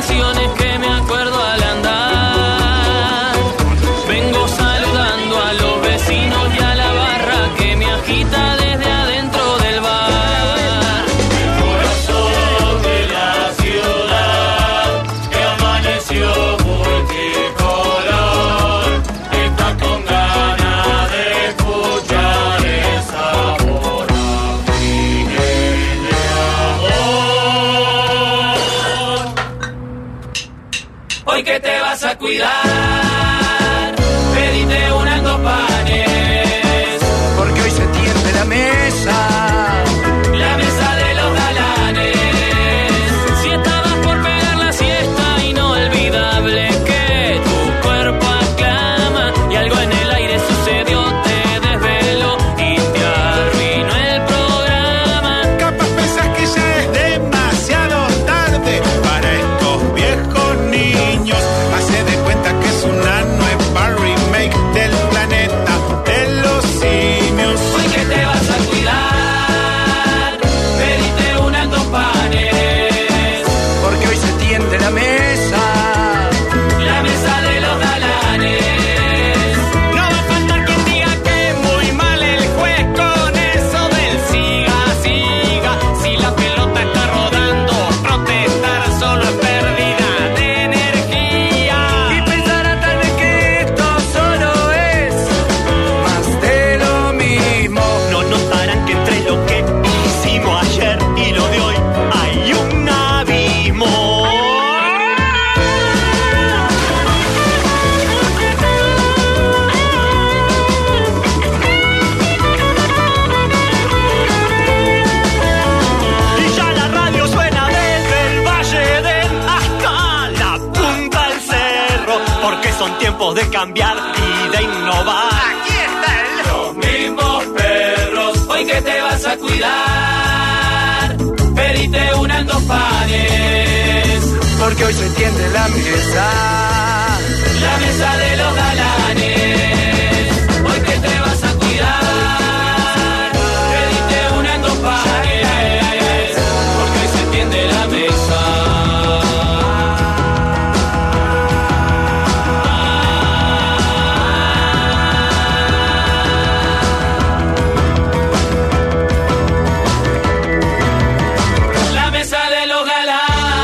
canciones que me acuerdo al andar. Vengo saludando a los vecinos y a la barra que me agita desde adentro del bar. El corazón de la ciudad que amaneció multicolor está con ganas de escuchar esa voz de amor. Hoy que te vas a cuidar, pedite unas 2 panes, porque hoy se tiende la mesa. la mesa de los galanes. Si estabas por pegar la siesta, inolvidable que tu cuerpo aclama y algo en el aire sucedió, te desveló y te arruinó el programa. Capaz pensás que ya es demasiado tarde para estos viejos niños. Hace de cuenta que es una nueva remake del planeta de los simios. Hoy que te vas a cuidar, pedite unas 2 panes, Porque hoy se tiende la mesa. la mesa de los galanes. No va a faltar quien diga que muy mal el juez con eso del siga, siga. Si la pelota está rodando, protestar solo es pérdida de energía. Y pensará tal vez que esto solo es más de lo mismo. No notarán que entre lo que hicimos ayer y lo de hoy hay un abismo. Y ya la radio suena desde el Valle del hasta la punta del cerro, porque son tiempos de cambiar y de innovar. Aquí está Los mismos perros, hoy que te vas a cuidar, pedite unas 2 panes, porque hoy se tiende la mesa. la mesa de los galanes. Hoy que te vas a cuidar, pedite unas 2 panes, porque hoy se tiende la mesa. La mesa de los galanes.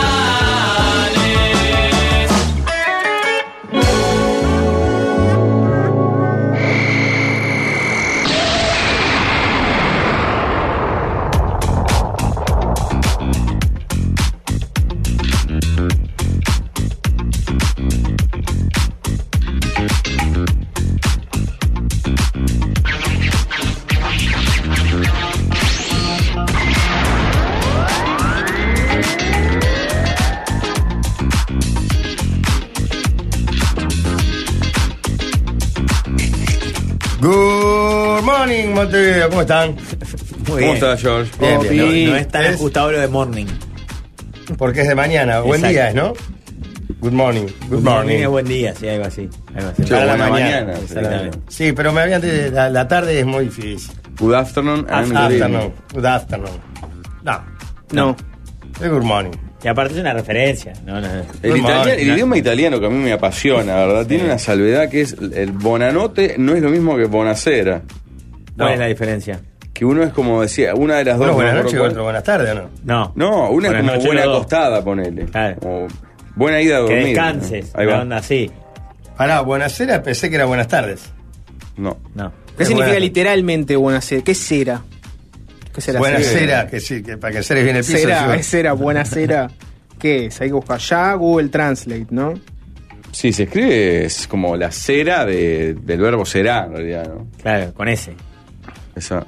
Good morning, Montevideo, ¿cómo están? ¿Cómo estás, George? Bien, bien. No es tan ¿Es? ajustado lo de morning. Porque es de mañana, buen Exacto. día es, ¿no? Good morning, good morning. Es buen día, sí, algo así. Sí, Para la buena mañana. Exactamente. Sí, pero me habían dicho, la tarde es muy difícil. Good afternoon and good evening. Afternoon, good afternoon. No, es good morning. Y aparte es una referencia. No. El idioma italiano que a mí me apasiona, ¿verdad? Tiene una salvedad que es el bonanotte no es lo mismo que bonacera. ¿Cuál No. es la diferencia? Que uno es como decía, una de las dos. Uno buenas no me noches y acuerdo otro buenas tardes, ¿o no? No. No, una es Buenas como noches, buena los dos. acostada, ponele. Claro. Como buena ida a Que dormir. descanses. ¿no? Ahí Una va. onda así. Pará, buenasera, pensé que era buenas tardes. No. No. ¿Qué Es significa buena. literalmente buena cera? ¿Qué cera? ¿Qué será? Buenasera, que sí, que para que seres bien el piso. Cera, sí, es cera, buena cera. ¿Qué es? Hay que buscar ya Google Translate, ¿no? Sí, se escribe es como la cera del verbo será, en realidad, ¿no? Claro, con ese. Esa.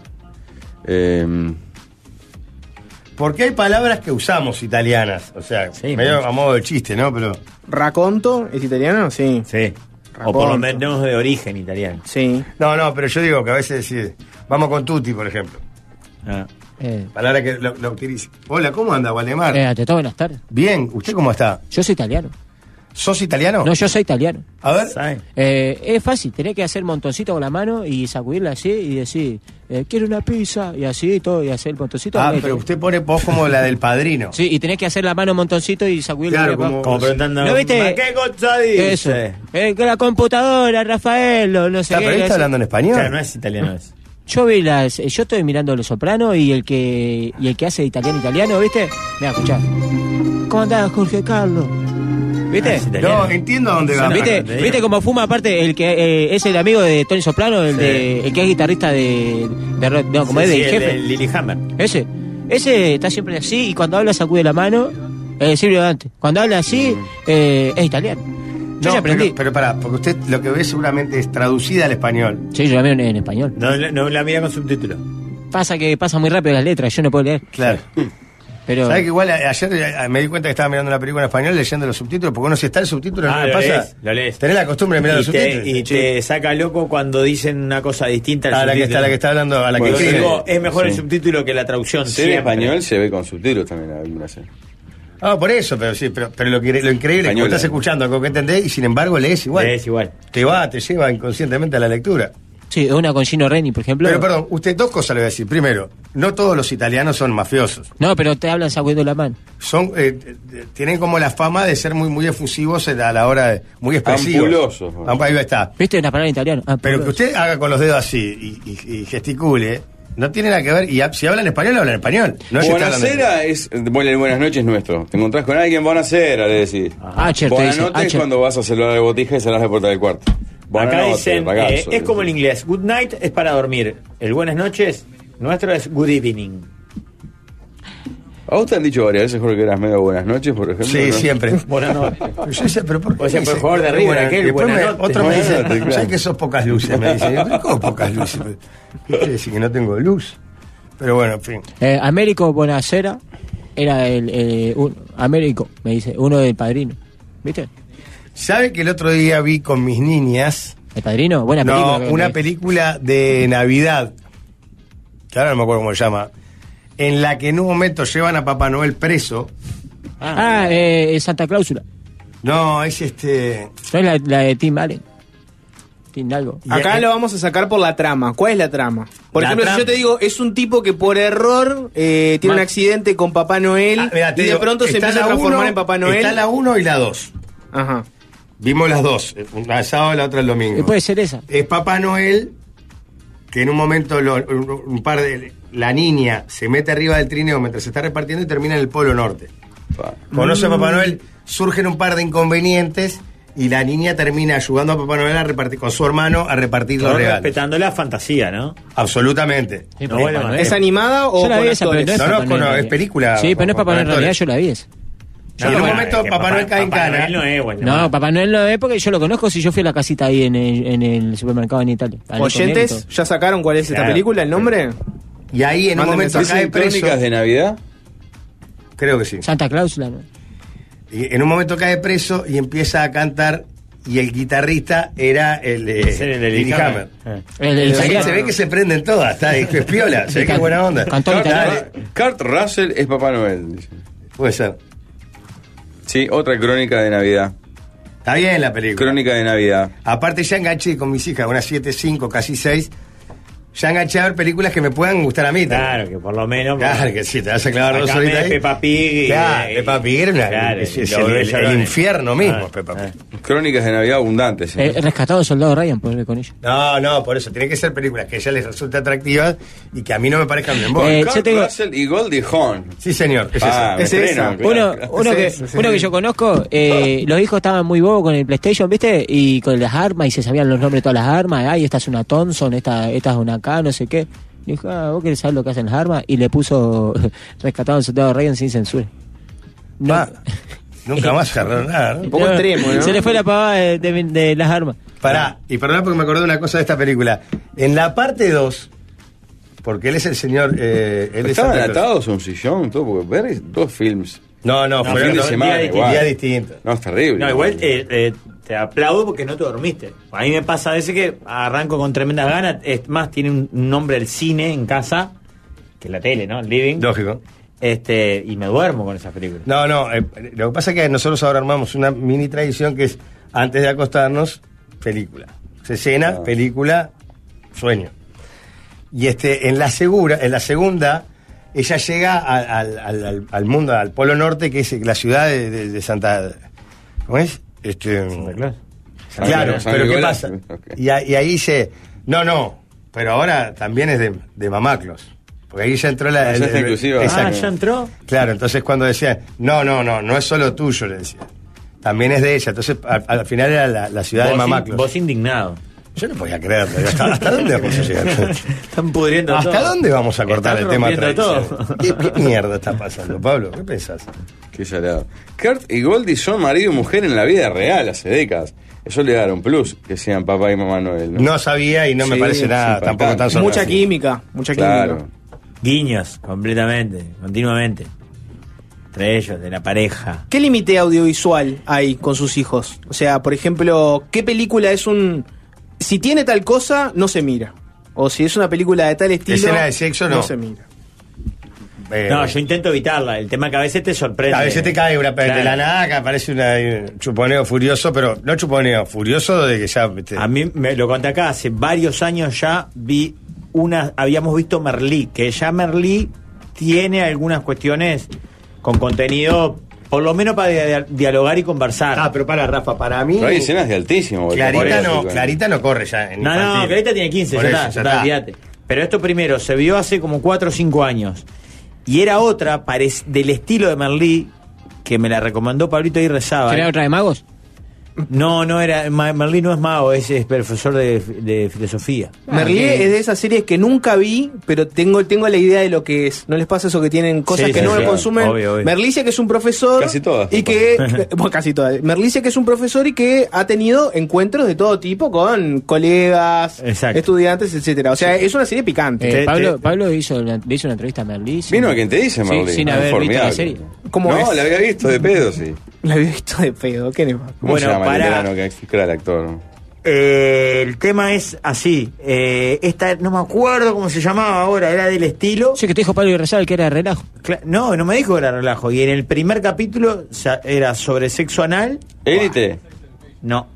Porque hay palabras que usamos italianas, o sea, Sí, medio mucho. a modo de chiste, ¿no? Pero ¿Raconto es italiano? Sí. Sí. O por lo menos de origen italiano. Sí. no, pero yo digo que a veces decís, vamos con tutti, por ejemplo. Ah. Palabra que lo utiliza. Hola, ¿cómo anda, Waldemar? Ante todo, buenas tardes. Bien, ¿usted cómo está? Yo soy italiano. ¿Sos italiano? No, yo soy italiano. A ver. ¿Sabes? Es fácil, tenés que hacer montoncito con la mano y sacudirla así y decir, quiero una pizza, y así todo, y hacer el montoncito. Ah, pero usted pone vos como la del Padrino. Sí, y tenés que hacer la mano montoncito y sacudirla. Claro, Como preguntando. ¿No viste? ¿Qué cosa dice? Eso. Que la computadora, Rafael, no sé Está, qué. pero él está hablando en español. Claro, no es italiano. Es. Yo estoy mirando Los Sopranos y el que hace de italiano, ¿viste? Mira, escuchá. ¿Cómo andás, Jorge Carlos? ¿Viste? No, entiendo a dónde va. ¿Viste cómo fuma aparte el que es el amigo de Tony Soprano, el que es guitarrista de no, como es del jefe? De Lilyhammer. Ese está siempre así y cuando habla sacude la mano, Silvio Dante. Cuando habla así, es italiano. Yo ya aprendí. Pero pará, porque usted lo que ve seguramente es traducida al español. Sí, yo la veo en español. No la mira con subtítulos. Pasa que pasa muy rápido las letras, yo no puedo leer. Claro. Pero ¿Sabes que igual ayer me di cuenta que estaba mirando una película en español leyendo los subtítulos? Porque uno si está el subtítulo no le pasa. Lo lees. Tenés la costumbre de mirar los subtítulos. Y te saca loco cuando dicen una cosa distinta al subtítulo. La que está hablando, a la Bueno, que sí. escribe. Es mejor el subtítulo que la traducción. Si en siempre. español se ve con subtítulos también alguna serie. Ah, por eso, pero sí, pero lo increíble es que Española. estás escuchando algo que entendés y sin embargo lees igual. Lees igual. Te lleva inconscientemente a la lectura. sí, una con Gino Reni, por ejemplo. Pero perdón, usted dos cosas le voy a decir. Primero, no todos los italianos son mafiosos. No, pero te hablan sacudiendo la mano. Son tienen como la fama de ser muy muy efusivos a la hora de muy expresivos. Ampulosos. Ahí está. ¿Viste una palabra en italiano? Pero que usted haga con los dedos así y gesticule, no tiene nada que ver. Y si hablan español, hablan español. No es que está hablando- Buonasera es buenas noches nuestro. Te encontrás con alguien, buonasera, le decís. Acher te Buenas dice, noches es Acher. cuando vas a cerrar la botija y cerrás la puerta del cuarto. Buenas Acá noches, dicen, ragazzo. es como en inglés. Good night es para dormir. El buenas noches nuestro es good evening. ¿A vos te han dicho varias veces, Jorge, que eras medio buenas noches, por ejemplo? Sí, ¿no? siempre. Buenas noches. Pero yo decía, pero ¿por qué? O sea, me por dice? favor, de River, aquel, Después buenas noches. otro me dice, Buenas noches, claro. ¿sabes que sos pocas luces? Me dice, yo, ¿cómo pocas luces? ¿Qué quiere decir que no tengo luz? Pero bueno, en fin. Américo Bonacera era Américo, me dice, uno del Padrino. ¿Viste? ¿Sabe que el otro día vi con mis niñas ¿El Padrino? Buena película. no, una película de Navidad, que ahora no me acuerdo cómo se llama, en la que en un momento llevan a Papá Noel preso? Santa Cláusula. No, es No es la de Tim Allen. Tim algo. Acá lo vamos a sacar por la trama. ¿Cuál es la trama? Por La ejemplo, trama. si yo te digo, es un tipo que por error tiene un accidente con Papá Noel Mirá, te y de digo, pronto se está empieza a la transformar uno- en Papá Noel. Está la 1 y la 2. Ajá. Vimos las dos, una el sábado y la otra el domingo. Puede ser esa. Es Papá Noel que en un momento la niña se mete arriba del trineo mientras se está repartiendo y termina en el Polo Norte. Conoce a Papá Noel, surgen un par de inconvenientes y la niña termina ayudando a Papá Noel a repartir con su hermano a repartir los Todo regalos. respetando la fantasía, ¿no? Absolutamente. Sí, No, pero bueno, Papá Noel. ¿Es animada o Yo la con vi esa, pero actores? no es No, Papá no, Noel en es realidad. película Sí, pero no es Papá Noel en con realidad, actores. yo la vi esa. Y en un momento Papá Noel cae en Papá cana. Noel no es, bueno, No, Papá Noel no es porque yo lo conozco si yo fui a la casita ahí en el supermercado en Italia. Hablé con él y ¿Oyentes? todo. ¿Ya sacaron cuál es esta Claro. película? ¿El nombre? Y ahí en un Mándenme momento mensaje. cae preso. ¿Crónicas de Navidad? Creo que sí. Santa Cláusula, ¿no? Y en un momento cae preso y empieza a cantar y el guitarrista era el Ese era el de Lilyhammer. El Se italiano. ve que se prenden todas, es piola, se ve que es buena onda. Cantó en Dale, italiano. Kurt Russell es Papá Noel, dice. puede ser. Sí, otra crónica de Navidad. Está bien la película. Crónica de Navidad. Aparte ya enganché con mis hijas, unas 7, 5, casi 6. Ya enganché a ver películas que me puedan gustar a mí también. Claro, que por lo menos. Claro que sí, te vas a clavar dos Acá horitas me ahí. Peppa Pig y- Claro, Peppa Pig era una- Claro, es y el, lo ves el llorar. infierno mismo, Ah, Peppa Pig. Crónicas de Navidad abundantes. ¿sí? Rescatado el soldado Ryan, por con ellos. No, por eso. Tiene que ser películas que a ella les resulte atractivas y que a mí no me parezcan bien Eh, Kurt yo tengo- Russell y Goldie Hawn. Sí, señor. Es Ah, esa. me Es estreno, esa. claro. Uno que yo conozco, los hijos estaban muy bobos con el PlayStation, ¿viste? Y con las armas, y se sabían los nombres de todas las armas. Ay, esta es una Thompson, esta es una K, no sé qué. Y dijo, vos querés saber lo que hacen las armas. Y le puso rescatado el soldado Ryan sin censura. No. Ah, nunca más cerraron nada, ¿no? Un poco extremo, ¿no? Se le fue la pavada de las armas. Pará, y perdón porque me acordé de una cosa de esta película. En la parte 2, porque él es el señor... él es Estaban Santa Claus. atados a un sillón, todo, porque ver dos films. No, No, fueron fin de dos semana, días igual. distintos. No, es terrible. No, igual te aplaudo porque no te dormiste. A mí me pasa a veces que arranco con tremendas ganas. Es más, tiene un nombre el cine en casa que la tele, ¿no? El living. Lógico. y me duermo con esas películas. No, lo que pasa es que nosotros ahora armamos una mini tradición que es, antes de acostarnos, película. Se cena, película, sueño. Y en la segunda, ella llega al mundo, al Polo Norte, que es la ciudad de Santa... ¿Cómo es? Santa Claus. Claro, San pero ¿qué Nicolás. pasa? Okay. Y ahí dice, no, pero ahora también es de Mamaclos. Porque ahí ya entró la... Ya está inclusiva. exacto. ¿Ya entró? Claro, entonces cuando decía, no es solo tuyo, le decía. También es de ella. Entonces al final era la ciudad de Mamaclos. Vos indignado. Yo no podía creerlo. ¿Hasta dónde vamos a llegar? Están pudriendo todo. ¿Hasta dónde vamos a cortar Están el tema rompiendo tradición? todo. ¿Qué mierda está pasando, Pablo? ¿Qué pensás? Qué salado. Kurt y Goldie son marido y mujer en la vida real hace décadas. Eso le da un plus, que sean papá y mamá Noel. No sabía y no me Sí, parece nada, sí, tampoco tan fantástico. Mucha química, mucha Claro. química. Guiños, completamente, continuamente. Entre ellos, de la pareja. ¿Qué límite audiovisual hay con sus hijos? O sea, por ejemplo, ¿qué película es un... Si tiene tal cosa, no se mira. O si es una película de tal estilo... Escena de sexo, no. se mira. No, yo intento evitarla. El tema que a veces te sorprende. A veces te cae una Claro. de la nada, que aparece un chuponeo furioso, pero no chuponeo, furioso de que ya... A mí me lo conté acá, hace varios años ya habíamos visto Merlí, que ya Merlí tiene algunas cuestiones con contenido, por lo menos para dialogar y conversar. pero para Rafa, para mí... Pero hay escenas de altísimo. Clarita no corre ya en No, infantil. Clarita tiene 15, Por ya eso, está, olvídate. Pero esto primero se vio hace como 4 o 5 años. Y era otra del estilo de Merlí, que me la recomendó Pablito y rezaba. ¿Será otra de magos? No era. Merlí no es mago, es profesor de filosofía. Merlí es de esas series que nunca vi, pero tengo la idea de lo que es. ¿No les pasa eso que tienen cosas Sí, que sí, no sí, me consumen? obvio. Merlí dice que es un profesor Casi todas, y que bueno, casi todas. Merlí dice que es un profesor y que ha tenido encuentros de todo tipo con colegas, Exacto. estudiantes, etcétera. O sea, es una serie picante. Pablo le hizo una entrevista a Merlí. Vino a quien te dice, Merlí. Sin Es haber visto formidable. la serie. ¿Cómo no, es? la había visto de pedo, sí. La había visto de pedo. ¿Qué le pasa? ¿Cómo Bueno, se llama para- el veterano que era el actor? El tema es así. Esta no me acuerdo cómo se llamaba ahora, era del estilo. Sí, que te dijo Pablo y Rezal que era relajo. No me dijo que era relajo. Y en el primer capítulo era sobre sexo anal. Élite. No.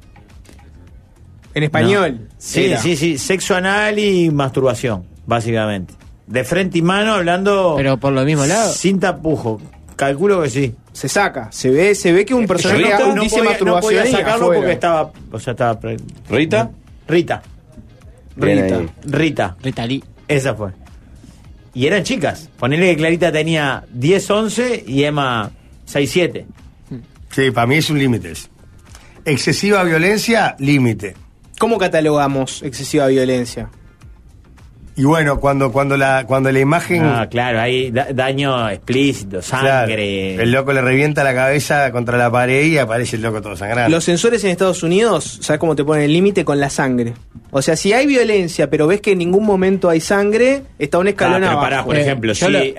En español. Sí, era. sí, sexo anal y masturbación, básicamente. De frente y mano hablando. Pero por los mismos lados. Sin tapujo. Calculo que sí. Se saca. Se ve que un personaje Rita dice no podía masturbación y sacarlo afuera. porque estaba. ¿Rita? Rita. Bien Rita. ahí. Rita. Rita Lee. Esa fue. Y eran chicas. Ponele que Clarita tenía 10, 11 y Emma 6, 7. Sí, para mí es un límite. Excesiva violencia, límite. ¿Cómo catalogamos excesiva violencia? Y bueno, cuando la imagen... Ah, claro, hay daño explícito, sangre. Claro, el loco le revienta la cabeza contra la pared y aparece el loco todo sangrando. Los sensores en Estados Unidos, ¿sabes cómo te ponen el límite? Con la sangre. O sea, si hay violencia, pero ves que en ningún momento hay sangre, está un escalón pero abajo. pará, por ejemplo, yo si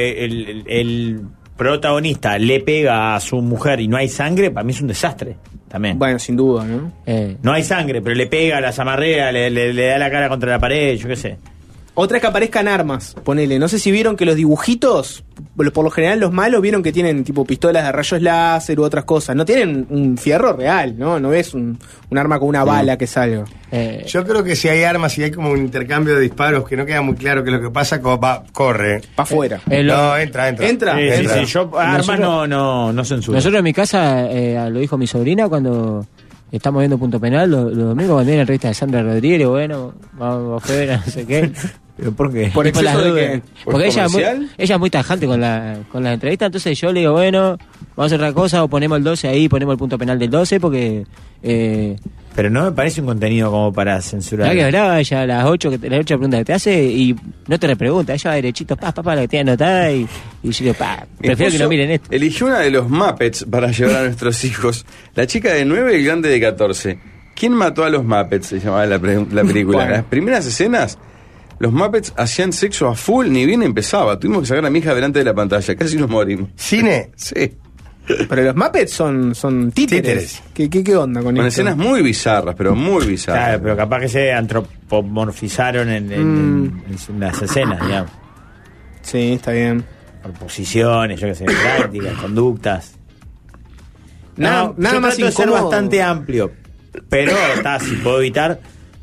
el protagonista le pega a su mujer y no hay sangre, para mí es un desastre también. Bueno, sin duda, ¿no? No hay sangre, pero le pega, la zamarrea, le da la cara contra la pared, yo qué sé. Otra es que aparezcan armas, ponele. No sé si vieron que los dibujitos, por lo general los malos vieron que tienen tipo pistolas de rayos láser u otras cosas. No tienen un fierro real, ¿no? No ves un arma con una bala que salga. Yo creo que si hay armas, si hay como un intercambio de disparos que no queda muy claro qué es lo que pasa, corre. Pa' afuera. No, entra. Entra. Sí, yo armas no censuro. Nosotros en mi casa, lo dijo mi sobrina cuando estamos viendo Punto Penal, los domingos cuando viene la revista de Sandra Rodríguez, bueno, vamos afuera, no sé qué. ¿Pero por qué? Por Y por exceso las de dudas. qué. Porque ella comercial? es muy tajante con las entrevistas, entonces yo le digo, bueno, vamos a hacer otra cosa o ponemos el 12 ahí, ponemos el punto penal del 12 porque... Pero no me parece un contenido como para censurar. la que hablaba ella a las 8 preguntas que te hace y no te repregunta, ella va derechito, la que tiene anotada y yo digo, Mi prefiero que esposo no miren esto. Eligió una de los Muppets para llevar a nuestros hijos. La chica de 9 y el grande de 14. ¿Quién mató a los Muppets? Se llamaba la película. Bueno. Las primeras escenas, los Muppets hacían sexo a full, ni bien empezaba. Tuvimos que sacar a mi hija delante de la pantalla. Casi nos morimos. ¿Cine? Sí. Pero los Muppets son títeres. ¿Qué onda con Con esto? escenas muy bizarras, pero muy bizarras. Claro, pero capaz que se antropomorfizaron en las escenas, digamos. Sí, está bien. por posiciones, yo qué sé, prácticas, conductas. Nada yo más trato de ser incómodo. bastante amplio, pero si puedo evitar,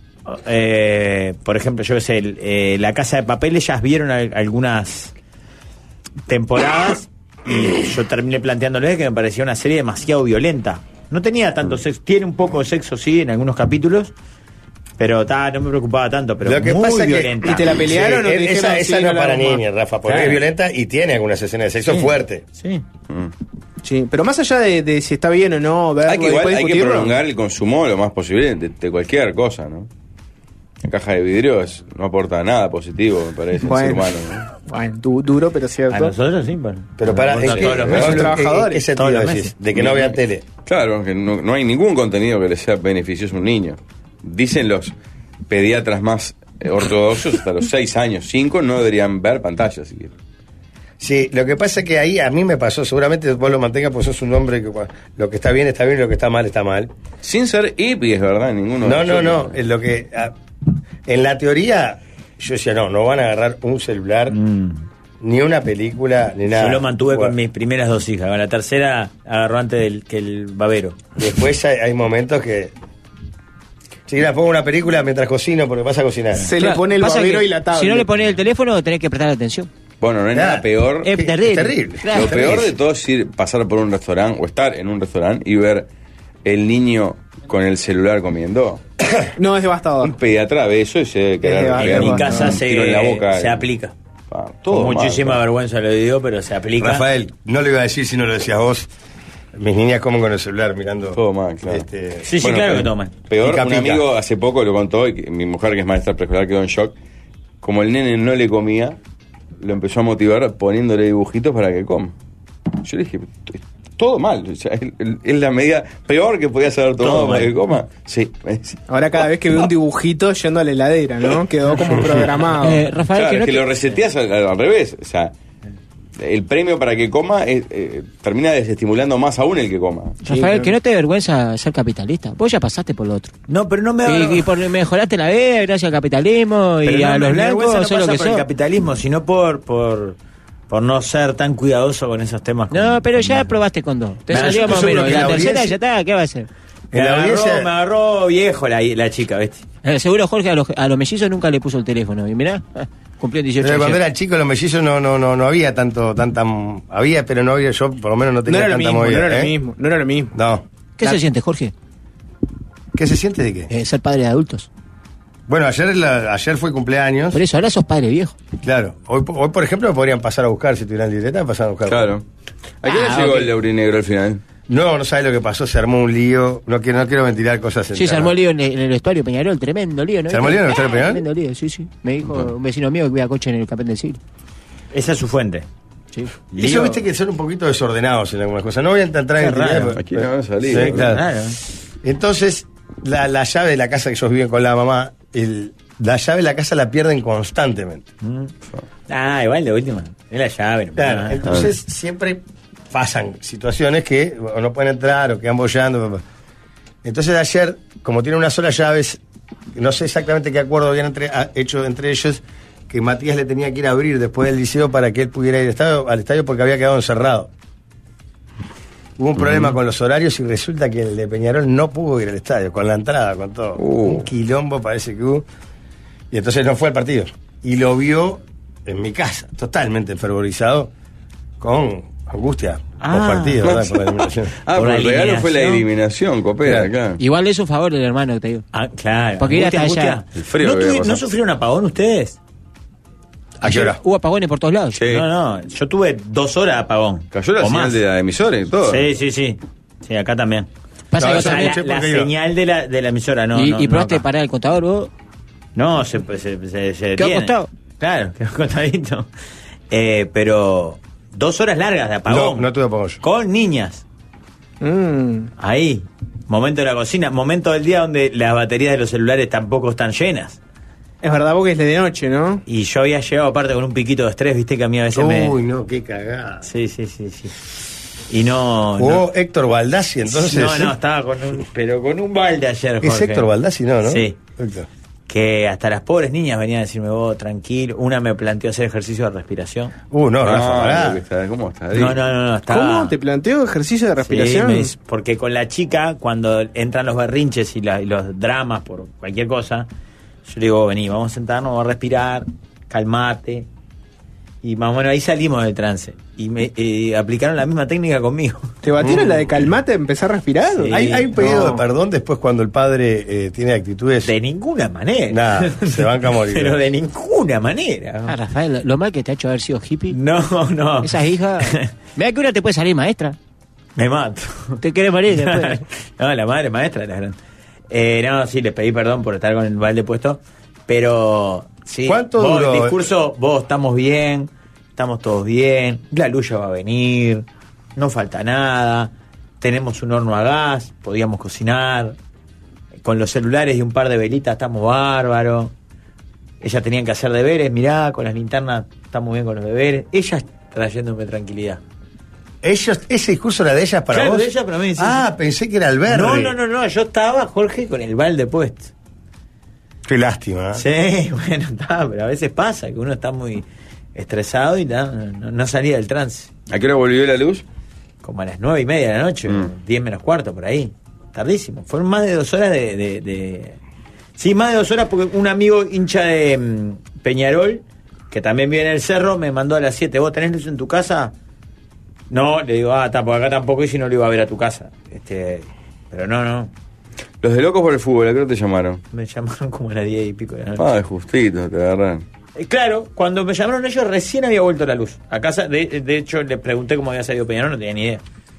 por ejemplo, yo qué sé, La Casa de Papel, ellas vieron algunas temporadas y yo terminé planteándoles que me parecía una serie demasiado violenta. No tenía tanto sexo, tiene un poco de sexo, sí, en algunos capítulos, pero no me preocupaba tanto, pero Lo que muy pasa que- violenta. ¿Y te la pelearon o te dijeron, esa sí, no no es para la hago más? niñas, Rafa, porque Claro. es violenta y tiene algunas escenas de sexo Sí. fuerte. Sí. Sí, pero más allá de si está bien o no, verlo, Hay que, igual, después hay que discutirlo. prolongar el consumo lo más posible de cualquier cosa, ¿no? La caja de vidrio no aporta nada positivo, me parece, al ser humano, ¿no? Bueno, duro, pero A cierto. nosotros sí, bueno. Pero para Bueno, todos los meses. los trabajadores, ¿qué sentido todos los decís? meses. De que no vean tele. Claro, que no hay ningún contenido que le sea beneficioso a un niño. Dicen los pediatras más ortodoxos, hasta los 6 años, 5, no deberían ver pantallas siquiera. Sí, lo que pasa es que ahí a mí me pasó, seguramente vos lo mantengas porque sos un hombre que lo que está bien y lo que está mal está mal. Sin ser hippies, ¿verdad? Ninguno. No, de no, nosotros. no, en lo que en la teoría yo decía, no van a agarrar un celular, ni una película, ni nada. Yo lo mantuve Bueno, con mis primeras 2 hijas. Con la tercera agarró antes que el babero. Después hay momentos que si la pongo una película mientras cocino porque vas a cocinar. Se Claro, le pone el pasa babero que y la tabla. Si no le pones el teléfono, tenés que prestar atención. Bueno, no hay Claro. nada peor. Es terrible. terrible. Claro. Lo peor de todo es pasar por un restaurante o estar en un restaurante y ver el niño con el celular comiendo. No, es devastador. Un pediatra ve eso y se debe quedar devastador. pegar En mi un casa tiro en la boca. se aplica. Todo Con mal, muchísima todo. vergüenza lo digo, pero se aplica. Rafael, no lo iba a decir si no lo decías vos. Mis niñas comen con el celular mirando. Todo mal, claro. Sí, claro que pero toman. Peor, Pica, un pica. amigo hace poco lo contó y mi mujer, que es maestra preescolar, quedó en shock. Como el nene no le comía, lo empezó a motivar poniéndole dibujitos para que coma. Yo le dije, todo mal. O sea, es la medida peor que podías haber tomado Todo para mal. que coma. Sí. me dice. Ahora cada vez que veo un dibujito yendo a la heladera, ¿no? Quedó como programado. Rafael, Claro, que no es que te- lo reseteas al revés. O sea, el premio para que coma termina desestimulando más aún el que coma. Rafael, que no te dé vergüenza ser capitalista. Vos ya pasaste por lo otro. No, pero no me da. Y mejoraste la vida gracias al capitalismo pero y no, a los mi blancos, vergüenza no sos lo pasa que por el sos. capitalismo, sino por no ser tan cuidadoso con esos temas. No, pero ya probaste con 2. Te Me salió yo más o seguro menos. que La la tercera audiencia- ya está, ¿qué va a hacer? En la audiencia- me agarró viejo la chica, ¿viste? Seguro Jorge a los mellizos nunca le puso el teléfono. Y mirá, cumplió 18 Pero cuando años. era chico los mellizos no había tanta había, pero no había, yo por lo menos no No tenía era lo tanta mismo, movida. no era ¿eh? lo mismo, no era lo mismo. No. ¿Qué se siente, Jorge? ¿Qué se siente de qué? Ser padre de adultos. Bueno, ayer fue cumpleaños. Por eso, ahora sos padre viejo. Claro. Hoy, por ejemplo, me podrían pasar a buscar si tuvieran libreta, pasar a buscar. Claro. ¿A qué hora llegó ok. el Laurinegro al final? No sabes lo que pasó, se armó un lío. No quiero ventilar cosas. Sí, se armó el lío en el vestuario Peñarol, tremendo lío, ¿no? ¿Se armó lío en el vestuario Peñarol? Tremendo lío, sí. Me dijo un vecino mío que cuida coche en el Capén del Siglo. Esa es su fuente. Sí. Y eso viste que son un poquito desordenados en algunas cosas. No voy a entrar en Qué raro. intimidad, Aquí no van a salir, Sí, ¿no? claro. Claro. Entonces, la llave de la casa que ellos viven con la mamá, la llave de la casa la pierden constantemente. Igual de última. Es la llave. no pasa Claro, nada. entonces siempre pasan situaciones que o no pueden entrar o quedan bollando. Entonces ayer, como tiene una sola llave, no sé exactamente qué acuerdo habían hecho entre ellos, que Matías le tenía que ir a abrir después del liceo para que él pudiera ir al estadio porque había quedado encerrado. Hubo un problema con los horarios y resulta que el de Peñarol no pudo ir al estadio, con la entrada, con todo. Un quilombo parece que hubo. Y entonces no fue al partido. Y lo vio en mi casa, totalmente enfervorizado, con angustia post partido, ¿verdad? Por la eliminación. Ah, Por pero la el regalo fue la eliminación. eliminación, Copera, Claro. claro. Igual es un favor del hermano que te digo. Claro. Porque ir hasta Angustia, allá. angustia. El frío ¿No, que había pasado. ¿No sufrieron apagón ustedes? ¿A qué hora? Hubo apagones por todos lados. Sí. No, yo tuve 2 horas de apagón. Cayó la o señal más. de la emisora y todo. Sí. Sí, acá también. Pasa No, que eso otra es vez- mucho. La porque iba. señal de la emisora, no. y no, probaste no, parar el contador vos. No, se detiene. acostado. Claro, quedó acostadito. Pero 2 horas largas de apagón. No tuve apagón yo. Con niñas. Ahí. Momento de la cocina. Momento del día donde las baterías de los celulares tampoco están llenas. Es verdad, porque es de noche, ¿no? Y yo había llegado aparte con un piquito de estrés, viste que a mí a veces me... Uy, no, qué cagada. Sí. Y no... Jugó Héctor Baldassi entonces. No, estaba con un balde ayer, Jorge. Es Héctor Baldassi, ¿no? Sí. Héctor. que hasta las pobres niñas venían a decirme, vos, tranquilo. Una me planteó hacer ejercicio de respiración. No, Rafa, pará. ¿Cómo está? No, estaba... ¿Cómo te planteo ejercicio de respiración? Sí, porque con la chica, cuando entran los berrinches y los dramas por cualquier cosa, yo le digo, vení, vamos a sentarnos, vamos a respirar, calmate. Y más o menos ahí salimos del trance. Y me aplicaron la misma técnica conmigo. ¿Te batieron la de calmate, empezar a respirar? Sí. ¿Hay un pedido de perdón después cuando el padre tiene actitudes? De ninguna manera. Nada, se banca a morir. Pero de ninguna manera. Rafael, lo mal que te ha hecho haber sido hippie. No. Esas hijas. Vea que una te puede salir maestra. Me mato. ¿Te querés morir después? No, la madre maestra la gran. No, sí, les pedí perdón por estar con el balde puesto. Pero sí. ¿Cuánto vos, duró? El discurso, vos, estamos bien, estamos todos bien, la luz ya va a venir, no falta nada, tenemos un horno a gas, podíamos cocinar, con los celulares y un par de velitas estamos bárbaros. Ellas tenían que hacer deberes, mirá, con las linternas estamos bien con los deberes. Ellas trayéndome tranquilidad. ¿Ese discurso era de ellas para Claro, vos? de ellas para mí, sí. Pensé que era el verde. No, yo estaba, Jorge, con el balde puesto. Qué lástima. Sí, bueno, está, pero a veces pasa que uno está muy estresado y no salía del trance. ¿A qué hora volvió la luz? Como a las 9:30 de la noche, 10 menos cuarto, por ahí. Tardísimo. Fueron más de 2 horas Sí, más de 2 horas porque un amigo hincha de Peñarol, que también vive en el cerro, me mandó a las 7. ¿Vos tenés luz en tu casa? No, le digo, por acá tampoco, y si no lo iba a ver a tu casa. Pero no. Los de Locos por el Fútbol, ¿a qué hora te llamaron? Me llamaron como a las 10 y pico de la noche. Justito, te agarran. Claro, cuando me llamaron ellos recién había vuelto la luz a casa. De hecho, le pregunté cómo había salido Peñarol, no tenía ni idea.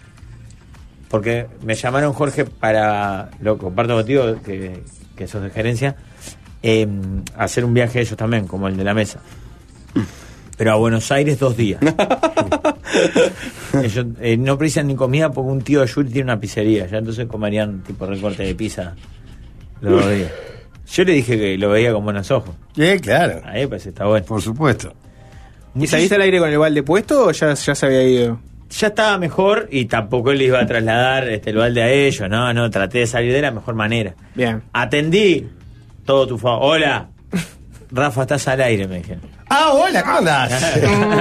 Porque me llamaron, Jorge, para, lo comparto contigo, que sos de gerencia, hacer un viaje ellos también, como el de la mesa. Pero a Buenos Aires 2 días. Ellos no precisan ni comida porque un tío de Yuri tiene una pizzería. Ya entonces comerían tipo recorte de pizza los 2 días. Yo le dije que lo veía con buenos ojos. Claro. Ahí pues está bueno. Por supuesto. ¿Y saliste al aire con el balde puesto o ya se había ido? Ya estaba mejor y tampoco le iba a trasladar el balde a ellos. No, traté de salir de la mejor manera. Bien. Atendí todo tu favor. Hola, Rafa, estás al aire, me dijeron. Hola, ¿cómo andás?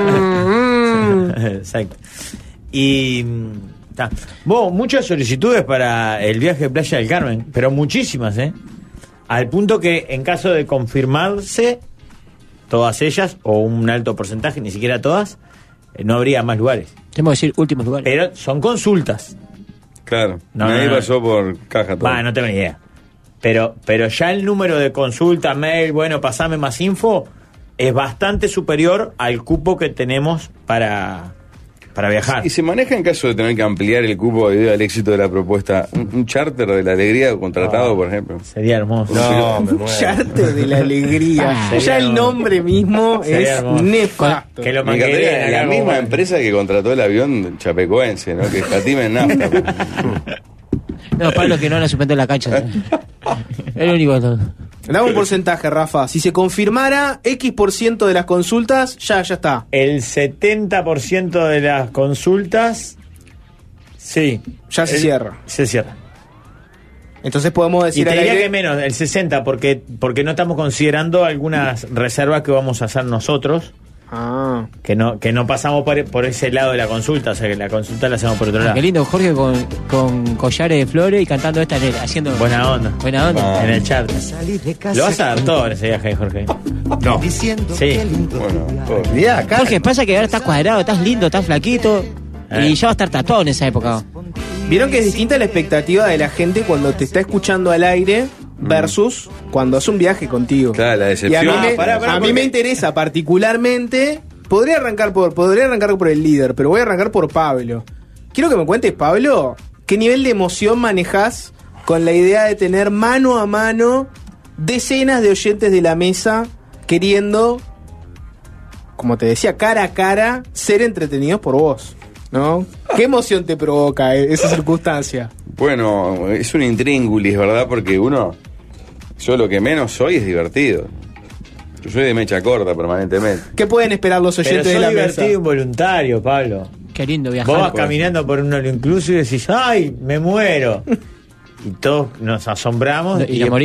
Exacto. Y muchas solicitudes para el viaje de Playa del Carmen, pero muchísimas, al punto que en caso de confirmarse todas ellas, o un alto porcentaje, ni siquiera todas, no habría más lugares. Tenemos que decir últimos lugares. Pero son consultas. Claro, No, nadie no. pasó por caja todo. No tengo ni idea. Pero ya el número de consultas, mail, pasame más info, es bastante superior al cupo que tenemos para viajar. ¿Y se maneja en caso de tener que ampliar el cupo debido al éxito de la propuesta? ¿Un charter de la alegría contratado, por ejemplo? Sería hermoso. No, me Un muero. charter de la alegría. Sería Ya el hermoso. nombre mismo Sería es hermoso. nefasto. Que lo Me encantaría mangueen la acá misma como- empresa que contrató el avión chapecoense, ¿no? Que escatimen nafta. No, Pablo, que no la suspender la cancha. El único. Dame un porcentaje, Rafa. Si se confirmara X% de las consultas, ya está. El 70% de las consultas, sí. Ya se cierra. Se cierra. Entonces podemos Y decir te al diría aire- que menos, el 60%, porque no estamos considerando algunas reservas que vamos a hacer nosotros, Ah. que no pasamos por ese lado de la consulta, o sea que la consulta la hacemos por otro lado. Qué lindo, Jorge, con collares de flores y cantando esta letra, haciendo Buena onda. buena onda. En el chat. Lo vas a dar todo en ese viaje, Jorge. No. Sí. Bueno, todo. Mirá, acá. Jorge, pasa que ahora estás cuadrado, estás lindo, estás flaquito. Y ya va a estar tatuado en esa época. Vieron que es distinta la expectativa de la gente cuando te está escuchando al aire versus cuando hace un viaje contigo. Claro, la Y a decepción. mí, me, pará, a mí porque- me interesa particularmente. Podría arrancar por el líder, pero voy a arrancar por Pablo. Quiero que me cuentes, Pablo, qué nivel de emoción manejás con la idea de tener mano a mano decenas de oyentes de la mesa queriendo, como te decía, cara a cara, ser entretenidos por vos, ¿no? ¿Qué emoción te provoca esa circunstancia? Bueno, es un intríngulis, ¿verdad? Porque yo lo que menos soy es divertido. Yo soy de mecha corta permanentemente. ¿Qué pueden esperar los Pero oyentes soy de la divertido mesa? involuntario, Pablo. Qué lindo Vos viajar. vas caminando por un all inclusive y decís, ¡ay, me muero! Y todos nos asombramos. Y ya morimos.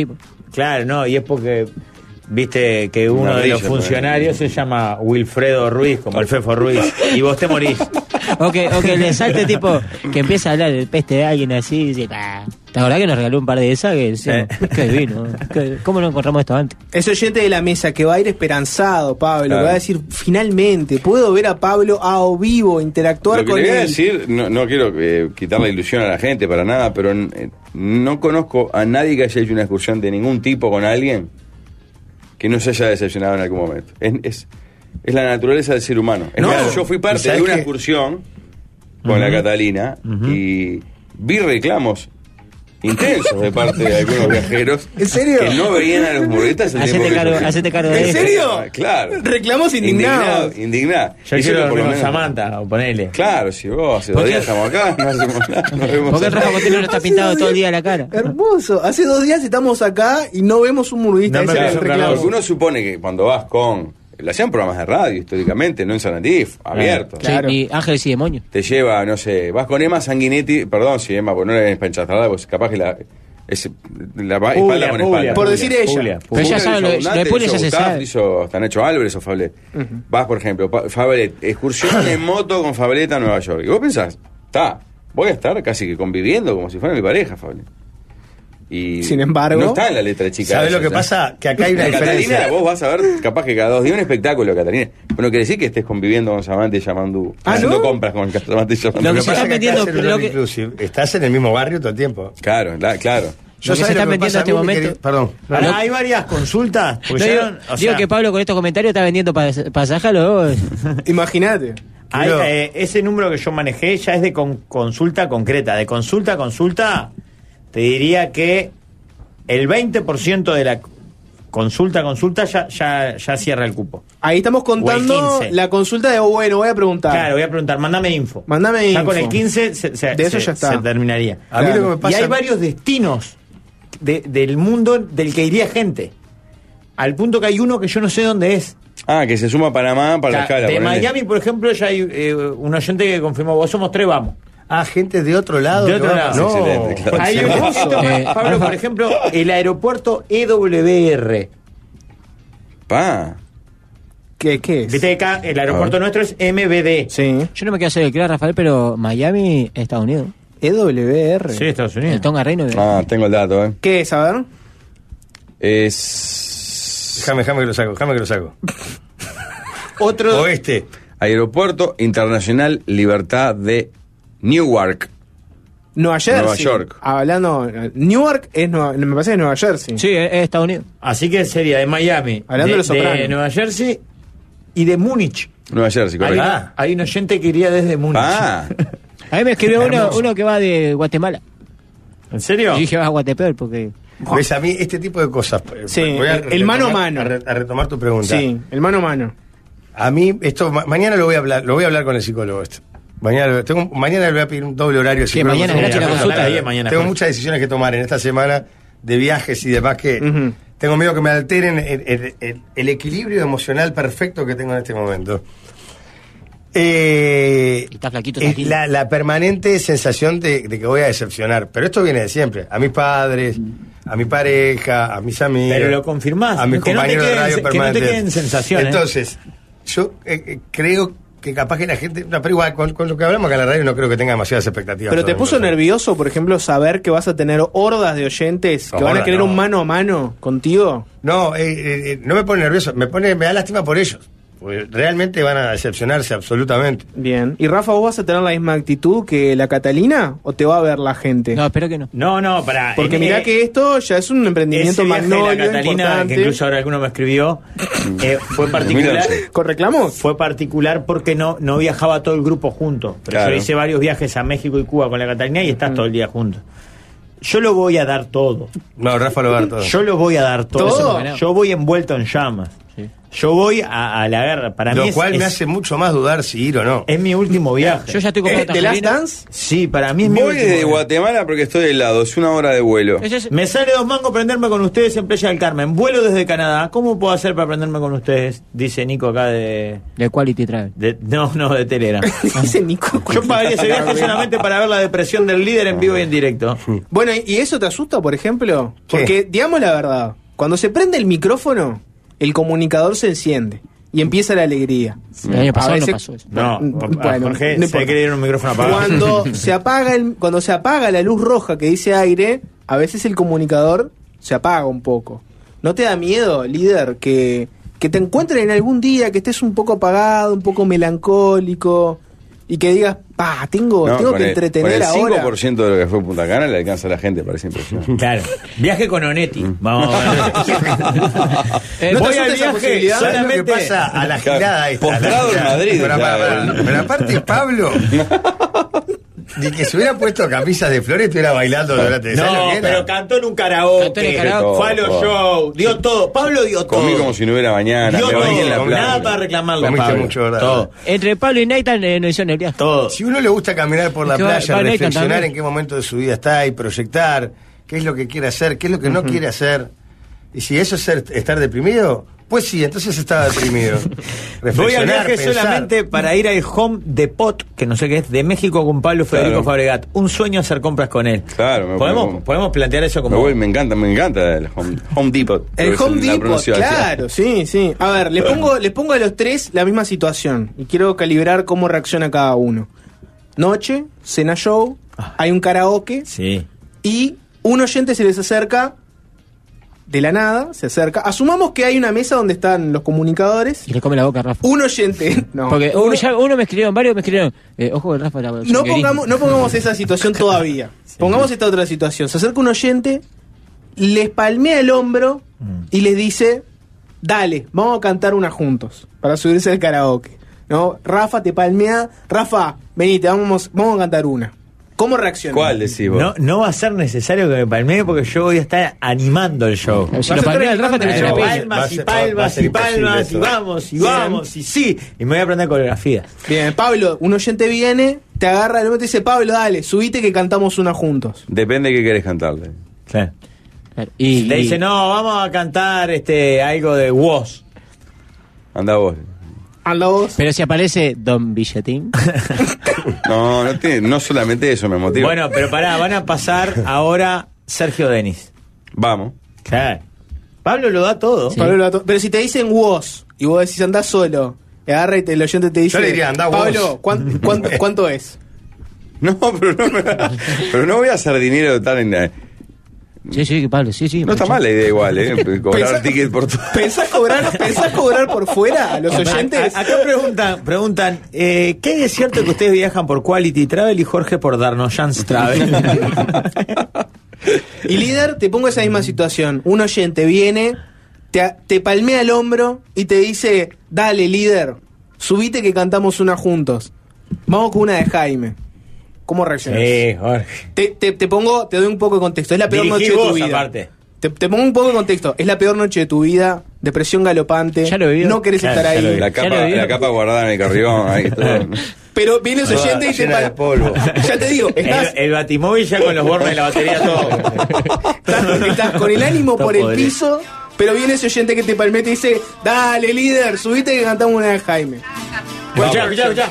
Claro, no, y es porque viste que uno de los funcionarios se llama Wilfredo Ruiz, como el Fefo Ruiz, y vos te morís. O que le salte tipo que empieza a hablar del peste de alguien así y dice, ¿te acordás que nos regaló un par de esas? Que decíamos, qué divino, ¿cómo no encontramos esto antes? Ese oyente de la mesa que va a ir esperanzado, Pablo, Claro. que va a decir, finalmente, puedo ver a Pablo a o vivo, interactuar Lo que con le voy a él. decir, no quiero quitar la ilusión a la gente para nada, pero no conozco a nadie que haya hecho una excursión de ningún tipo con alguien que no se haya decepcionado en algún momento. Es la naturaleza del ser humano. Es No, más, yo fui parte ¿sabes de una qué? excursión con la Catalina y vi reclamos intensos de parte de algunos viajeros. ¿En serio? Que no veían a los murguetas el tiempo que Hacete cargo de ¿En eso. serio? Claro. Reclamos indignados. Indignado. Yo Eso quiero que por dormir lo con menos- Samantha, o ponele. Claro, si vos hace ¿Por 2 qué? días estamos acá, no hacemos nada, nos vemos ¿Por qué el acá. Rafa Cotelo no está pintado todo el día la cara? Hermoso. Hace 2 días estamos acá y no vemos un murguista. No Ese me era el pasó, reclamo. Porque uno supone que cuando vas con... Le hacían programas de radio históricamente, no en Sanandif, abiertos. Claro. Sí, y Ángeles y Demonios. Te lleva, no sé, vas con Emma Sanguinetti, perdón si Emma, porque no era espanchastrada, pues capaz que espalda con espalda. Por decir ella. Puglia. Pero ya Puglia saben, hizo lo de Abundante, Puglia hizo ya se Gustavo, sabe. hizo hasta Nacho Álvarez o Fablet. Vas, por ejemplo, Fablet, excursión en moto con Fablet a Nueva York. Y vos pensás, voy a estar casi que conviviendo como si fuera mi pareja, Fablet. Y Sin embargo, no está en la letra chica. ¿Sabes eso, lo que o sea. pasa? Que acá hay una La Catalina, diferencia. vos vas a ver capaz que cada 2 días un espectáculo, Catalina. Pero no quiere decir que estés conviviendo con Samantha y Yamandú. haciendo ¿no? compras con Samantha y Yamandú. Lo Lo que que se pasa está es que metiendo- acá es el lo all que- inclusive. Estás en el mismo barrio todo el tiempo. Claro, claro. Lo que se está metiendo en este momento. Perdón. Ahora, hay varias consultas. No, Porque digo, ya- o digo sea, que Pablo con estos comentarios está vendiendo pasaje a los dos. Imagínate. hay, Quiero- ese número que yo manejé ya es de consulta concreta. De consulta a consulta, te diría que el 20% de la consulta ya cierra el cupo. Ahí estamos contando O el 15. la consulta de, bueno, voy a preguntar. Claro, voy a preguntar, mándame info. Mándame Ya info. con el 15 De eso ya está. se terminaría. A mí lo que me pasa- Y hay varios destinos del mundo del que iría gente. Al punto que hay uno que yo no sé dónde es. Que se suma a Panamá para la escala. De ponele. Miami, por ejemplo, ya hay un oyente que confirmó, vos somos 3, vamos. Gente de otro lado. De que otro va- lado. No. Excelente, claro. Hay un poquito, Pablo, por ejemplo, el aeropuerto EWR. ¿Qué es? Viste que acá el aeropuerto nuestro es MBD. Sí. Yo no me quiero hacer el claro, Rafael, pero Miami, Estados Unidos. EWR. Sí, Estados El Unidos. Tonga Reino. Tengo el dato, ¿Qué es? A ver. Es Déjame que lo saco. Otro. Oeste. Aeropuerto Internacional Libertad de Newark. Nueva Jersey. Nueva York. Hablando. Newark es me parece que es Nueva Jersey. Sí, es Estados Unidos. Así que sería de Miami, Hablando de Los Sopranos. Nueva Jersey y de Múnich. Nueva Jersey, Hay, correcto. hay un oyente que iría desde Múnich. Ah, A mí me escribió uno que va de Guatemala. ¿En serio? Y dije, vas a Guatepeor porque... ¿Ves? A mí este tipo de cosas. Sí, voy a el mano a mano. A retomar tu pregunta. Sí, el mano a mano. A mí, esto, mañana lo voy a hablar con el psicólogo esto. Mañana le voy a pedir un doble horario. ¿Qué, mañana es gratis la consulta? Mañana. Tengo muchas decisiones que tomar en esta semana de viajes y demás que tengo miedo que me alteren el equilibrio emocional perfecto que tengo en este momento. Está flaquito, Es tranquilo. la permanente sensación de que voy a decepcionar. Pero esto viene de siempre. A mis padres, a mi pareja, a mis amigos. Pero lo confirmás. A mis Que no te compañeros de queden- radio que no te permanente. queden sensaciones. Entonces, yo creo que capaz que la gente... No, pero igual, con lo que hablamos acá en la radio no creo que tenga demasiadas expectativas. Pero te todo puso el mundo. nervioso, por ejemplo, saber que vas a tener hordas de oyentes que No, van a hordas querer no. un mano a mano contigo. No, no me pone nervioso, me da lástima por ellos. Porque realmente van a decepcionarse absolutamente. Bien. ¿Y Rafa, vos vas a tener la misma actitud que la Catalina o te va a ver la gente? No, espero que no. No, para. Porque mirá que esto ya es un emprendimiento ese viaje de magnolio, la Catalina, importante. que incluso ahora alguno me escribió, fue particular. ¿Con reclamos? Fue particular porque no viajaba todo el grupo juntos. Pero Claro. yo hice varios viajes a México y Cuba con la Catalina y estás todo el día juntos. Yo lo voy a dar todo. No, Rafa lo va a dar todo. Yo lo voy a dar todo. ¿Todo? Yo voy envuelto en llamas. Yo voy a la guerra. Para mí Lo cual me hace mucho más dudar si ir o no. Es mi último viaje. Yo ya estoy comprando ¿The Last tangerina. Dance? Sí, para mí es mi Voy último de viaje. Guatemala porque estoy de lado, es 1 hora de vuelo. Ese es- Me sale 2 mangos prenderme con ustedes en Playa del Carmen. Vuelo desde Canadá. ¿Cómo puedo hacer para prenderme con ustedes? Dice Nico acá de Quality Travel. no, de Telegram. Dice Nico. Yo pagaría ese viaje solamente para ver la depresión del líder en vivo y en directo. Bueno, ¿y eso te asusta, por ejemplo? ¿Qué? Porque, digamos la verdad, cuando se prende el micrófono, el comunicador se enciende y empieza la alegría. El año pasado A no veces- pasó eso. No, Bueno, Jorge, no se importa. quiere ir un micrófono apagado. Cuando se apaga la luz roja que dice aire, a veces el comunicador se apaga un poco. ¿No te da miedo, líder, que te encuentres en algún día que estés un poco apagado, un poco melancólico y que digas, tengo No, que entretener con el ahora? 5% de lo que fue Punta Cana le alcanza a la gente, parece impresionante. Claro. Viaje con Onetti. Vamos a ver. ¿No te Voy asusta al esa viaje posibilidad? ¿Sabes lo que solamente. pasa a la girada esta? Postrado en Madrid, Pero, ya. pero aparte Pablo, de que se hubiera puesto camisas de flores, estuviera bailando durante ¿sabes lo No, que era? pero cantó en un karaoke. Cantó en el karaoke. Fue a los Todo. shows. Dio todo. Pablo dio todo. Comí como si no hubiera mañana, Dio me todo. bañé en la playa. Nada para reclamarle a Comiste Pablo. mucho, ¿verdad? Todo. Entre Pablo y Nathan no hicieron el viaje. Todo. Si uno le gusta caminar por la Es que playa, va Nathan reflexionar también. en qué momento de su vida está y proyectar qué es lo que quiere hacer, qué es lo que no quiere hacer, y si eso es estar deprimido, pues sí, entonces estaba deprimido. Voy al Reflexionar, viaje pensar. solamente para ir al Home Depot, que no sé qué es, de México con Pablo Federico Claro. Fabregat. Un sueño hacer compras con él. Claro, ¿Podemos plantear eso como... me encanta el Home Depot. El Creo que Home es la Depot, pronunciación. claro, sí. A ver, les pongo a los tres la misma situación y quiero calibrar cómo reacciona cada uno. Noche, cena show, hay un karaoke Sí. y un oyente se les acerca de la nada, se acerca. Asumamos que hay una mesa donde están los comunicadores. Y le come la boca a Rafa. Un oyente, no. Porque uno me escribieron, varios me escribieron, ojo que Rafa la No pongamos esa situación todavía. Pongamos esta otra situación. Se acerca un oyente, les palmea el hombro y les dice, dale, vamos a cantar una juntos para subirse al karaoke. ¿No? Rafa te palmea, Rafa, venite, vamos a cantar una. ¿Cómo reaccionas? ¿Cuál decís vos? No va a ser necesario que me palmee porque yo voy a estar animando el show. Si Vas lo a estar palmea el Rafa, te animando mete la el pilla. Va a Palmas y ser- va a palmas ser y palmas imposible y eso. vamos y Bien. vamos y sí. Y me voy a aprender coreografía. Bien, Pablo, un oyente viene, te agarra el hombro y te dice, Pablo, dale, subite que cantamos una juntos. Depende de qué querés cantarle. Claro. Claro. Si te dice, no, vamos a cantar algo de Woz. Anda vos. Anda vos. Pero si aparece Don Billetín. No solamente eso me motiva. Bueno, pero pará, van a pasar ahora Sergio Denis. Vamos. Claro. Pablo lo da todo. Sí. Pablo pero si te dicen vos y vos decís andás solo, te agarra y el oyente te dice, Yo le diría, andá vos. Pablo, ¿cuánto es? No, pero no voy a hacer dinero tan en... Sí, Pablo, sí. No está mal la idea igual, cobrar Pensá- ticket por todo. ¿Pensás cobrar por fuera a los oyentes? Acá preguntan ¿qué es cierto que ustedes viajan por Quality Travel y Jorge por Darnoyans Travel? Y líder, te pongo esa misma situación. Un oyente viene, te palmea el hombro y te dice, dale líder, subite que cantamos una juntos. Vamos con una de Jaime. ¿Cómo reaccionas? Jorge. Te doy un poco de contexto. Es la peor Dirigí noche de tu vos, vida. aparte. Te pongo un poco de contexto. Es la peor noche de tu vida. Depresión galopante. Ya lo he vivido. No querés Claro, estar ya lo ahí. vi. La capa guardada en el carrión, ahí todo. Pero viene ese Toda oyente y te llena de polvo. Ya te digo, estás El batimóvil ya con los bordes de la batería todo. estás con el ánimo Está por el podrido. piso, pero viene ese oyente que te palmea y te dice, dale líder, subite que cantamos una de Jaime. Escuchá.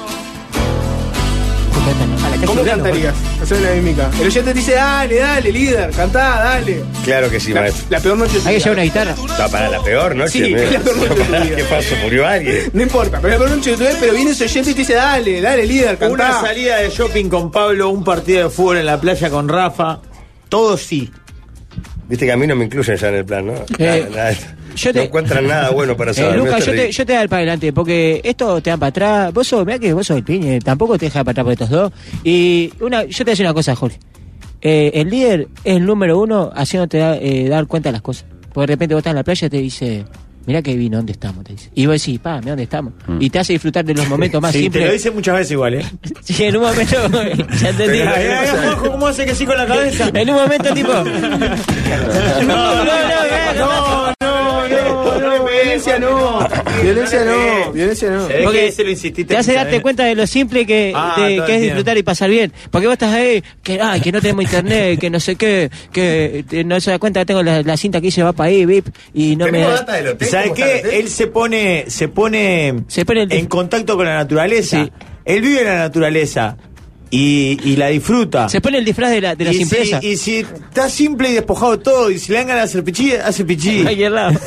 ¿Cómo cantarías? Hacer la mímica. El oyente te dice, dale líder, cantá, dale. Claro que sí, maestro. La peor noche de tu Hay que vida. llevar una guitarra. No, para la peor noche. Sí, mira. es la peor noche de tu vida. ¿Qué pasó? ¿Murió alguien? No importa, pero la peor noche de tu vida, pero viene ese oyente y te dice, dale líder, cantá. Una salida de shopping con Pablo, un partido de fútbol en la playa con Rafa. Todo sí. Viste que a mí no me incluyen ya en el plan, ¿no? Nada. yo te- No encuentran nada bueno para saber. Lucas, Maestro, yo te doy para adelante, porque esto te dan para atrás. Mirá que vos sos el piñe, tampoco te deja para atrás por estos dos. Y yo te voy a decir una cosa, Jorge. El líder es el número uno haciéndote dar cuenta de las cosas. Porque de repente vos estás en la playa y te dice, mirá que vino, ¿dónde estamos? Te dice. Y vos decís, mirá dónde estamos. Y te hace disfrutar de los momentos más Sí, te simples. lo dice muchas veces igual, Sí, en un momento, ya entendí. Juanjo, ¿cómo hace que sí con la cabeza? En un momento tipo. No, violencia no. Violencia no. Violencia no. Porque se lo insististe. Te hace darte cuenta de lo simple que es disfrutar y pasar bien. Porque vos estás ahí, que no tenemos internet, que no sé qué, que no se da cuenta que tengo la cinta que hice va para ahí, VIP, y no me da. ¿Sabes qué? Él se pone en contacto con la naturaleza. Sí. Él vive en la naturaleza. Y la disfruta. Se pone el disfraz de la simpleza. Y si está simple y despojado de todo, y si le dan ganas de hacer pichí, hace pichí. A cualquier lado.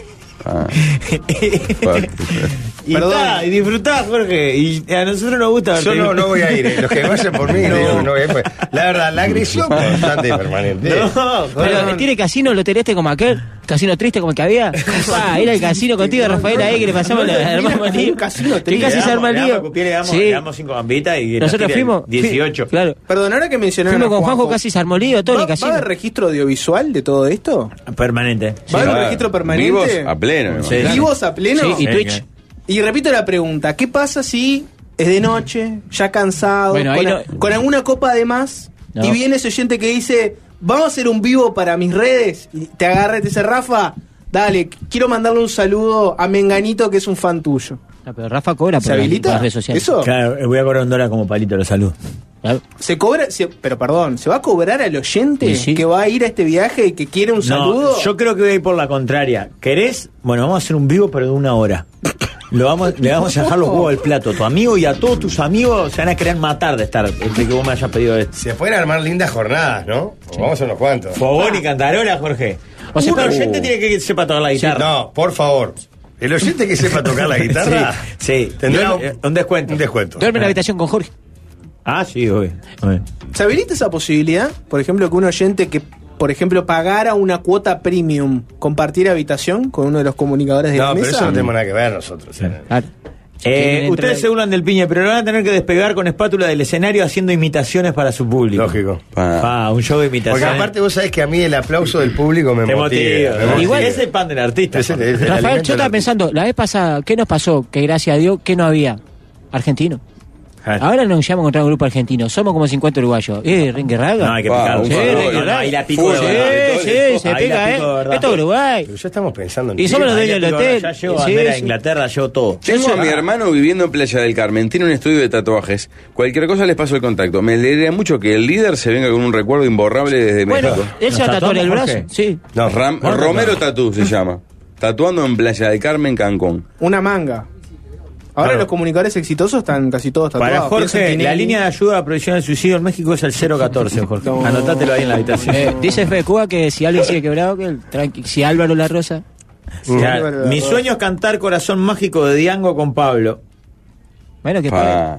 Y disfrutá, Jorge. Y a nosotros nos gusta. Yo no voy a ir. Los que vayan por mí, no voy a ir. La verdad, la agresión constante y permanente. Pero tiene casino, lo tenés como aquel. Casino triste como el que había. Ir al casino contigo, Rafael, ahí que le pasamos la hermano lío. Que casi se arma el lío. Le damos 5 gambitas y nosotros fuimos 18. Claro. Perdón, ahora que mencionaron. Fuimos con Juanjo, casi se armó el lío, todo el casino. ¿Va a haber registro audiovisual de todo esto? Permanente. ¿Va a haber un registro permanente? Vivos a pleno. Sí. ¿Vivos a pleno? Sí, y Twitch. Y repito la pregunta, ¿qué pasa si es de noche, ya cansado, Bueno, ahí con alguna copa de más, No. y viene ese oyente que dice, vamos a hacer un vivo para mis redes, y te agarra y te dice, Rafa, dale, quiero mandarle un saludo a Menganito que es un fan tuyo? No, pero Rafa cobra ¿Se por habilita? las redes sociales. ¿Eso? Claro, voy a cobrar $1 como palito de salud. Claro. ¿Se cobra? Pero perdón, ¿se va a cobrar al oyente Sí. que va a ir a este viaje y que quiere un saludo? Yo creo que voy a ir por la contraria. ¿Querés? Bueno, vamos a hacer un vivo, pero de 1 hora. Le vamos a dejar los huevos al plato a tu amigo y a todos tus amigos se van a querer matar de estar de que vos me hayas pedido esto. Se pueden armar lindas jornadas, ¿no? Vamos a unos cuantos. Fogón y cantarola, Jorge. O sea, Un oyente tiene que sepa tocar la guitarra. No, por favor. El oyente que sepa tocar la guitarra Sí. tendrá Un descuento. un descuento. Duerme en la habitación con Jorge. Ah, sí, obvio. ¿Se habilita esa posibilidad? Por ejemplo, que un oyente que, por ejemplo, pagara una cuota premium, compartir habitación con uno de los comunicadores de la No, pero mesa. eso no tenemos nada que ver nosotros. Claro. Ustedes se burlan del Piña, pero lo van a tener que despegar con espátula del escenario haciendo imitaciones para su público. Lógico. Un show de imitaciones. Porque aparte vos sabés que a mí el aplauso del público me te motiva. motiva. Igual- Es el pan del artista. Es el Rafael, alimento yo del estaba artista. pensando, la vez pasada, ¿qué nos pasó? Que gracias a Dios, que no había argentino. Ahora nos llama a encontrar un grupo argentino. Somos como 50 uruguayos. Ringue raga. No, hay que Pa, picar. un Sí, favor. Ahí la pico de Sí, verdad. sí, se Ahí la pega, pico de verdad. Esto es Uruguay. Pero ya estamos pensando en Y somos los Ahí dueños la del pico de hotel. verdad. Ya llevo Sí, bandera de sí. Inglaterra, llevo todo. Tengo a mi hermano viviendo en Playa del Carmen. Tiene un estudio de tatuajes. Cualquier cosa les paso el contacto. Me alegraría mucho que el líder se venga con un recuerdo imborrable desde Bueno, México. él se va a ¿Nos tatuar el tatuamos, brazo. Jorge? Sí. No, Romero Tatú se llama. Tatuando en Playa del Carmen, Cancún. Una manga. Ahora Claro. los comunicadores exitosos están casi todos tatuados. Para Jorge, Piensen que la ni- línea de ayuda a prevención del suicidio en México es el 014, Jorge. No. Anotátelo ahí en la habitación. Dice Fede Cuba que si alguien sigue quebrado, que si Álvaro La Rosa. Ya, mi sueño es cantar Corazón Mágico de Diango con Pablo. Bueno, que Pa.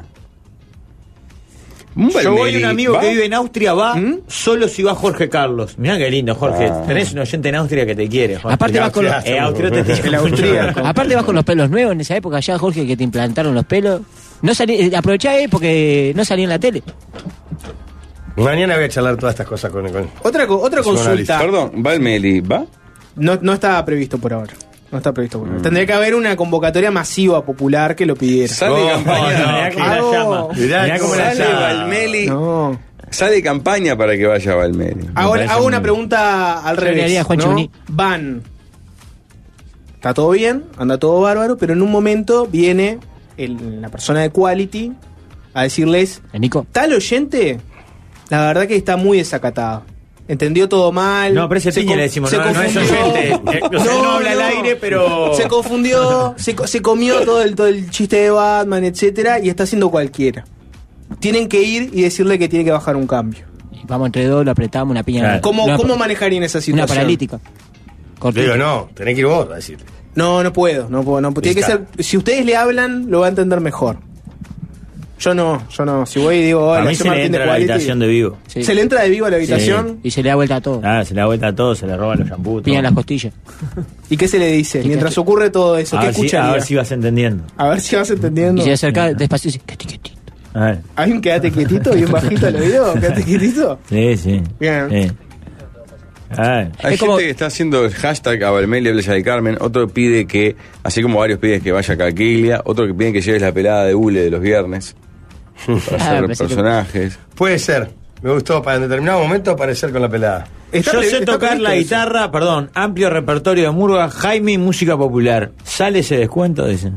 Yo voy a un amigo ¿Va? que vive en Austria, va solo si va Jorge Carlos. Mirá qué lindo, Jorge. Tenés un oyente en Austria que te quiere, Jorge. Aparte vas con los, Austria te tiene El austríaco. aparte vas con los pelos nuevos en esa época ya, Jorge, que te implantaron los pelos. No salí, aprovechá porque no salí en la tele. Mañana voy a charlar todas estas cosas con Otra consulta. Perdón, ¿va el Meli? ¿Va? No está previsto por ahora. No está previsto por ahora. Tendría que haber una convocatoria masiva popular que lo pidiera. Sale No, campaña. Mirá cómo la llama. Mirá cómo la Sale llama. Valmeli. No. Sale campaña para que vaya Valmeli. Hago una pregunta al Yo le revés. haría a Juan ¿no? Chuní. Van. Está todo bien, anda todo bárbaro, pero en un momento viene la persona de Quality a decirles: Nico. tal oyente, la verdad que está muy desacatado. Entendió todo mal. No, pero ese Piña le decimos, no es oyente. No habla al aire, pero. Se confundió, se comió todo el chiste de Batman, etcétera, y está haciendo cualquiera. Tienen que ir y decirle que tiene que bajar un cambio. Y vamos entre dos, lo apretamos, una piña. Claro. ¿Cómo manejarían esa Una situación? paralítica. Cortito. Digo, no, tenés que ir vos a decirle. No puedo. Tiene que ser. Si ustedes le hablan, lo va a entender mejor. Yo no. Si voy y digo, A hola, mí soy se le Martín de entra a la Quality. habitación de vivo. Sí. Se le entra de vivo a la habitación. Y se le da vuelta a todo. Se le da vuelta a todo, se le roban los shampoos. Piña en todo. las costillas. ¿Y qué se le dice? ¿Qué Mientras cacho? ocurre todo eso, A ¿qué ver, escucharía? a ver si vas entendiendo. vas entendiendo. Y se acerca despacio y dice, "Qué quietito". A ver. ¿Hay un quédate quietito bien bajito al oído? ¿Quédate quietito? Sí. Bien. Sí. A ver. Hay Es como- gente que está haciendo el hashtag a Valmeli a Playa del Carmen. Otro pide que, así como varios piden que vaya a Caquiglia. Otro que piden que lleves la pelada de hule de los viernes. Para hacer pensé que- personajes. Puede ser. Me gustó para en determinado momento aparecer con la pelada. Yo sé tocar la guitarra, perdón, amplio repertorio de murga, Jaime y música popular. ¿Sale ese descuento? Dicen.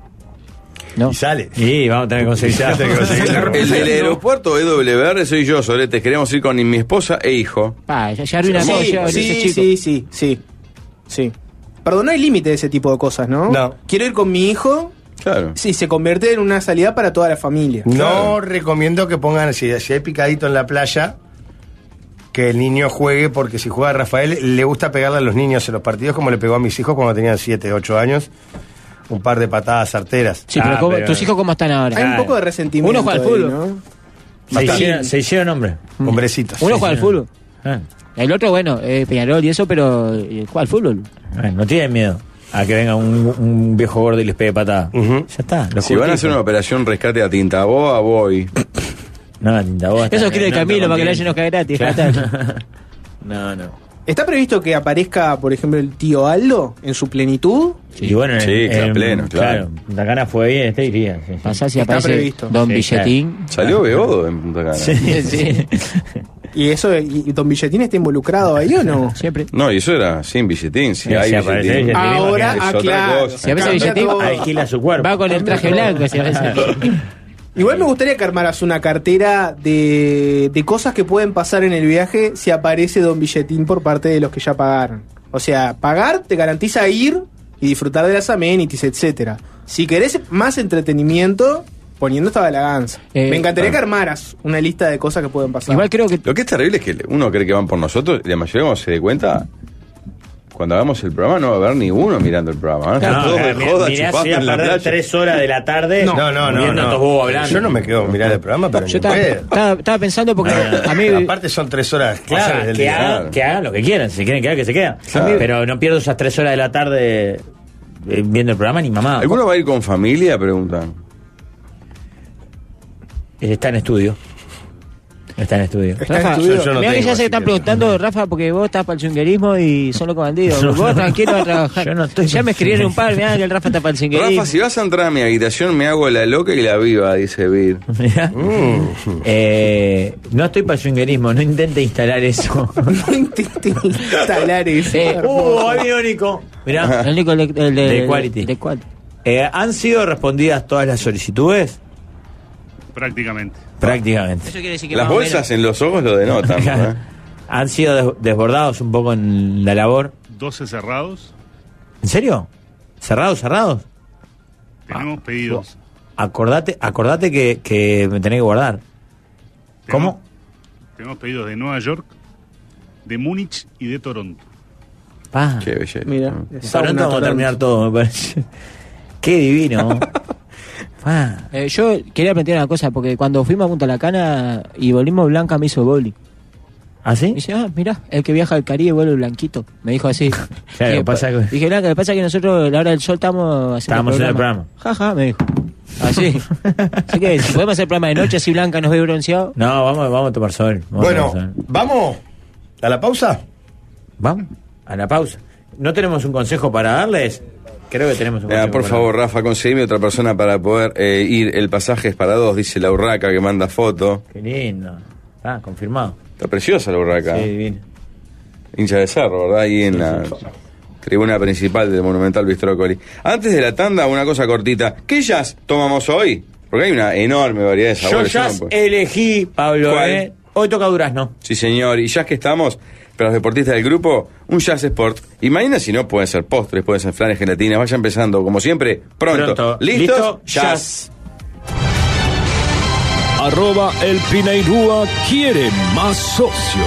No. Y sale. Sí, vamos a tener que conseguir. El del aeropuerto EWR soy yo, Solete. Queremos ir con mi esposa e hijo. Ya arruina todo, ya, ese chico. Sí. Perdón, no hay límite de ese tipo de cosas, ¿no? No. Quiero ir con mi hijo. Claro. Sí, se convierte en una salida para toda la familia. No recomiendo que pongan, si hay picadito en la playa, que el niño juegue, porque si juega Rafael, le gusta pegarle a los niños en los partidos, como le pegó a mis hijos cuando tenían 7, 8 años. Un par de patadas certeras. Sí, pero ¿tus hijos cómo están ahora? Hay un poco de resentimiento. Uno juega al ahí, fútbol. ¿no? Se hicieron hombre. Hombrecitos. Uno juega al fútbol. Ah. El otro, bueno, Peñarol y eso, pero juega al fútbol. No tienen miedo a que venga un viejo gordo y les pegue patada. Ujú. Ya está. Si van a hacer una operación rescate a Tintaboa, voy. No, Tintaboa está- Eso quiere el no, Camilo no, para que no, le haya nos cae gratis. Claro. No. ¿Está previsto que aparezca, por ejemplo, el tío Aldo en su plenitud? Y bueno, Sí, a pleno, claro. Punta Cana fue bien, este iría. Sí. Pasá si Está aparece previsto. Don Sí, Billetín. Salió Beodo en Punta Cana. Sí. ¿Y eso, y Don Billetín está involucrado ahí o no? Siempre. No, y eso era sin billetín. Si Sí, hay sí, aparece billetín. billetín. Ahora, Es otra claro. cosa. Si aparece Cambia Billetín, todo. Alquila su cuerpo. va con el traje blanco. Si aparece. Igual me gustaría que armaras una cartera de cosas que pueden pasar en el viaje si aparece Don Billetín por parte de los que ya pagaron. O sea, pagar te garantiza ir y disfrutar de las amenities, etcétera. Si querés más entretenimiento, poniendo esta balaganza. Me encantaría que armaras una lista de cosas que pueden pasar. Igual creo que. Lo que es terrible es que uno cree que van por nosotros y la mayoría, cuando se dé cuenta, cuando hagamos el programa no va a haber ni uno mirando el programa. Van a estar todos de joda mirá, chupando si voy a en la perder playa. 3 horas de la tarde. No. Viendo a estos bobos hablando. Yo no me quedo a mirar el programa, pero Yo ni pedo. estaba pensando porque a mí. Aparte son 3 horas Claro, claves del que día. hagan lo que quieran. Si quieren quedar, que se quedan. Claro. Pero no pierdo esas 3 horas de la tarde viendo el programa ni mamá. ¿Alguno va a ir con familia? Preguntan. Está en estudio. Está en Rafa, estudio. yo no mirá que tengo, ya se así están que- preguntando, Rafa, porque vos estás para el chunguerismo y son locos bandidos. No, Vos no. tranquilo a trabajar. Yo no estoy Ya me escribieron un par, mirá que el Rafa está para el chunguerismo. Rafa, si vas a entrar a mi habitación, me hago la loca y la viva, dice Vir. Mirá. No estoy para el swingerismo, no intente instalar eso. No intente instalar eso. Ahí vino Nico. Mirá. El Nico, el de De Quality. De Quality. ¿Han sido respondidas todas las solicitudes? Prácticamente. Prácticamente. Eso quiere decir que Las más o bolsas en los ojos lo denotan. ¿no? ¿Han sido desbordados un poco en la labor? 12 cerrados. ¿En serio? ¿Cerrados? Tenemos pedidos. Acordate que me tenés que guardar. ¿Cómo? Tenemos pedidos de Nueva York, de Múnich y de Toronto. Pa. Qué belleza. Mira, Toronto vamos a terminar todo, me parece. Qué divino. Pa. Yo quería plantear una cosa, porque cuando fuimos a Punta La Cana y volvimos, Blanca me hizo bowling. ¿Ah, Me sí? dice, el que viaja al Caribe vuelve blanquito. Me dijo así. Claro, Dije, pasa que- Dije, Blanca, lo que pasa es que nosotros a la hora del sol estábamos haciendo el programa. Jaja, me dijo. Así. Así que si podemos hacer programa de noche, así Blanca nos ve bronceado. No, vamos a tomar sol. Vamos a Bueno, tomar sol. ¿vamos a la pausa? Vamos a la pausa. ¿No tenemos un consejo para darles? Creo que tenemos un consejo. Por para favor, Rafa, conseguime otra persona para poder ir. El pasaje es para 2, dice la urraca que manda foto. Qué lindo. Ah, confirmado. Está preciosa la urraca. Sí, divino. Hincha de Cerro, ¿verdad? Ahí en la tribuna principal del Monumental Bistrócoli. Antes de la tanda, una cosa cortita. ¿Qué jazz tomamos hoy? Porque hay una enorme variedad de Yo sabores. ya ¿no? Pues- elegí, Pablo. ¿Cuál? Hoy toca durazno. Sí, señor. Y ya que estamos, para los deportistas del grupo, un Jazz Sport. Y mañana, si no, pueden ser postres, pueden ser flanes, gelatinas. Vaya empezando, como siempre, pronto. ¿Listos? Listo, Jazz. @El Pinairúa quiere más socios.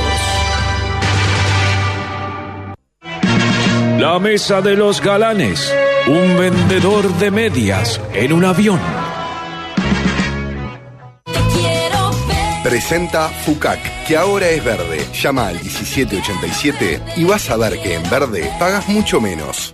La mesa de los galanes. Un vendedor de medias en un avión. Presenta FUCAC, que ahora es verde. Llama al 1787 y vas a ver que en verde pagas mucho menos.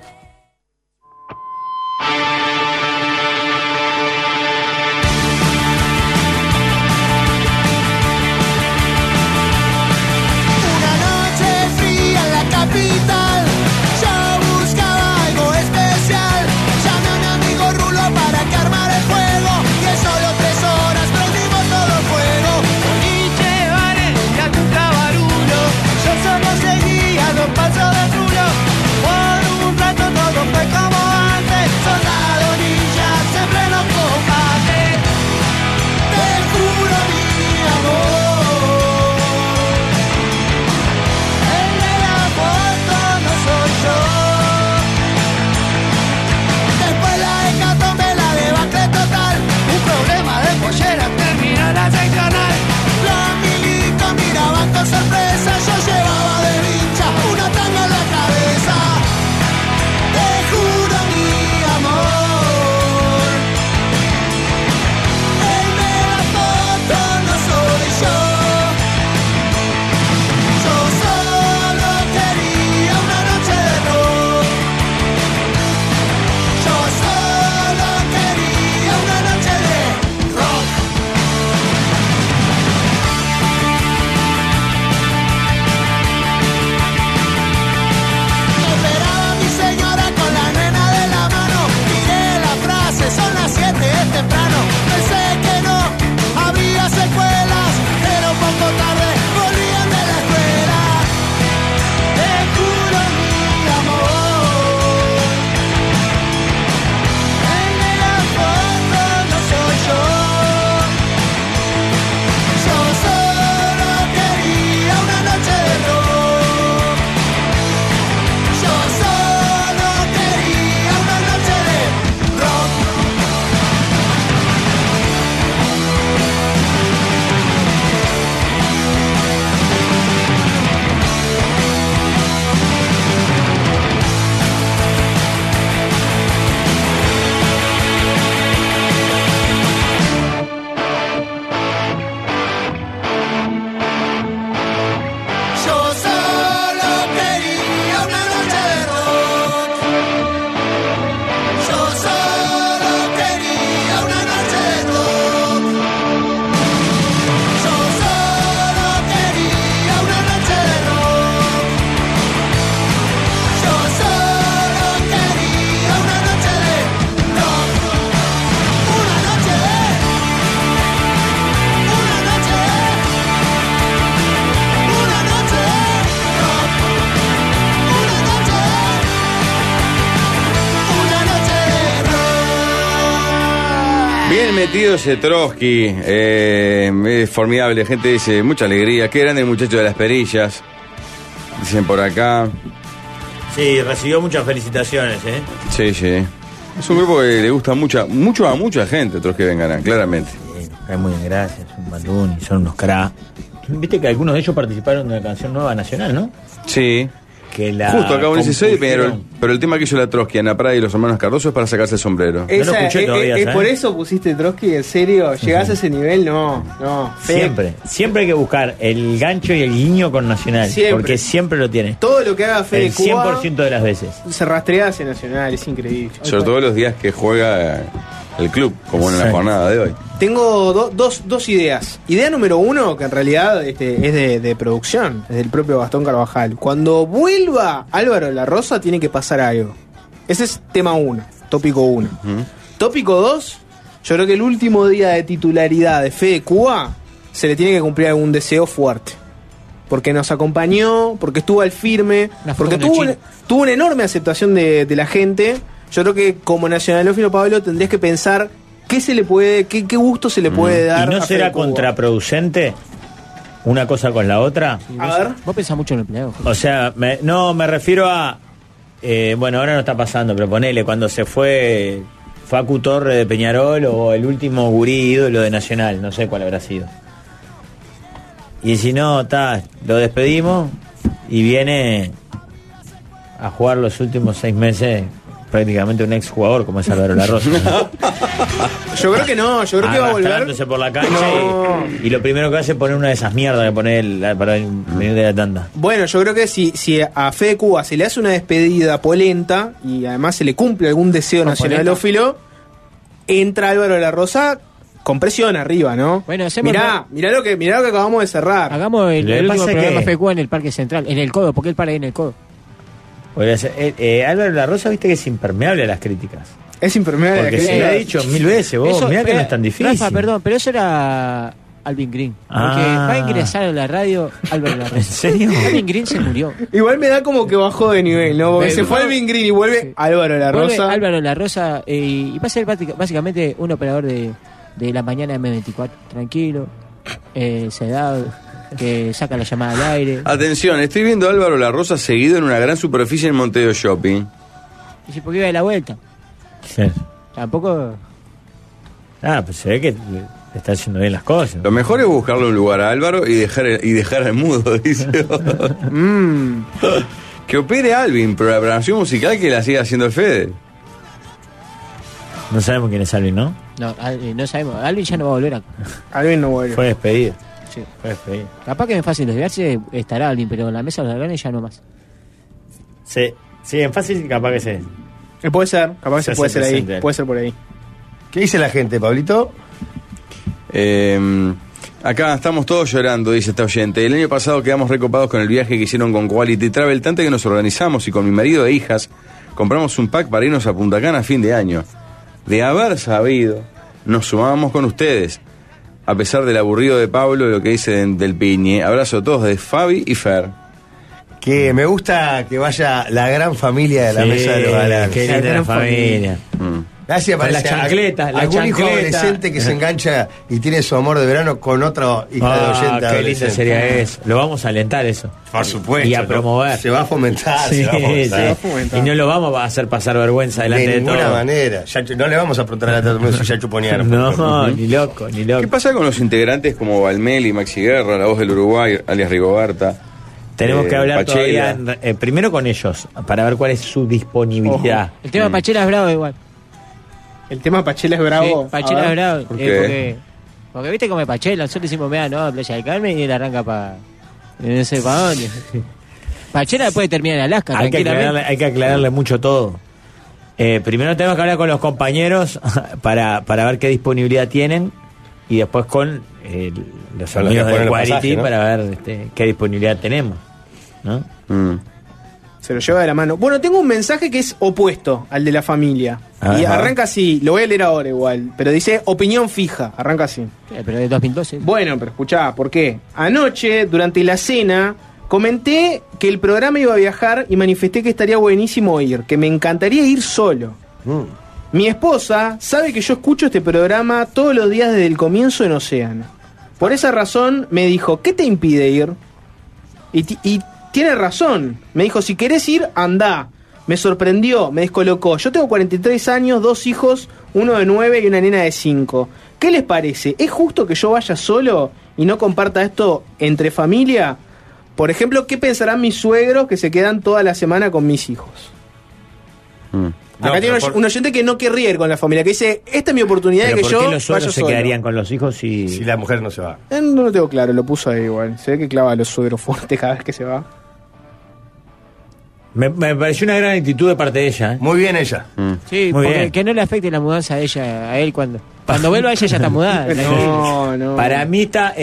Una noche fría en la capital, yo buscaba algo especial. Llamé a mi amigo Rulo para que armara el fuego, y en solo 3 horas prendimos todo fuego. Boliche, bares y algún cabarulo, yo somos de Bien metido ese Trotsky. Es formidable. Gente dice, mucha alegría. Qué grande el muchacho de las perillas. Dicen por acá. Sí, recibió muchas felicitaciones, ¿eh? Sí, sí. Es un grupo que le gusta mucho a mucha gente, Trotsky Vengarán, claramente. Sí, cae muy bien, gracias. Un balón y son unos cracks. Viste que algunos de ellos participaron de una canción nueva nacional, ¿no? Sí. Que la Justo acá un 16 de Peñarol. compusieron. Pero el tema que hizo la Trotsky, Ana Prada y los hermanos Cardoso es para sacarse el sombrero. No lo escuché todavía, ¿sabes? ¿Por eso pusiste Trotsky? ¿En serio? ¿Llegás a ese nivel? No. Siempre hay que buscar el gancho y el guiño con Nacional. Siempre. Porque siempre lo tiene. Todo lo que haga Fede El Cuba 100% de las veces. se rastrea hacia Nacional, es increíble. Sobre todo los días que juega el club, como en la Sí. jornada de hoy. Tengo dos ideas. Idea número uno, que en realidad es de producción, es del propio Gastón Carvajal. Cuando vuelva Álvaro de la Rosa tiene que pasar algo. Ese es tema 1, tópico 1. Tópico 2, yo creo que el último día de titularidad de Fede Cuba se le tiene que cumplir algún deseo fuerte. Porque nos acompañó, porque estuvo al firme, Una foto porque con el tuvo una enorme aceptación de la gente. Yo creo que como nacionalófilo, Pablo, tendrías que pensar qué se le puede, qué gusto se le puede dar. ¿Y no a será Fede Cuba. contraproducente una cosa con la otra? A ver. Vos pensás mucho en el empleado. O sea, me refiero a... bueno, ahora no está pasando, pero ponele, cuando se fue Facu Torre de Peñarol o el último gurí ídolo de Nacional, no sé cuál habrá sido. Y si no, lo despedimos y viene a jugar los últimos 6 meses prácticamente un exjugador como es Álvaro La Rosa. Yo creo que no, yo creo que va a volver. Arrastrándose por la cancha No. y lo primero que hace es poner una de esas mierdas que pone él para venir de la tanda. Bueno, yo creo que si a Fede Cuba se le hace una despedida polenta y además se le cumple algún deseo nacionalófilo, entra Álvaro de la Rosa con presión arriba, ¿no? Bueno, hacemos. Mirá lo que acabamos de cerrar. Hagamos el Lo que último pasa es programa que- FQ en el Parque Central, en el Codo, porque él para ahí en el Codo. Podría ser. Álvaro La Rosa, viste que es impermeable a las críticas. Es impermeable a la Porque se crítica. lo he dicho 1000 veces, vos. Mirá que no es tan difícil. Rafa, perdón, pero eso era Alvin Green. Porque Ah. va a ingresar a la radio Álvaro La Rosa. ¿En serio? Alvin Green se murió. Igual me da como que bajó de nivel, ¿no? Porque Pero- se fue Alvin Green y vuelve Álvaro de la Vuelve Rosa. Álvaro La Rosa y va a ser básicamente un operador de la mañana de M24. Tranquilo, sedado, que saca la llamada al aire. Atención, estoy viendo a Álvaro La Rosa seguido en una gran superficie en Montevideo Shopping. Y si porque iba de la vuelta. Sí. Tampoco. Pues se ve que le está haciendo bien las cosas. Lo mejor es buscarle un lugar a Álvaro y dejar al mudo, dice. Que opere Alvin, pero la programación musical que la siga haciendo el Fede. No sabemos quién es Alvin, ¿no? No sabemos. Alvin ya no va a volver a. Alvin no vuelve. Fue despedido. Sí. Fue despedido. Capaz que es fácil desviarse, estará Alvin, pero en la mesa de los dragones ya no más. Sí, en fácil capaz que se... Puede ser, capaz que Se se puede hace ser ahí. presente. Puede ser por ahí. ¿Qué dice la gente, Pablito? Acá estamos todos llorando, dice esta oyente. El año pasado quedamos recopados con el viaje que hicieron con Quality Travel, tanto que nos organizamos y con mi marido e hijas compramos un pack para irnos a Punta Cana a fin de año. De haber sabido, nos sumábamos con ustedes. A pesar del aburrido de Pablo, lo que dice del Piñe. Abrazo a todos de Fabi y Fer. Que me gusta que vaya la gran familia de la Sí, mesa de los galanes. qué linda la familia. Gracias, Con parece la chancleta, la algún hijo chancleta. adolescente que se engancha y tiene su amor de verano con otro hijo de oyente Qué lindo adolescente. sería eso. Lo vamos a alentar eso. Por supuesto. Y a promover. Se va a fomentar. Sí, se va a fomentar. sí. Y no lo vamos a hacer pasar vergüenza delante De de, ninguna todos. manera. No le vamos a preguntar a todo el mundo si ya chuponearon. No, ni loco, ni loco. ¿Qué pasa con los integrantes como Valmel y Maxi Guerra, la voz del Uruguay, alias Rigoberta? Tenemos que hablar Pachela. todavía primero con ellos para ver cuál es su disponibilidad. El tema de Pachela es bravo igual. El tema Pachela es bravo. Sí, Pachela A es ver. bravo. ¿Por qué? Porque viste como es Pachela, nosotros decimos, mira, no, Playa del Carmen y él arranca para. No sé para dónde. Pachela puede terminar en Alaska, Hay que tranquilamente. aclararle mucho todo. Primero tenemos que hablar con los compañeros para ver qué disponibilidad tienen y después con los Son los amigos que de ponen el Quality pasaje, ¿no? para ver qué disponibilidad tenemos, ¿no? Se lo lleva de la mano. Bueno, tengo un mensaje que es opuesto al de la familia. Ajá. Y arranca así, lo voy a leer ahora igual, pero dice opinión fija, arranca así. Pero de 2012. Bueno, pero escuchá, ¿por qué? Anoche, durante la cena, comenté que el programa iba a viajar y manifesté que estaría buenísimo ir, que me encantaría ir solo. Mi esposa sabe que yo escucho este programa todos los días desde el comienzo en Océano. Por esa razón me dijo, ¿qué te impide ir? Y tiene razón. Me dijo, si querés ir, andá. Me sorprendió, me descolocó. Yo tengo 43 años, 2 hijos, uno de 9 y una nena de 5. ¿Qué les parece? ¿Es justo que yo vaya solo y no comparta esto entre familia? Por ejemplo, ¿qué pensarán mis suegros que se quedan toda la semana con mis hijos? Acá tiene un oyente que no querría ir con la familia, que dice, esta es mi oportunidad de que ¿por yo qué los suegros vaya se solo? quedarían con los hijos si la mujer no se va? No lo tengo claro, lo puso ahí igual. Se ve que clava a los suegros fuertes cada vez que se va. Me pareció una gran actitud de parte de ella. Muy bien ella. Sí, Muy porque bien. que no le afecte la mudanza a ella, a él cuando vuelva ella ya está mudada. No. Para mí está...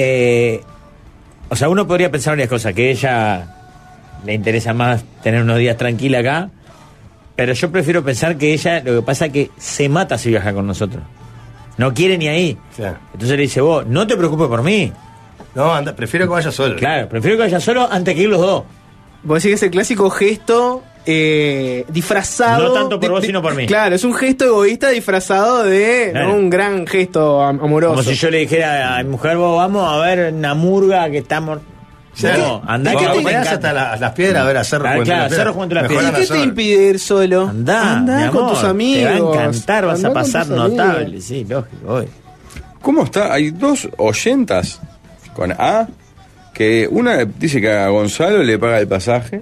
o sea, uno podría pensar varias cosas, que ella le interesa más tener unos días tranquila acá, pero yo prefiero pensar que ella, lo que pasa es que se mata si viaja con nosotros. No quiere ni ahí. Claro. Entonces le dice, vos, no te preocupes por mí. No, anda, prefiero que vaya solo. Claro, prefiero que vaya solo antes que ir los dos. Vos decís que es el clásico gesto disfrazado. No tanto por vos, sino por mí. Claro, es un gesto egoísta disfrazado de Claro. ¿no? un gran gesto amoroso. Como si yo le dijera a mi mujer, vos vamos a ver una murga que estamos... No, andá ¿Y que qué te te quedás encanta. hasta las piedras a ver a Cerro Claro, Juventud de las Cerro Piedras? Juventud de las Mejor Piedras. ¿Y qué anda te solo. impide ir solo? Andá, mi con amor, tus amigos. Te va a encantar, vas Andá a con pasar tus amigos. notable, sí, lógico. Hoy. ¿Cómo está? Hay 2 oyentas con A, que una dice que a Gonzalo le paga el pasaje,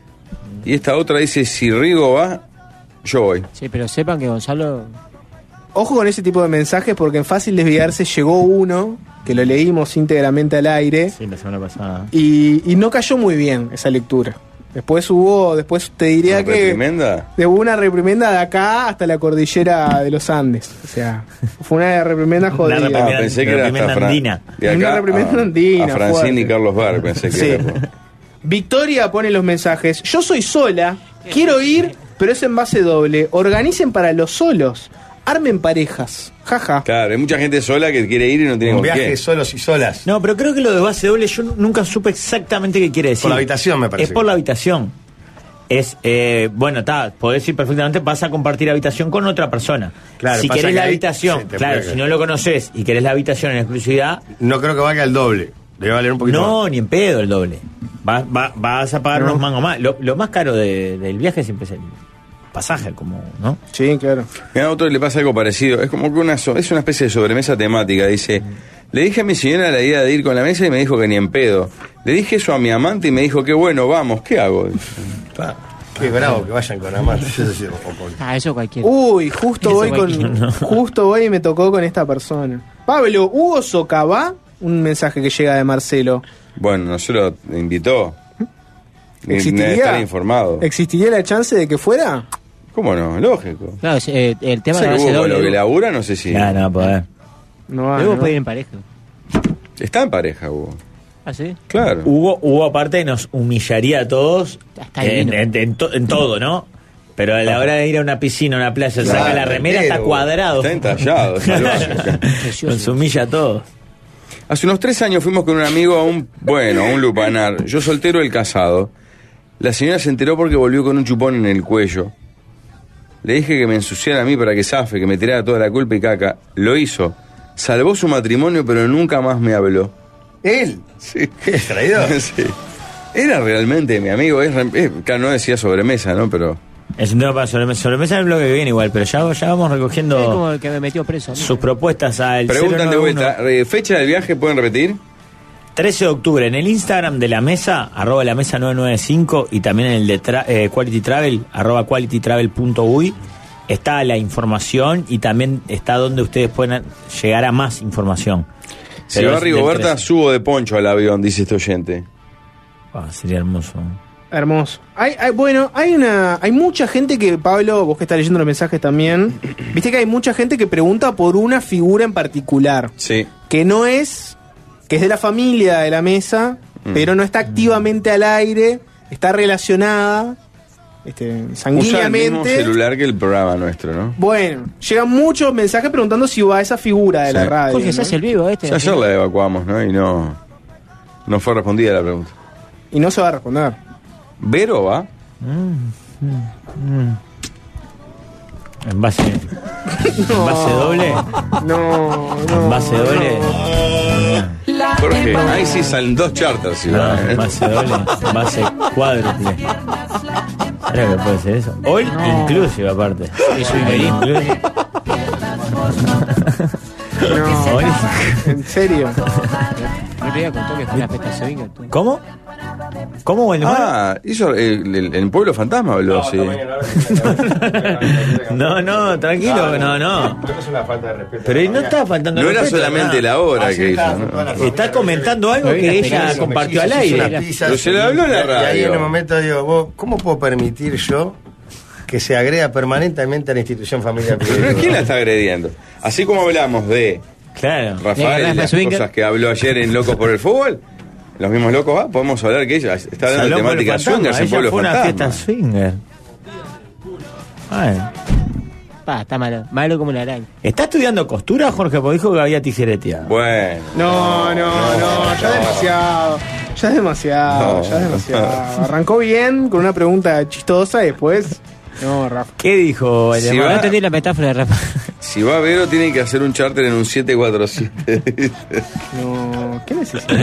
y esta otra dice, si Rigo va, yo voy. Sí, pero sepan que Gonzalo... Ojo con ese tipo de mensajes porque en Fácil Desviarse llegó uno, que lo leímos íntegramente al aire, Sí, la semana pasada. y no cayó muy bien esa lectura. Después te diría ¿Una que... reprimenda? Hubo una reprimenda de acá hasta la cordillera de los Andes. O sea, fue una reprimenda jodida. Una reprimenda- Pensé que era hasta reprimenda andina. de acá Una reprimenda andina, a Francine fuerte. y Carlos Bar, pensé que Sí. era. Victoria pone los mensajes. Yo soy sola, quiero ir, pero es en base doble. Organicen para los solos. Armen parejas. Jaja. Claro, hay mucha gente sola que quiere ir y no tiene Un con viaje qué. solos y solas. No, pero creo que lo de base doble yo nunca supe exactamente qué quiere decir. Por la habitación, me parece. Es por la habitación. Es, bueno, podés ir perfectamente, vas a compartir habitación con otra persona. Claro, si pasa querés que la ahí habitación, se te claro, puede- si no lo conoces y querés la habitación en exclusividad, No creo que valga el doble. Debe valer un poquito no, más. ni en pedo el doble. Vas a pagar unos mangos más. Lo más caro del viaje siempre es el pasaje, como, ¿no? Sí, claro. Mira, a otro le pasa algo parecido. Es como que es una especie de sobremesa temática. Dice, le dije a mi señora la idea de ir con la mesa y me dijo que ni en pedo. Le dije eso a mi amante y me dijo, qué bueno, vamos, ¿qué hago? Qué bravo que vayan con amantes. Eso sí, o con- eso cualquiera. Uy, justo Eso voy cualquiera. con. Justo voy y me tocó con esta persona. Pablo, ¿Hugo Socavá? Un mensaje que llega de Marcelo. Bueno, no se lo invitó. Ni ¿Existiría? estar informado. ¿Existiría la chance de que fuera? ¿Cómo no? Lógico. Claro, el tema O de sea, la que base Hugo, con lo que doble. labura, no sé si... No, poder. No va, Luego ¿no? puede ir en pareja. Está en pareja, Hugo. ¿Ah, sí? Claro. Hugo aparte nos humillaría a todos Está divino. en todo, ¿no? Pero a la hora de ir a una piscina, a una playa, Claro, saca la remera, entero, está cuadrado. está entallado, salvaje. Nos humilla a todos. Hace unos 3 años fuimos con un amigo a un lupanar. Yo soltero, él casado. La señora se enteró porque volvió con un chupón en el cuello. Le dije que me ensuciara a mí para que zafe, que me tirara toda la culpa y caca. Lo hizo. Salvó su matrimonio, pero nunca más me habló. ¿Él? Sí. ¿Es traidor? Sí. Era realmente mi amigo. Claro, no decía sobremesa, ¿no? Pero... Es un tema para sobremesa en el bloque que viene igual, pero ya vamos Es recogiendo como el que me metió preso. a mí. sus propuestas al Preguntan de 091. vuelta. ¿Fecha del viaje pueden repetir? 13 de octubre en el Instagram de La Mesa, @lamesa995, y también en el de Quality Travel, @qualitytravel.uy, está la información y también está donde ustedes pueden llegar a más información. Si Pero va es del Rigoberta, 13. subo de poncho al avión, dice este oyente. Sería hermoso. Hermoso. Hay mucha gente que, Pablo, vos que estás leyendo los mensajes también, viste que hay mucha gente que pregunta por una figura en particular. Sí. Que no es, que es de la familia de La Mesa, pero no está activamente al aire, está relacionada Usa el mismo sanguíneamente. celular que el programa nuestro, ¿no? Bueno, llegan muchos mensajes preguntando si va esa figura de la Sí. radio. Jorge, se ¿no? hace el vivo Ya ayer la evacuamos, ¿no? Y no fue respondida la pregunta. Y no se va a responder. ¿Vero va? ¿Envase doble? No. ¿Envase doble? Jorge, ahí sí salen 2 charters. No, envase doble, envase cuádruple. ¿Sabes lo que puede ser eso? All inclusive, aparte. Eso inclusive. No, ¿en serio? No te diga contó que fue una fiesta swinger. ¿Cómo? ¿Cómo, Waldemar? Ah, hizo el Pueblo Fantasma habló, sí. No, tranquilo, no. No es una falta de respeto. Pero no está faltando No era respeto, solamente nada. la hora que hizo, ¿no? Está comentando algo que ella compartió al aire. Pero se le habló en la radio. Y ahí en un momento digo, vos, ¿cómo puedo permitir yo que se agreda permanentemente a la institución familiar? Pero ¿quién la está agrediendo? Así como hablamos de Claro. Rafael, Rafa las Swinger. cosas que habló ayer en Locos por el Fútbol, los mismos locos, podemos hablar que ella está hablando de Salón temática Pueblo swingers en Fantasma. Pueblo Ella fue una Fantasma. fiesta swinger. Ay. Está malo. Malo como una araña. ¿Está estudiando costura, Jorge? Porque dijo que había tijereteado. Bueno. No, ya demasiado. Arrancó bien con una pregunta chistosa y después. No, Rafa. ¿Qué dijo Waldemar? Si va- No entendí la metáfora de Rafa. Si va a Vero, tiene que hacer un charter en un 747. No, ¿qué necesita?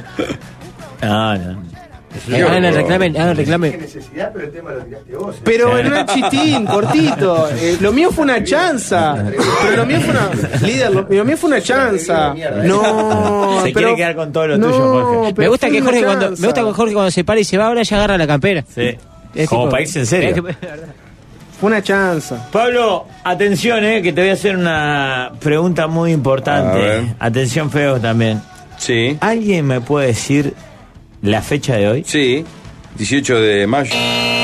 No. Hagan el reclame. necesidad, pero el tema lo tiraste vos. Pero en un chistín, cortito. Lo mío fue una chanza. Pero lo mío fue una. Líder, lo mío fue una chanza. No. Se pero- quiere quedar con todo lo no, tuyo, Jorge. pero Me gusta fue que una Jorge chanza. cuando se para y se va, ahora ya agarra la campera. Sí. Es Como tipo- para irse en serio. Fue una chanza. Pablo, atención, que te voy a hacer una pregunta muy A importante. ver. Atención, feo también. Sí, ¿Alguien me puede decir la fecha de hoy? sí. 18 de mayo.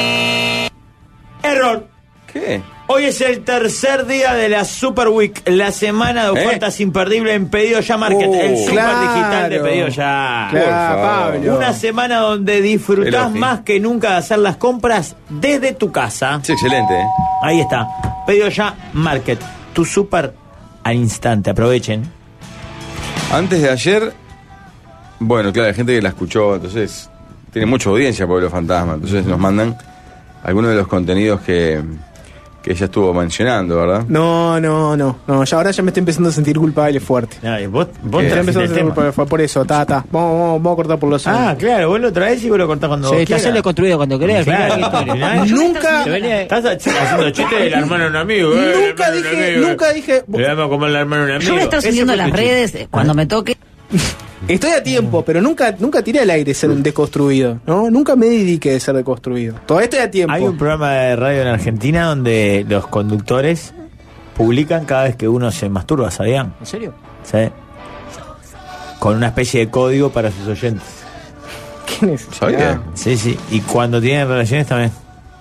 Error. ¿Qué? Hoy es el tercer día de la Super Week, la semana de ofertas imperdibles en Pedido Ya Market, el super claro. digital de Pedido Ya. Por Claro, favor. Pablo. Una semana donde disfrutás Elogi. más que nunca de hacer las compras desde tu casa. Es excelente, ¿eh? Ahí está. Pedido Ya Market, tu super al instante. Aprovechen. Antes de ayer, bueno, claro, hay gente que la escuchó, entonces tiene mucha audiencia Pueblo Fantasma, entonces nos mandan algunos de los contenidos que ella estuvo mencionando, ¿verdad? No. Ya ahora ya me estoy empezando a sentir culpable fuerte. Vos Ya trajiste empezando a el sentir tema. culpable fuerte. Por eso, Vamos a cortar por los Ah, claro, vos lo traes y vos lo cortás cuando vos Sí, quieras. hacerlo construido cuando querés. Claro. Al final, ¿qué historia? Nunca- Te venía- Estás haciendo chistes del hermano de un amigo. Nunca dije. Le vamos a comer el hermano de un amigo. Yo voy a estar Ese subiendo fue a las tu chiste. redes cuando me toque. Estoy a tiempo, pero nunca tiré al aire ser un deconstruido, ¿no? Nunca me dediqué a ser deconstruido. Todavía estoy a tiempo. Hay un programa de radio en Argentina donde los conductores publican cada vez que uno se masturba, ¿sabían? ¿En serio? Sí. Con una especie de código para sus oyentes. ¿Qué necesidad? ¿Sabía? Sí. Y cuando tienen relaciones también.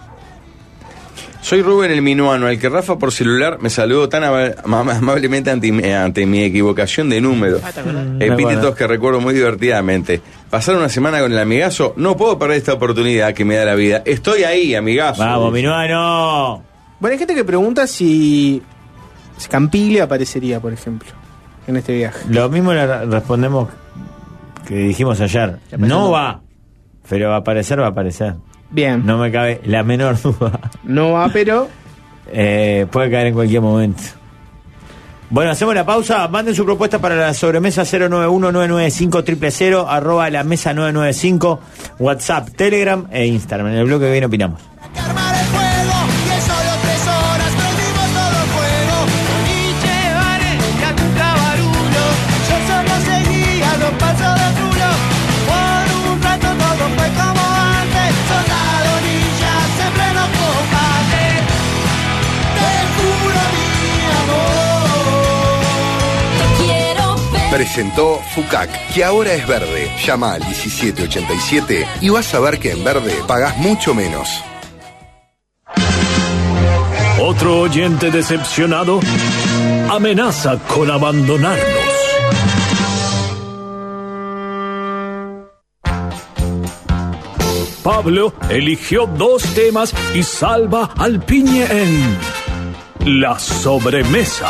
Soy Rubén el Minuano, al que Rafa por celular me saludó tan amablemente ante mi equivocación de número. Epítetos que recuerdo muy divertidamente. Pasar una semana con el amigazo, no puedo perder esta oportunidad que me da la vida. Estoy ahí, amigazo. Vamos, Minuano. Bueno, hay gente que pregunta si Campiglia aparecería, por ejemplo, en este viaje. Lo mismo le respondemos que dijimos ayer. No va, pero va a aparecer, Bien. No me cabe la menor duda. No va, pero. Puede caer en cualquier momento. Bueno, hacemos la pausa. Manden su propuesta para la sobremesa 091-995-000, arroba la mesa 995, WhatsApp, Telegram e Instagram. En el bloque que viene opinamos. Armar el fuego, que solo 3 horas prendimos todo fuego. Boliche, bares y algún cabarulo. Yo solo seguía los pasos de Rulo. Por un rato todo fue como antes. Soldado ninja, en pleno combate. Te juro mi amor. Te quiero ver. Presentó FUCAC, que ahora es verde. Llama al 1787 y vas a ver que en verde pagás mucho menos. Otro oyente decepcionado amenaza con abandonarnos. Pablo eligió 2 temas y salva al Piñe en La Sobremesa.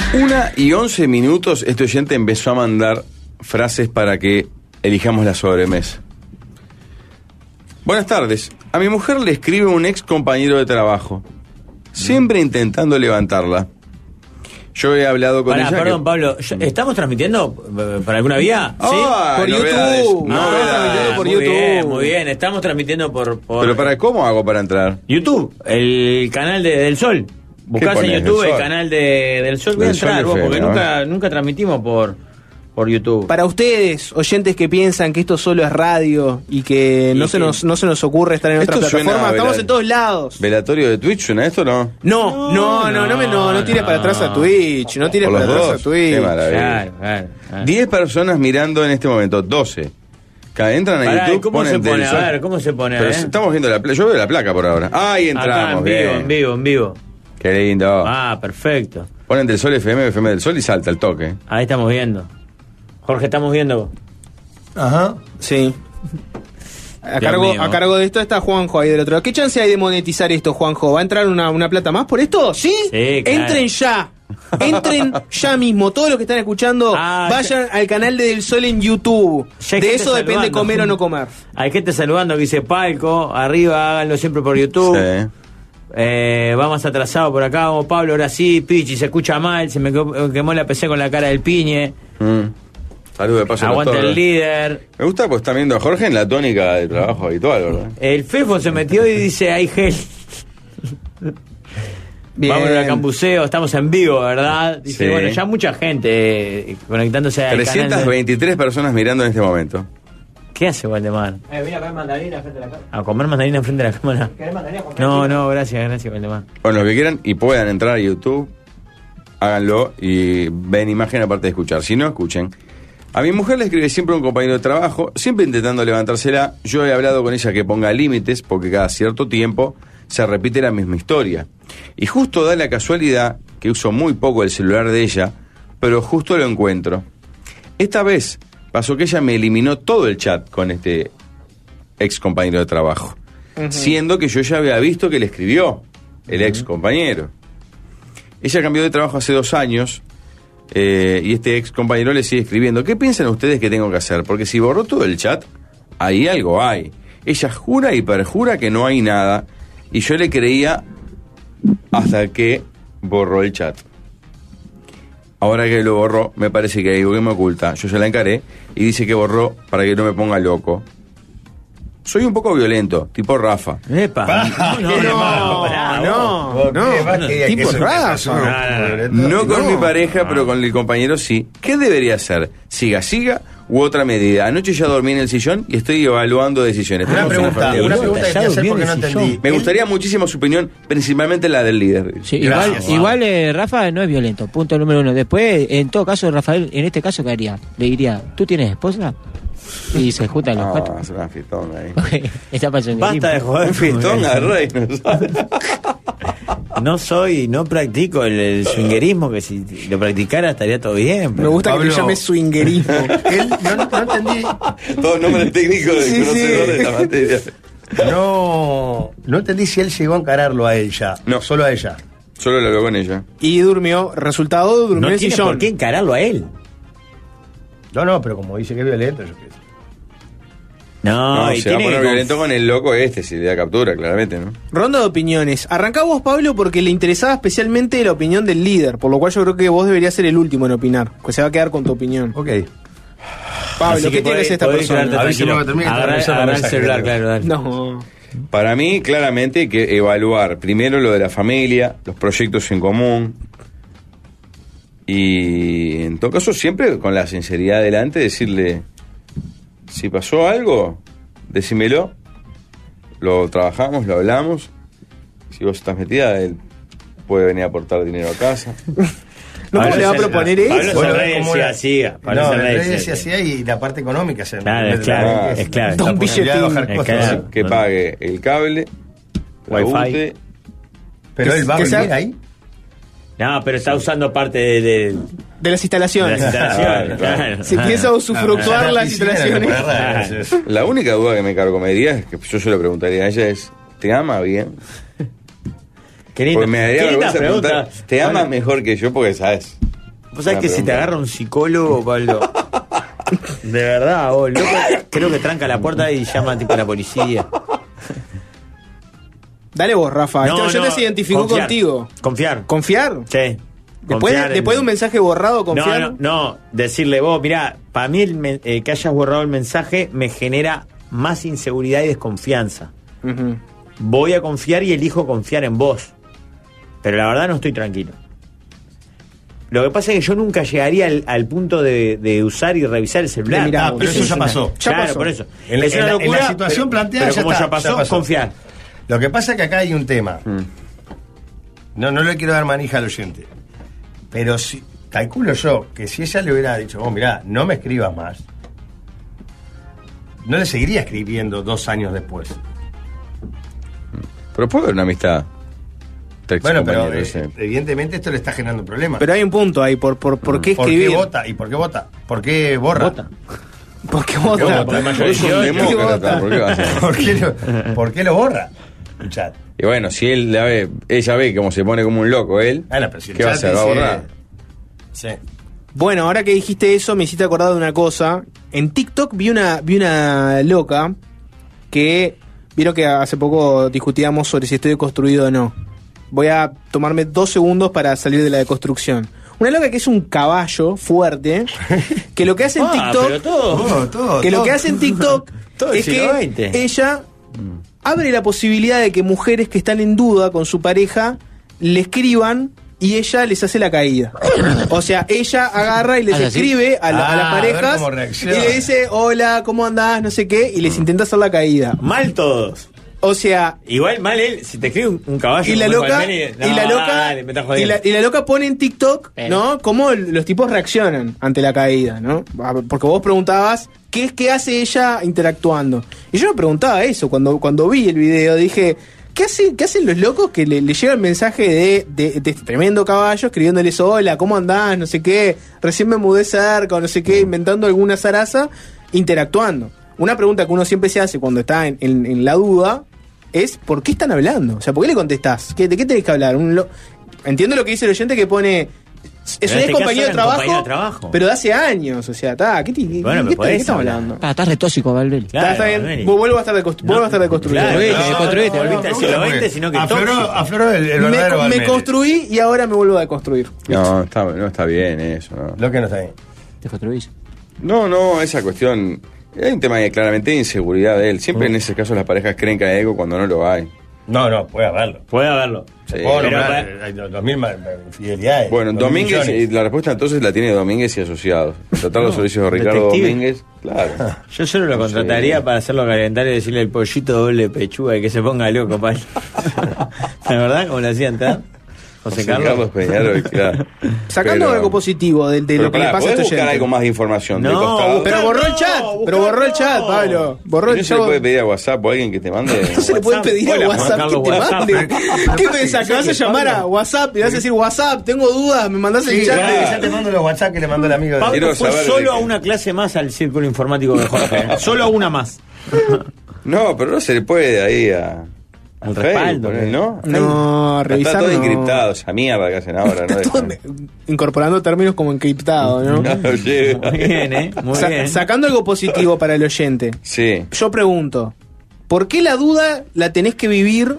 1:11, este oyente empezó a mandar frases para que elijamos la sobremesa. Buenas tardes. A mi mujer le escribe un ex compañero de trabajo, siempre intentando levantarla. Yo he hablado con ella. Perdón, Pablo, ¿estamos transmitiendo por alguna vía? Ah, ¿Sí? por YouTube. Novedades. Por Muy YouTube. bien, muy bien. Estamos transmitiendo por Pero ¿cómo hago para entrar? YouTube, el canal del Sol. Buscás en ponés, YouTube del el Sol? canal del Sol. Voy a Del Sol entrar, vos, FM, porque nunca transmitimos por YouTube. Para ustedes, oyentes que piensan que esto solo es radio y que no se nos ocurre estar en otra Esto suena plataforma, a estamos en todos lados. ¿Velatorio de Twitch suena esto o no? No tires para atrás a Twitch, no tires Por para los atrás dos. a Twitch. Qué maravilla. Claro. 10 personas mirando en este momento, 12. Entran a Pará, YouTube, ¿cómo se ponen pone? del Sol. A ver, ¿cómo se pone? Pero estamos viendo la placa, yo veo la placa por ahora. Ahí entramos, Acá, en vivo. Qué lindo. Ah, perfecto. Ponen del Sol FM del Sol y salta el toque. Ahí estamos viendo. Jorge, ¿estamos viendo? Ajá. Sí. A Dios mío. cargo de esto está Juanjo ahí del otro lado. ¿Qué chance hay de monetizar esto, Juanjo? ¿Va a entrar una plata más por esto? ¿Sí? Sí, claro. Entren ya. Entren ya mismo. Todos los que están escuchando, vayan al canal de Del Sol en YouTube. Ya hay De gente eso depende saludando. comer o no comer. Hay gente saludando que dice palco, arriba, háganlo siempre por YouTube. Sí. Vamos atrasados por acá, vamos Pablo, ahora sí, Pichi, se escucha mal, se me quemó la PC con la cara del piñe. Saludos de paso. Aguanta doctor. el líder. Me gusta pues está viendo a Jorge en la tónica de trabajo habitual, ¿verdad? El Fefo se metió y dice, hay gel. Bien. Vamos a cambuceo, estamos en vivo, ¿verdad? Dice, Sí. bueno, ya mucha gente conectándose al canal. 323 personas mirando en este momento. ¿Qué hace Waldemar? Voy a comer mandarina frente a la cámara. ¿A comer mandarina enfrente de la cámara? ¿Querés mandarina? No, gracias Waldemar. Bueno, los que quieran y puedan entrar a YouTube, háganlo y ven imagen aparte de escuchar. Si no, escuchen. A mi mujer le escribe siempre un compañero de trabajo, siempre intentando levantársela. Yo he hablado con ella que ponga límites porque cada cierto tiempo se repite la misma historia. Y justo da la casualidad que uso muy poco el celular de ella, pero justo lo encuentro. Esta vez pasó que ella me eliminó todo el chat con este ex compañero de trabajo, siendo que yo ya había visto que le escribió el ex compañero. Ella cambió de trabajo hace 2 años y este ex compañero le sigue escribiendo. ¿Qué piensan ustedes que tengo que hacer? Porque si borró todo el chat, ahí algo hay. Ella jura y perjura que no hay nada y yo le creía hasta que borró el chat. Ahora que lo borró, me parece que hay algo que me oculta. Yo ya la encaré y dice que borró para que no me ponga loco. Soy un poco violento, tipo Rafa. ¡Epa! Tipo Rafa. No con mi pareja, pero con el compañero sí. ¿Qué debería hacer? ¿Siga u otra medida? Anoche ya dormí en el sillón y estoy evaluando decisiones. Una Tenemos pregunta que te hacer porque no entendí. Me gustaría muchísimo su opinión, principalmente la del líder. Sí, igual Rafa no es violento, punto número 1. Después, en todo caso, Rafael, en este caso, ¿qué haría? Le diría, ¿tú tienes esposa? Y se juntan los cuatro. Es una fiestonga ahí. Está pasando. Basta de joder. Fiestonga, rey. No practico el swingerismo, que si lo practicara estaría todo bien. Me gusta que le llame swingerismo. Él, no entendí. Todo nombre técnico de conocedor de la materia. No entendí si él llegó a encararlo a ella. No. Solo a ella. Solo lo habló con ella. Y durmió, resultado, durmió No en el tiene sillón. por qué encararlo a él. No, pero como dice que es violento, yo pienso. No, y se va a tiene poner que violento con el loco si le da captura, claramente, ¿no? Ronda de opiniones. Arrancá vos, Pablo, porque le interesaba especialmente la opinión del líder, por lo cual yo creo que vos deberías ser el último en opinar, que se va a quedar con tu opinión. Ok. Pablo, Así que ¿qué tienes esta podés persona? quedarte A ver si tranquilo. no me termina de Agarrá atravesar el mensaje, celular, claro. claro, dale. No. Para mí, claramente, hay que evaluar primero lo de la familia, los proyectos en común. Y en todo caso, siempre con la sinceridad adelante, decirle: si pasó algo, decímelo. Lo trabajamos, lo hablamos. Si vos estás metida, él puede venir a aportar dinero a casa. ¿No cómo le va a proponer eso? Pablo Serrey decía así. No, el rey decía así y la parte económica. Claro, es claro, es claro. La Un posibilidad de billetín. bajar Es costos. claro. Que pague el cable, la Wifi. UTE. Pero él va a que sea- vivir ahí. No, pero está usando parte de De las instalaciones. las instalaciones. Claro. Claro. Se empieza a usufructuar Ah, las piscina, instalaciones. no puede errar, eso es. La única duda que me carcomería es que yo se lo preguntaría a ella es: ¿te ama bien? Qué linda, Porque me daría qué linda vergüenza pregunta. preguntar, ¿te ama mejor que yo? Porque, ¿sabes? Vos sabés que si te agarra un psicólogo, Pablo. De verdad, vos, loco, creo que tranca la puerta y llama tipo a la policía. Dale vos, Rafa. No, Este oyente no, se identificó confiar. contigo. Confiar. ¿Confiar? Sí. Después de un mensaje borrado, confiar. No, decirle vos, mirá, para mí que hayas borrado el mensaje me genera más inseguridad y desconfianza. Ujú. Voy a confiar y elijo confiar en vos. Pero la verdad no estoy tranquilo. Lo que pasa es que yo nunca llegaría al punto de usar y revisar el celular. Mirá, pero eso ya pasó. Claro, por eso. En Es una la locura, situación planteada pero ya como está, ya pasó, confiar. Lo que pasa es que acá hay un tema. No le quiero dar manija al oyente. Pero si calculo yo que si ella le hubiera dicho, mirá, no me escribas más, no le seguiría escribiendo 2 años después. Pero puede haber una amistad. Bueno, pero compañero, evidentemente esto le está generando problemas. Pero hay un punto ahí, ¿por qué escribir? ¿Por qué vota? ¿Y por qué vota? ¿Por qué borra? ¿Por qué vota? Es un demócrata, ¿por qué va a ser? ¿Por qué lo borra? El chat. Y bueno, si ella ve cómo se pone como un loco él, Pero si el ¿qué va a chat hacer? ¿Va a dice- borrar? Sí. Bueno, ahora que dijiste eso, me hiciste acordar de una cosa. En TikTok vi una loca que... Vieron que hace poco discutíamos sobre si estoy deconstruido o no. Voy a tomarme 2 segundos para salir de la deconstrucción. Una loca que es un caballo fuerte, que lo que hace en TikTok... pero todo. Lo que hace en TikTok todo el es siglo que XX. ella abre la posibilidad de que mujeres que están en duda con su pareja le escriban y ella les hace la caída. O sea, ella agarra y les ¿Ah, así? escribe a las A ver parejas cómo y reacciona. le dice, hola, ¿cómo andás? No sé qué, y les intenta hacer la caída. Mal todos. O sea, Igual mal él, si te escribe un caballo y la como loca Palmeri, no, y la loca dale, me estás jodiendo. y la loca pone en TikTok, Pero- ¿no? Cómo los tipos reaccionan ante la caída, ¿no? Porque vos preguntabas qué hace ella interactuando. Y yo me preguntaba eso cuando vi el video, dije, ¿qué hacen los locos que le llega el mensaje de este tremendo caballo escribiéndoles hola, ¿cómo andás? No sé qué, recién me mudé cerca, o no sé qué, inventando alguna zaraza, interactuando. Una pregunta que uno siempre se hace cuando está en la duda es ¿por qué están hablando? O sea, ¿por qué le contestás? ¿De qué tenés que hablar? Entiendo lo que dice el oyente que pone es En un este compañero de caso eran compañeros trabajo, de trabajo. pero de hace años, o sea, Bueno, pero ¿de qué podés estamos hablar. hablando? Estás re tóxico, Valverde. Claro, Está bien, Palmeri. vuelvo a estar deconstruido. Claro, Construite, no, volviste al siglo XX, sino que tóxico. Afloró el verdadero Me Valmeri. construí y ahora me vuelvo a deconstruir. No está bien eso. No. Lo que no está bien. Te construís. No, esa cuestión. Hay un tema de claramente de inseguridad de él. Siempre en ese caso las parejas creen que hay algo cuando no lo hay. No, puede haberlo. Puede haberlo. Sí. Puedo Pero nombrar, hay 2000 infidelidades. Bueno, 2000 Domínguez, millones. la respuesta entonces la tiene Domínguez y asociados. Tratar los servicios de Ricardo detective. Domínguez, claro. Yo solo lo contrataría Sí. para hacerlo calentar y decirle el pollito doble pechuga y que se ponga loco, Pablo. ¿La verdad? Como lo hacían antes. José Carlos. Peñarol, claro. Sacando Pero- algo positivo de pero lo que le pará, pasa a ¿podés este buscar oyente. algo más de información de No, costado? Pero borró el chat, Pablo. Borró ¿Y el no se le chat. puede pedir a WhatsApp o a alguien que te mande? No se le puede pedir Hola, a Juan WhatsApp Carlos que te WhatsApp. mande. ¿Qué pensás? ¿Que vas a llamar a WhatsApp y le vas a decir WhatsApp? Tengo dudas, me mandás el Sí, chat. claro, ya te mando los WhatsApp que le mandó el amigo de... Pablo Quiero fue saber solo de a qué. una clase más al círculo informático de Jorge. Solo a una más. No, pero no se le puede ahí a... Al Facebook, respaldo, poner, ¿no? No, revisar Está todo no. encriptado, esa mierda que hacen ahora, ¿no? Todo incorporando términos como encriptado, ¿no? No llega. Muy bien, Muy bien. Sacando algo positivo para el oyente. Sí. Yo pregunto, ¿por qué la duda la tenés que vivir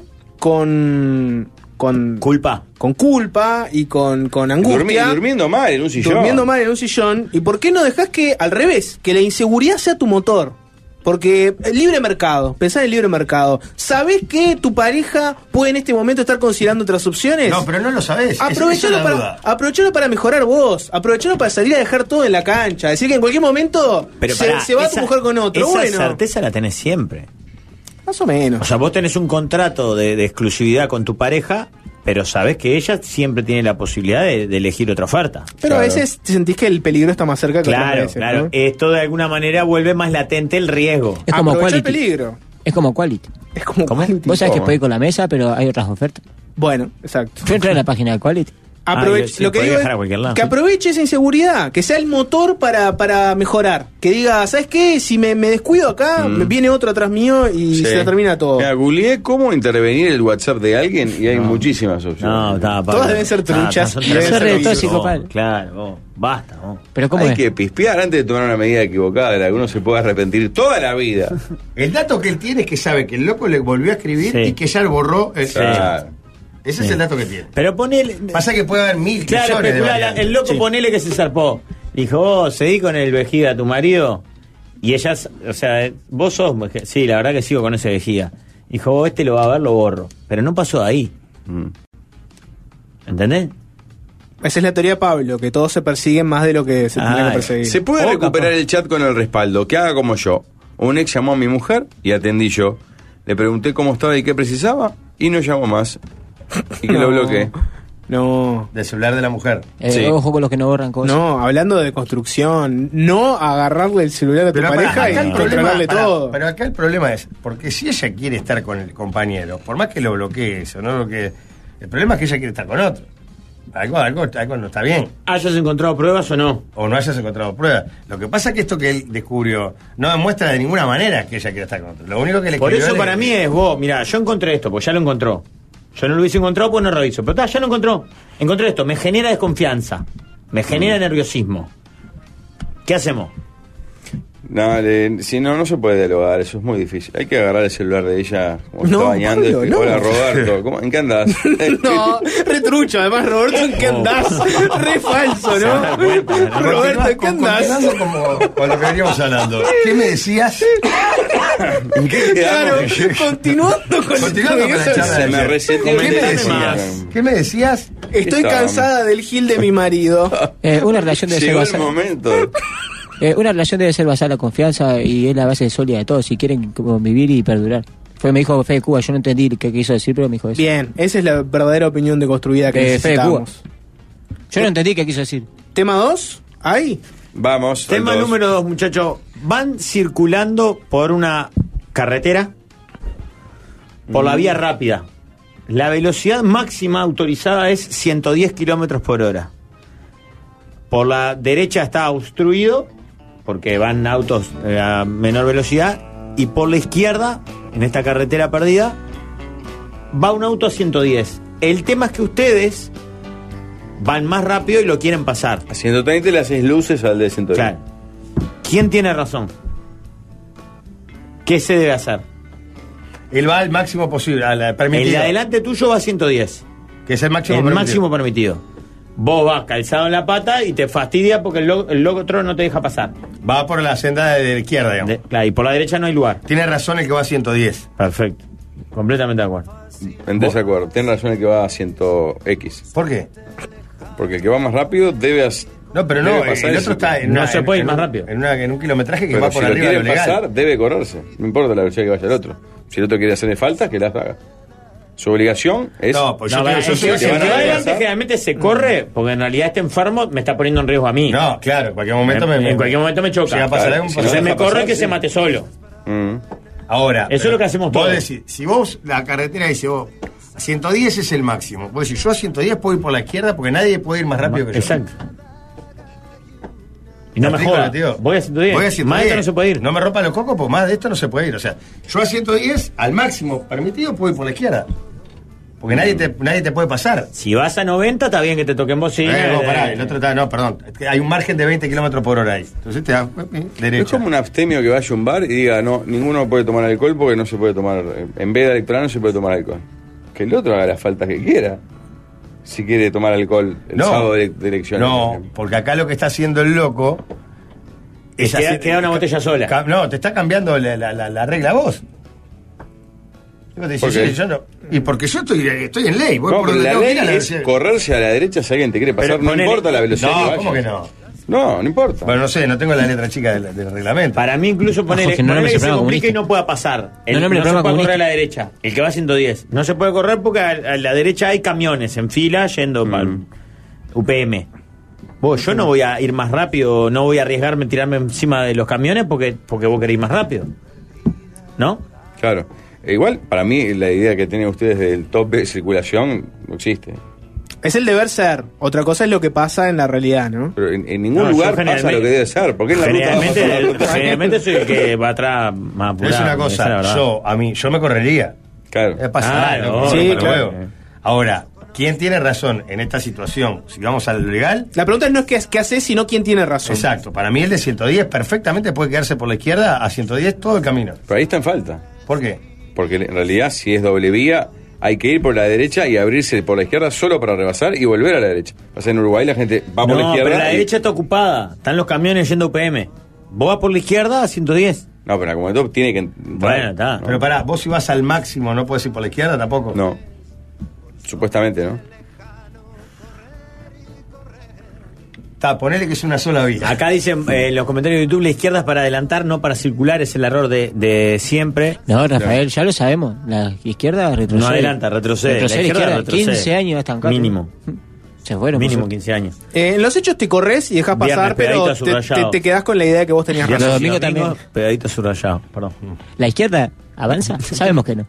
con Culpa. con culpa y con angustia? Durmiendo mal en un sillón. Durmiendo mal en un sillón. ¿Y por qué no dejás que, al revés, que la inseguridad sea tu motor? Porque el libre mercado, pensá en el libre mercado. ¿Sabés que tu pareja puede en este momento estar considerando otras opciones? No, pero no lo sabés. Aprovechalo Esa es la para, duda. aprovechalo para mejorar vos. Aprovechalo para salir a dejar todo en la cancha. Decir que en cualquier momento Pero se, pará, se va tu mujer con otro. Esa Bueno, certeza la tenés siempre. más o menos. O sea, vos tenés un contrato de exclusividad con tu pareja, pero sabés que ella siempre tiene la posibilidad de elegir otra oferta. Pero claro. a veces te sentís que el peligro está más cerca que otras Claro, veces, claro. ¿no? Esto de alguna manera vuelve más latente el riesgo. Es como Aprovechá el quality. peligro. Es como quality. Es como ¿Cómo? quality. Vos sabés que ¿Cómo? podés ir con la mesa, pero hay otras ofertas. Bueno, exacto. Yo entré en la página de quality. Lo que digo es que aproveche esa inseguridad, que sea el motor para mejorar. Que diga, ¿sabes qué? Si me descuido acá, me viene otro atrás mío y se termina todo. Mira, googleé cómo intervenir el WhatsApp de alguien y hay muchísimas opciones. Todas deben ser truchas. Claro, basta. Pero ¿cómo hay es? que pispear antes de tomar una medida equivocada de la que uno se puede arrepentir toda la vida. El dato que él tiene es que sabe que el loco le volvió a escribir y que ya lo borró. Ese es el dato que tiene. Pero ponele. Pasa que puede haber mil millones de variantes. El loco ponele que se zarpó. Dijo, vos seguí con el vejiga a tu marido. Y ella, o sea, vos sos. Sí, la verdad que sigo con ese vejiga. Dijo, vos lo va a ver, lo borro. Pero no pasó de ahí. ¿Entendés? Esa es la teoría de Pablo, que todos se persiguen más de lo que se tiene que perseguir. Se puede recuperar el chat con el respaldo. Que haga como yo. Un ex llamó a mi mujer y atendí yo. Le pregunté cómo estaba y qué precisaba y no llamó más. Y que lo bloqueé. No. Del celular de la mujer. Ojo con los que no borran cosas. No, hablando de construcción, no agarrarle el celular a tu pareja y controlarle todo. Pero acá el problema es, porque si ella quiere estar con el compañero, por más que lo bloquee eso, no bloquee, el problema es que ella quiere estar con otro. Algo no está bien. ¿Hayas encontrado pruebas o no? O no hayas encontrado pruebas. Lo que pasa es que esto que él descubrió no demuestra de ninguna manera que ella quiere estar con otro. Lo único que le Por eso para mí es vos, mirá, yo encontré esto, pues ya lo encontró. Yo no lo hubiese encontrado, pues no reviso. Pero ya lo encontró. Encontré esto, me genera desconfianza. Me genera nerviosismo. ¿Qué hacemos? No, si no se puede dialogar, eso es muy difícil. Hay que agarrar el celular de ella como está bañando. Pablo, Hola, Roberto, ¿en qué andás? No, retrucho, además, Roberto, ¿en qué andás? Re falso, ¿no? Roberto, ¿en qué andás? Continuando como con lo que veníamos hablando. ¿Qué me decías? ¿En qué Claro, continuando con la charla. Se me reseteó. ¿Qué me decías? Estoy cansada del gil de mi marido. Una relación debe ser Llegó el basada. momento. Una relación debe ser basada en la confianza y es la base sólida de todo, si quieren convivir y perdurar. Me dijo Fede Cuba, yo no entendí qué quiso decir, pero me dijo eso. Bien, esa es la verdadera opinión deconstruida que necesitamos. Yo no entendí qué quiso decir. ¿Tema 2? ¿Ahí? Vamos. Tema número 2, muchachos. Van circulando por una carretera, por la vía rápida. La velocidad máxima autorizada es 110 kilómetros por hora. Por la derecha está obstruido, porque van autos a menor velocidad, y por la izquierda, en esta carretera perdida, va un auto a 110. El tema es que ustedes van más rápido y lo quieren pasar. A 130 le haces luces al de 110. Claro. ¿Quién tiene razón? ¿Qué se debe hacer? Él va al máximo posible, al permitido. El de adelante tuyo va a 110. Que es el máximo el permitido. máximo permitido. Vos vas calzado en la pata y te fastidia porque el otro no te deja pasar. Va por la senda de la izquierda, digamos. Claro, y por la derecha no hay lugar. Tiene razón el que va a 110. Perfecto. Completamente de acuerdo. En desacuerdo. Tiene razón el que va a 100X. ¿Por qué? Porque el que va más rápido debe No, pero no, el otro está en no se puede ir más rápido. En un kilometraje que pero va por si arriba de lo lo quiere legal. pasar, debe correrse. No importa la velocidad que vaya el otro. Si el otro quiere hacerle falta, que las haga. Su obligación es... No, pues yo el que va adelante generalmente se corre porque en realidad este enfermo me está poniendo en riesgo a mí. No, claro, en cualquier momento en cualquier momento me choca. Si va a pasar algo, Entonces me corre que se mate solo. Ahora, eso es lo que hacemos todos. Vos decís, si vos, la carretera dice vos, 110 es el máximo. Vos decís, yo a 110 puedo ir por la izquierda porque nadie puede ir más rápido que yo. Exacto. Y no me jodas, voy a 110. Voy a 110. Más de esto no se puede ir. No me rompa los cocos porque más de esto no se puede ir. O sea, yo a 110, al máximo permitido, puedo ir por la izquierda. Porque nadie te puede pasar. Si vas a 90, está bien que te toquen bocina. No, pará, el otro está, no, perdón. Hay un margen de 20 kilómetros por hora ahí. Entonces te da derecha. Es como un abstemio que vaya a un bar y diga, no, ninguno puede tomar alcohol porque no se puede tomar, en veda electoral no se puede tomar alcohol. Que el otro haga las faltas que quiera. Si quiere tomar alcohol el sábado de elecciones. No, porque acá lo que está haciendo el loco es queda una botella sola. No, te está cambiando la regla vos. Te dice, sí, yo no. Y porque yo estoy en ley. Voy No, por pero donde la tengo que ley ir a es correrse a la derecha si alguien te quiere pasar. Pero no importa la velocidad que No, vaya. ¿cómo que no? No importa. Bueno, no sé, no tengo la letra chica del reglamento. Para mí incluso ponerle que se complique y no pueda pasar. No se puede correr a la derecha. El que va a 110. No se puede correr porque a la derecha hay camiones en fila yendo para UPM. Yo no voy a ir más rápido, no voy a arriesgarme, tirarme encima de los camiones porque vos querés ir más rápido. ¿No? Claro. Igual, para mí, la idea que tienen ustedes del tope de circulación no existe. Es el deber ser. Otra cosa es lo que pasa en la realidad, ¿no? Pero en ningún lugar pasa lo que debe ser. ¿Por qué en la ruta va a pasar la ruta? Generalmente soy el que va atrás más apurado. Es una cosa, yo me correría. Claro. Sí, claro. Ahora, ¿quién tiene razón en esta situación? Si vamos al legal. La pregunta no es qué haces, sino quién tiene razón. Exacto. Para mí el de 110 perfectamente puede quedarse por la izquierda a 110 todo el camino. Pero ahí está en falta. ¿Por qué? Porque en realidad, si es doble vía, hay que ir por la derecha y abrirse por la izquierda solo para rebasar y volver a la derecha. O sea, en Uruguay la gente va por la izquierda. Pero la derecha está ocupada. Están los camiones yendo UPM. Vos vas por la izquierda a 110. No, pero como todo tiene que. Bueno, está. Pero pará, vos si vas al máximo, ¿no puedes ir por la izquierda tampoco? No. Supuestamente, ¿no? Ponele que es una sola vía. Acá dicen en los comentarios de YouTube, la izquierda es para adelantar, no para circular, es el error de siempre. No, Rafael, ya lo sabemos. La izquierda retrocede. No adelanta, retrocede. La izquierda retrocede. 15 años hasta en mínimo. Se fueron. Mínimo 15 años. En los hechos te corres y dejas pasar, pero te quedás con la idea que vos tenías razón. Los domingos también. Pedadito subrayado, perdón. ¿La izquierda avanza? Sabemos que no.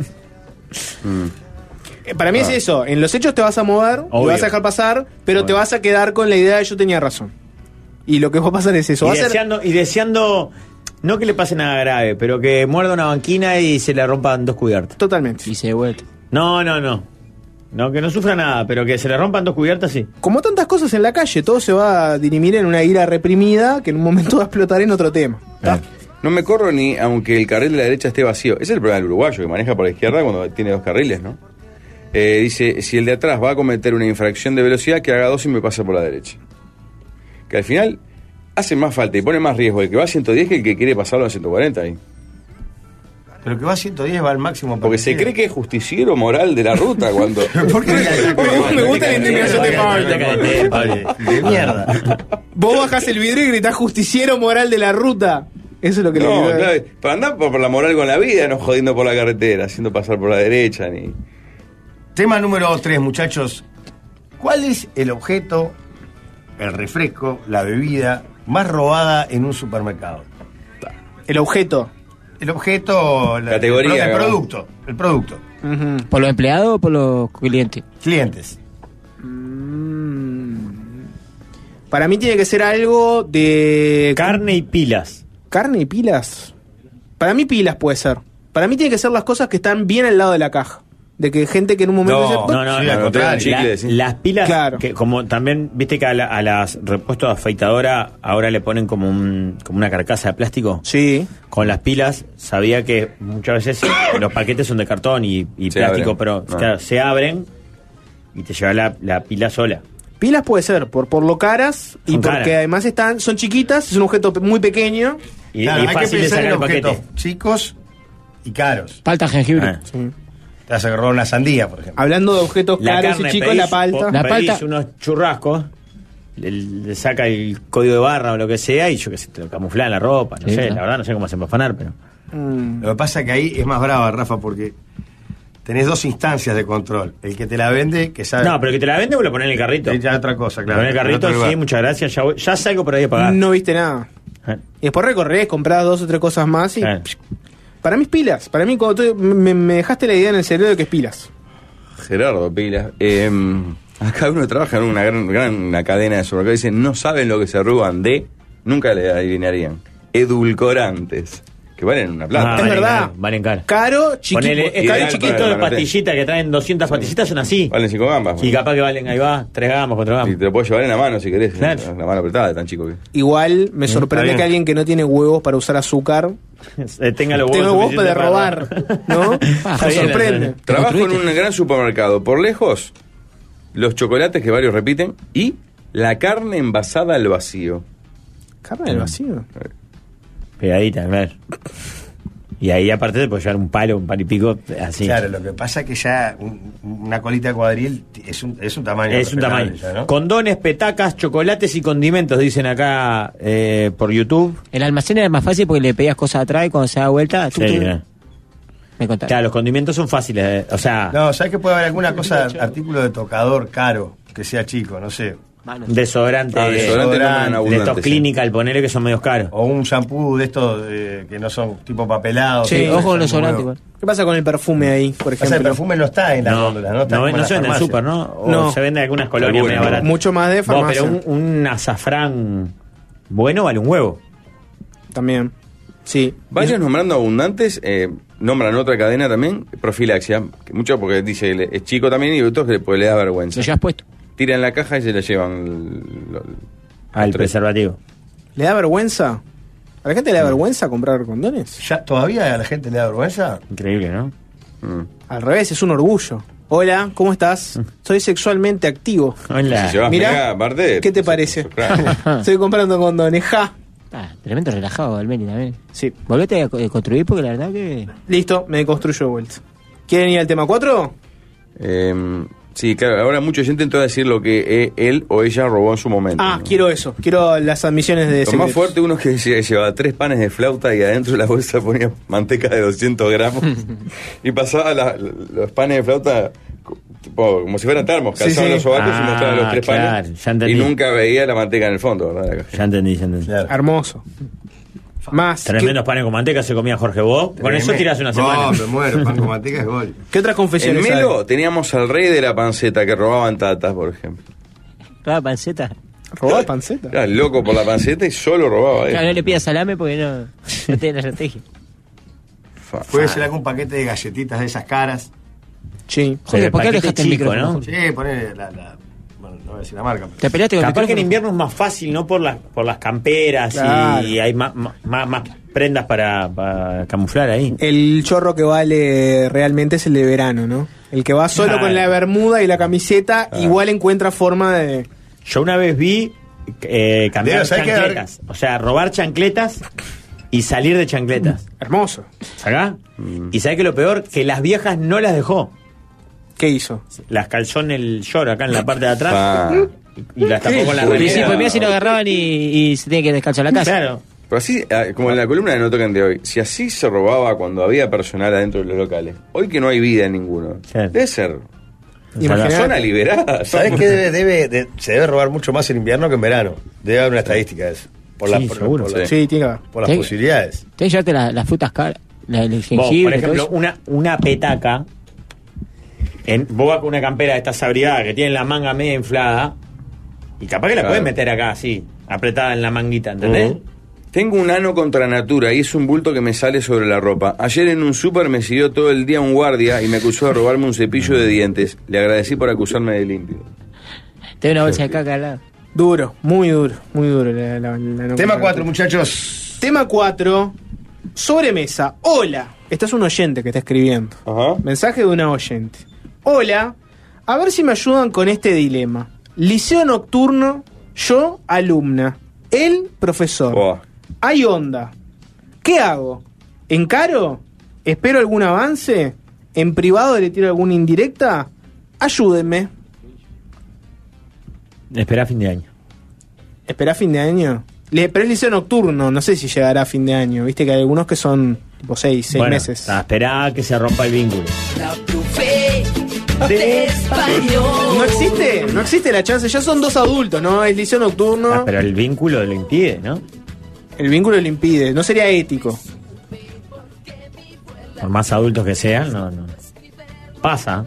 Para mí es eso, en los hechos te vas a mover, te vas a dejar pasar, pero te vas a quedar con la idea de yo tenía razón. Y lo que va a pasar es eso. Y deseando, no que le pase nada grave, pero que muerda una banquina y se le rompan 2 cubiertas. Totalmente. Y se devuelve. No, que no sufra nada, pero que se le rompan 2 cubiertas, sí. Como tantas cosas en la calle, todo se va a dirimir en una ira reprimida que en un momento va a explotar en otro tema. No me corro ni aunque el carril de la derecha esté vacío. Ese es el problema del uruguayo, que maneja por la izquierda cuando tiene 2 carriles, ¿no? Dice, si el de atrás va a cometer una infracción de velocidad, que haga 2 y me pase por la derecha. Que al final hace más falta y pone más riesgo el que va a 110 que el que quiere pasarlo a 140 ahí. Pero el que va a 110 va al máximo. Porque se cree que es justiciero moral de la ruta cuando... ¿Por qué me gusta la indignación de Pablo? De mierda. Vos bajás el vidrio y gritás justiciero moral de la ruta. Eso es lo que le digo. Claro, para andar por la moral con la vida, no jodiendo por la carretera, haciendo pasar por la derecha ni... Tema número 3, muchachos. ¿Cuál es el objeto, el refresco, la bebida más robada en un supermercado? El objeto. Categoría. El producto. Uh-huh. ¿Por los empleados o por los clientes? Clientes. Para mí tiene que ser algo de... Carne y pilas. ¿Carne y pilas? Para mí pilas puede ser. Para mí tiene que ser las cosas que están bien al lado de la caja. De que gente que en un momento... Las pilas, claro. Que como también, viste que a las repuestos de afeitadora ahora le ponen como una carcasa de plástico. Sí. Con las pilas, sabía que muchas veces los paquetes son de cartón y plástico, abren. pero claro, se abren y te lleva la pila sola. Pilas puede ser, por lo caras y porque además son chiquitas, es un objeto muy pequeño. Y fácil de sacar el paquete. Chicos y caros. Palta jengibre. Sí. Te vas a agarrar una sandía, por ejemplo. Hablando de objetos caros y chicos, la palta. La palta. Unos churrascos, le saca el código de barra o lo que sea y yo que sé, te lo camufla en la ropa, no sé, la verdad no sé cómo hacen para afanar, pero... Lo que pasa es que ahí es más brava, Rafa, porque tenés 2 instancias de control. El que te la vende, que sabe... No, pero el que te la vende vos lo ponés en el carrito. Es ya otra cosa, claro. Lo ponés en el carrito, sí, muchas gracias, ya salgo por ahí a pagar. No viste nada. Y después recorrés, comprás 2 o 3 cosas más y... Para mí es pilas. Para mí, cuando me dejaste la idea en el cerebro de que es pilas. Gerardo, pilas. Acá uno trabaja en una gran cadena de supermercados y dicen, no saben lo que se roban de... Nunca le adivinarían. Edulcorantes. Que valen una plata. Es verdad. Valen caro. Caro, chiquito. Es caro chiquito de pastillitas que traen 200 pastillitas, son así. Valen 5 gambas. Y capaz que valen, ahí va, 3 gambas, 4 gambas. Y te lo puedes llevar en la mano si querés. Claro. La mano apretada de tan chico que... Igual me sorprende que alguien que no tiene huevos para usar azúcar tenga los huevos para robar, ¿no? Me sorprende. Trabajo en un gran supermercado. Por lejos, los chocolates que varios repiten y la carne envasada al vacío. ¿Carne al vacío? Pegadita, claro. Y ahí aparte te puedes llevar un palo y pico, así. Claro, lo que pasa es que ya una colita de cuadril es un tamaño. Es un tamaño. Ya, ¿no? Condones, petacas, chocolates y condimentos, dicen acá por YouTube. El almacén era más fácil porque le pedías cosas atrás y cuando se da vuelta... Me contaron. Claro, los condimentos son fáciles, o sea... No, ¿sabes que puede haber alguna cosa, artículo de tocador caro, que sea chico, no sé? Desodorante, desodorante compran de abundante, estos sí. Clinical, ponele que son medios caros. O un shampoo de estos que no son tipo papelados. Sí, que ojo son con los desodorantes, nuevos. ¿Qué pasa con el perfume ahí, por O sea, ejemplo? el perfume no está en las góndolas, no está como en no la se vende en el farmacia. súper, ¿no? O No. se vende en algunas colonias Algunas, medio ¿no? baratas. Mucho más de Vos, farmacia. pero un azafrán bueno vale un huevo. También. Sí. Vayan nombrando abundantes, nombran otra cadena también, profilaxia, que mucho porque dice es chico también y otros que pues, le da vergüenza. ¿Lo llevas puesto? Tiran la caja y se la llevan. Al preservativo. ¿Le da vergüenza? ¿A la gente le da vergüenza comprar condones? ¿Ya todavía a la gente le da vergüenza? Increíble, ¿no? Al revés, es un orgullo. Hola, ¿cómo estás? Soy sexualmente activo. Hola. Si llevas Mirá, mega, aparte, ¿qué te parece? Estoy comprando condones, ja. Tremendo relajado, Almeni también. Sí. Volvete a construir porque la verdad que... Listo, me construyo de vuelta. ¿Quieren ir al tema 4? Sí, claro, ahora mucha gente entró a decir lo que él o ella robó en su momento. Ah, ¿no? quiero eso. Quiero las admisiones de Lo más secretos. fuerte uno es que decía que llevaba 3 panes de flauta y adentro de la bolsa ponía manteca de 200 gramos y pasaba los panes de flauta como si fueran termos, Sí, calzaban sí. los sobacos y mostraban los 3 claro, panes ya entendí. y nunca veía la manteca en el fondo, ¿verdad? La caja. Ya entendí. Hermoso. Más. Tremendos panes con manteca se comía Jorge Vos. Con eso tiras una semana. No, me muero, pan con manteca es gol. ¿Qué otras En confesiones Melo hay? teníamos al rey de la panceta que robaban tatas, por ejemplo. Claro, panceta. ¿Robar panceta? Era loco por la panceta y solo robaba Claro, él. no le pidas salame porque no tiene la estrategia. Puede ser algún paquete de galletitas de esas caras. Sí. Jorge, ¿por qué paquete alejaste el chico, micrófono? ¿no? Sí, poner bueno, no voy a decir la marca. Te peleaste con el Capaz que en micrófono. invierno es más fácil, ¿no? Por las camperas Claro. y hay más prendas para camuflar ahí. El chorro que vale realmente es el de verano, ¿no? El que va solo Claro. con la bermuda y la camiseta, igual encuentra forma de... Yo una vez vi cambiar Diego, ¿sabes qué? chancletas. O sea, robar chancletas y salir de chancletas. Hermoso. ¿Sacá? Y sabés que lo peor, que las viejas no las dejó. ¿Qué hizo? Las calzó en el short acá en la parte de atrás Ah. y las tapó con la Y sí, remera. pues mira si lo agarraban y se tiene que descalzar la casa. Claro. Pero así, como en la columna de No Tocan de hoy, si así se robaba cuando había personal adentro de los locales, hoy que no hay vida en ninguno, Claro. debe ser Imaginate. zona liberada. ¿Sabes qué? Se debe robar mucho más en invierno que en verano. Debe haber una estadística de eso. Por, Sí, seguro. Sí, tiene que haber. por las Sí. posibilidades. Tienes que llevarte las frutas caras, el Vos, jengibre, por ejemplo, todo eso. una petaca, vos vas con una campera de estas abrigadas que tiene la manga media inflada y capaz que la Claro. puedes meter acá así, apretada en la manguita, ¿entendés? Tengo un ano contra natura y es un bulto que me sale sobre la ropa. Ayer en un súper me siguió todo el día un guardia y me acusó de robarme un cepillo de dientes. Le agradecí por acusarme de limpio. Te doy una bolsa de caca al lado. Duro, muy duro, muy duro. la no Tema comprar. 4, muchachos. Tema 4, sobremesa. Hola, este es un oyente que está escribiendo. Ajá. Mensaje de una oyente. Hola, a ver si me ayudan con este dilema. Liceo nocturno, yo alumna, él profesor. Buah. Hay onda. ¿Qué hago? ¿Encaro? ¿Espero algún avance? ¿En privado le tiro alguna indirecta? Ayúdenme. Espera fin de año. ¿Espera fin de año? Pero es liceo nocturno, no sé si llegará a fin de año. Viste que hay algunos que son tipo 6 Bueno, meses. Esperá que se rompa el vínculo. de español. No existe la chance, ya son 2 adultos, ¿no? Es liceo nocturno, Pero el vínculo lo impide, ¿no? el vínculo lo impide, no sería ético. Por más adultos que sean, no. Pasa.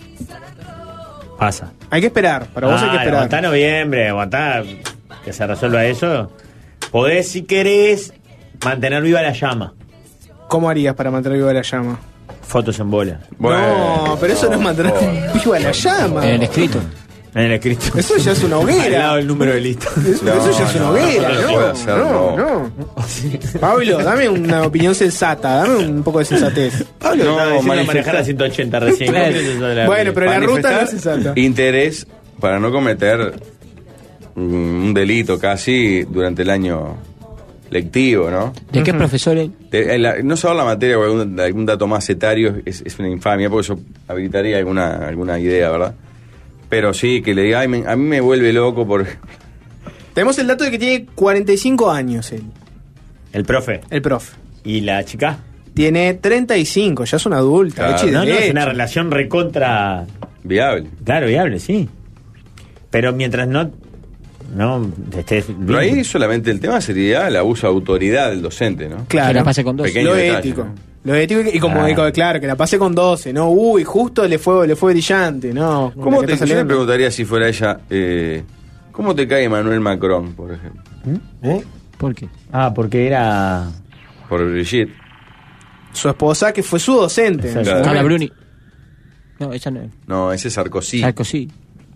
Hay que esperar, para vos hay que esperar. Aguantá noviembre, aguantá que se resuelva eso. Podés, si querés, mantener viva la llama. ¿Cómo harías para mantener viva la llama? Fotos en bola. No, pero eso no es mantener viva la llama. En el escrito. En el escrito. Eso ya es una Al hoguera. lado del número de listo. Eso ya es una hoguera, no puede hacer, no. Pablo, dame una opinión sensata, dame un poco de sensatez. Pablo No, estaba diciendo manifestar. manejar a 180 recién. Claro. ¿Qué piensas de la- Bueno, pero la ruta no es Manifestar sensata. interés para no cometer un delito casi durante el año lectivo, ¿no? ¿De qué profesor él? No saber la materia o algún dato más etario es una infamia, porque eso habilitaría alguna idea, ¿verdad? Pero sí, que le diga, a mí me vuelve loco por... Tenemos el dato de que tiene 45 años él, El profe. el profe. ¿Y la chica? Tiene 35, ya es una adulta. Claro. hecha y No, es derecha. una relación recontra... Viable. Claro, viable, sí. Pero mientras no ¿no? Pero ahí solamente el tema sería el abuso de autoridad del docente, ¿no? Claro. Que la pase con 12. Pequeño Lo detalle, ético. ¿no? Lo ético y como claro, que la pase con 12, ¿no? Uy, justo le fue brillante, ¿no? ¿Cómo La que te, está yo le saliendo. preguntaría si fuera ella, ¿cómo te cae Emmanuel Macron, por ejemplo? ¿Por qué? Porque era... Por Brigitte. Su esposa, que fue su docente. Exacto. Claro. Carla Bruni. No, esa no es. No, ese es Sarkozy. Sarkozy.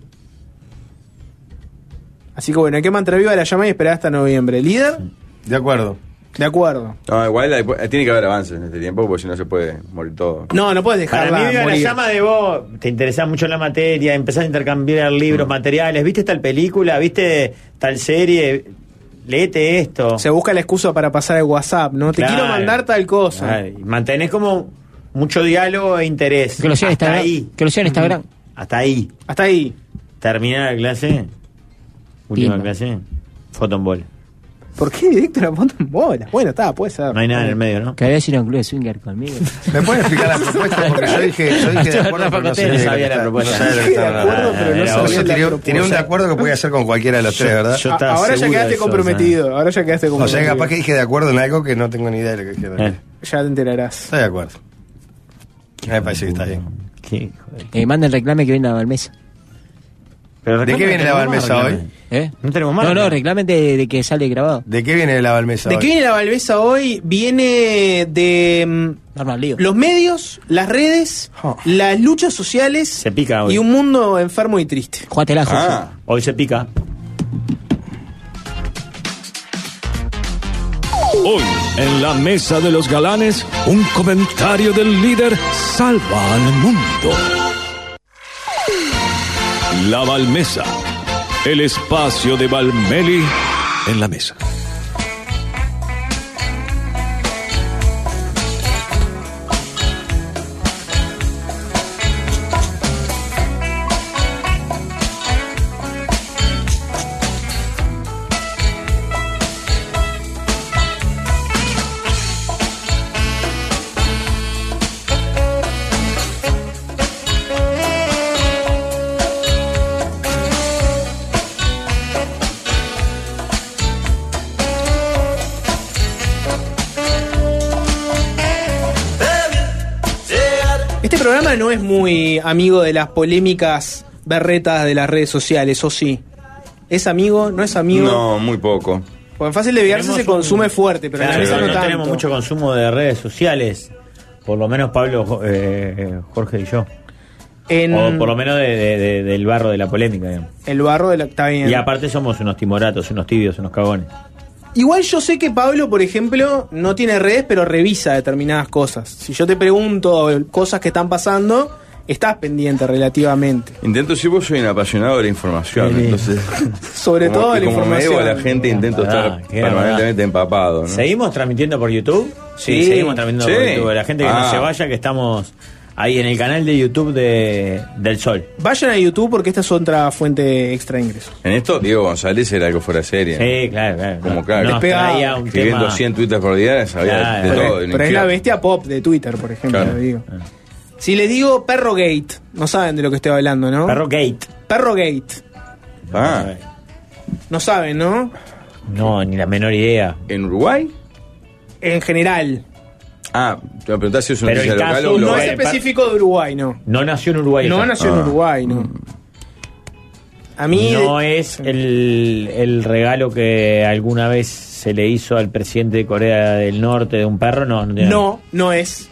Así que bueno, hay que mantener viva la llama y esperar hasta noviembre. ¿Líder? De acuerdo. De acuerdo. No, igual tiene que haber avances en este tiempo, porque si no se puede morir todo. No puedes Para dejarla mí, la morir. llama de vos, te interesás mucho en la materia, empezás a intercambiar libros, materiales, viste tal película, viste tal serie, léete esto. Se busca la excusa para pasar el WhatsApp, ¿no? Claro. Te quiero mandar tal cosa. Ay, mantenés como mucho diálogo e interés. Que lo sea en Hasta Instagram. ahí. Que lo sea en Instagram. Hasta ahí. Hasta ahí. Terminar la clase. Última Pimba. clase. Foto en bola. ¿Por qué directo la foto en bola? Bueno, puede ser. No hay nada en el medio, ¿no? Que había sido un club de swinger conmigo. ¿Me pueden explicar la propuesta? Porque yo dije de acuerdo, pero no sé No de qué sabía la está- propuesta. no sabía de qué Dije de está acuerdo, hablando. pero no Era sabía vos. la Tenía propuesta. un de acuerdo que podía hacer con cualquiera de los tres, ¿verdad? yo estaba Ahora ya seguro de quedaste eso, comprometido. Ahora ya quedaste O comprometido. sea, capaz que dije de acuerdo en algo que no tengo ni idea de lo que quiero. Ya te enterarás. Estoy de acuerdo. Me parece que está bien. ¿Qué hijo de- Manda el reclame que viene a Balmesa. Pero ¿De qué viene la Balmesa hoy? ¿Eh? No tenemos más. No, reclamen de que sale grabado. ¿De qué viene la Balmesa ¿De hoy? qué viene la Balbesa hoy? Viene de Normal lío. los medios, las redes, las luchas sociales Se pica hoy. y un mundo enfermo y triste. Jugátela, Jorge. Hoy se pica. Hoy, en la mesa de los galanes, un comentario del líder salva al mundo. La Balmesa, el espacio de Valmeli en la mesa. Este programa no es muy amigo de las polémicas berretas de las redes sociales, ¿o sí? ¿Es amigo? ¿No es amigo? No, muy poco. Porque en Fácil de Viarse se Tenemos consume fuerte, pero en la Claro, mesa no no tanto. tenemos mucho consumo de redes sociales. Por lo menos Pablo, Jorge y yo. O por lo menos del barro de la polémica, digamos. El barro de la... Está bien. Y aparte somos unos timoratos, unos tibios, unos cagones. Igual yo sé que Pablo, por ejemplo, no tiene redes, pero revisa determinadas cosas. Si yo te pregunto cosas que están pasando, estás pendiente relativamente. Intento, si vos soy un apasionado de la información, Sí. entonces... Sobre como- todo de y la como me información. debo a la gente, intento estar qué permanentemente empapado, ¿no? ¿Seguimos transmitiendo por YouTube? Sí. Seguimos transmitiendo por Sí. YouTube. La gente que no Ah. se vaya, que estamos ahí en el canal de YouTube del Sol. Vayan a YouTube porque esta es otra fuente extra de ingresos. En esto, Diego González era algo fuera de serie. Sí, claro. Como claro. Nos traía un Escribiendo tema... 100 tweets por día, sabía Claro. de Pero, todo. del pero es la infierno. bestia pop de Twitter, por ejemplo. Claro. le digo. Si les digo Perro Gate, no saben de lo que estoy hablando, ¿no? Perro Gate. Perro Gate. Ah, No saben, ¿no? No, ni la menor idea. ¿en Uruguay? En general. Ah, te preguntás si es una Pero noticia el local caso o No global. es específico de Uruguay, no. No nació en Uruguay. No esa. nació en Uruguay, no. A mí... No es el regalo que alguna vez se le hizo al presidente de Corea del Norte de un perro, no. tiene nada. No, no es.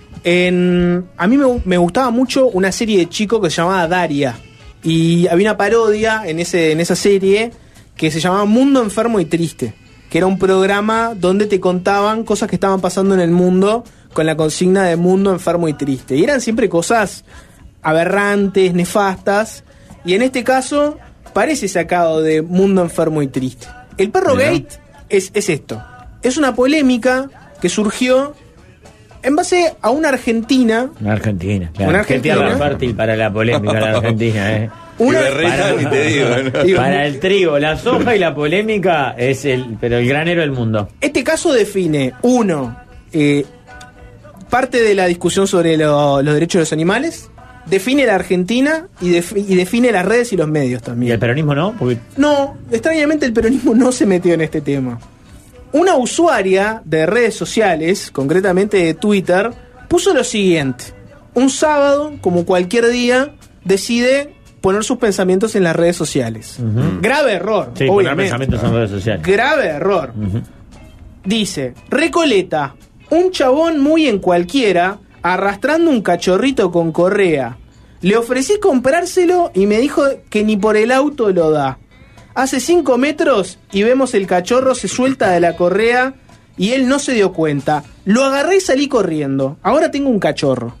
A mí me gustaba mucho una serie de chicos que se llamaba Daria. Y había una parodia en esa serie que se llamaba Mundo Enfermo y Triste. Que era un programa donde te contaban cosas que estaban pasando en el mundo con la consigna de Mundo Enfermo y Triste. Y eran siempre cosas aberrantes, nefastas. Y en este caso parece sacado de Mundo Enfermo y Triste. El Perro Mirá. Gate es esto. Es una polémica que surgió en base a una Argentina. Una Argentina, claro. Una Qué Argentina. tierra fértil para la polémica la Argentina, ¿eh? Y Una, berreta, ni te digo, ¿no? Digo, Para el trigo, la soja y la polémica es pero el granero del mundo. este caso define, uno, parte de la discusión sobre los derechos de los animales, define la Argentina y define las redes y los medios también. ¿Y el peronismo no? Porque... No, extrañamente el peronismo no se metió en este tema. Una usuaria de redes sociales, concretamente de Twitter, puso lo siguiente. Un sábado, como cualquier día, decide poner sus pensamientos en las redes sociales. Grave error, sí, poner pensamientos en redes sociales. Grave error. Dice, Recoleta, un chabón muy en cualquiera, arrastrando un cachorrito con correa. Le ofrecí comprárselo y me dijo que ni por el auto lo da. Hace 5 metros y vemos el cachorro se suelta de la correa y él no se dio cuenta. Lo agarré y salí corriendo. Ahora tengo un cachorro.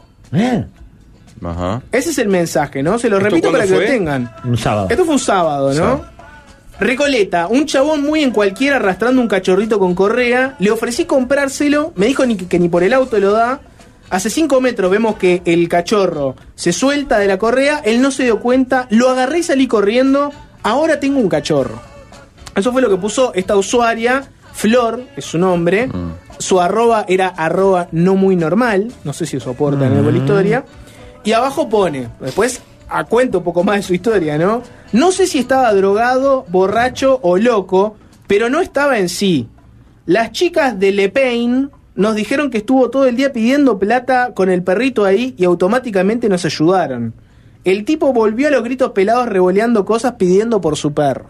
Ajá. Ese es el mensaje, ¿no? Se lo repito para que lo tengan. Un sábado. Esto fue un sábado, ¿no? Recoleta, un chabón muy en cualquiera arrastrando un cachorrito con correa. Le ofrecí comprárselo, me dijo que ni por el auto lo da. Hace 5 metros vemos que el cachorro se suelta de la correa, él no se dio cuenta, lo agarré y salí corriendo. Ahora tengo un cachorro. Eso fue lo que puso esta usuaria, Flor, es su nombre. Su arroba era arroba no muy normal. No sé si eso aporta en la historia. Y abajo pone, después cuento un poco más de su historia, ¿no? No sé si estaba drogado, borracho o loco, pero no estaba en sí. Las chicas de Le Pen nos dijeron que estuvo todo el día pidiendo plata con el perrito ahí y automáticamente nos ayudaron. El tipo volvió a los gritos pelados revoleando cosas pidiendo por su perro.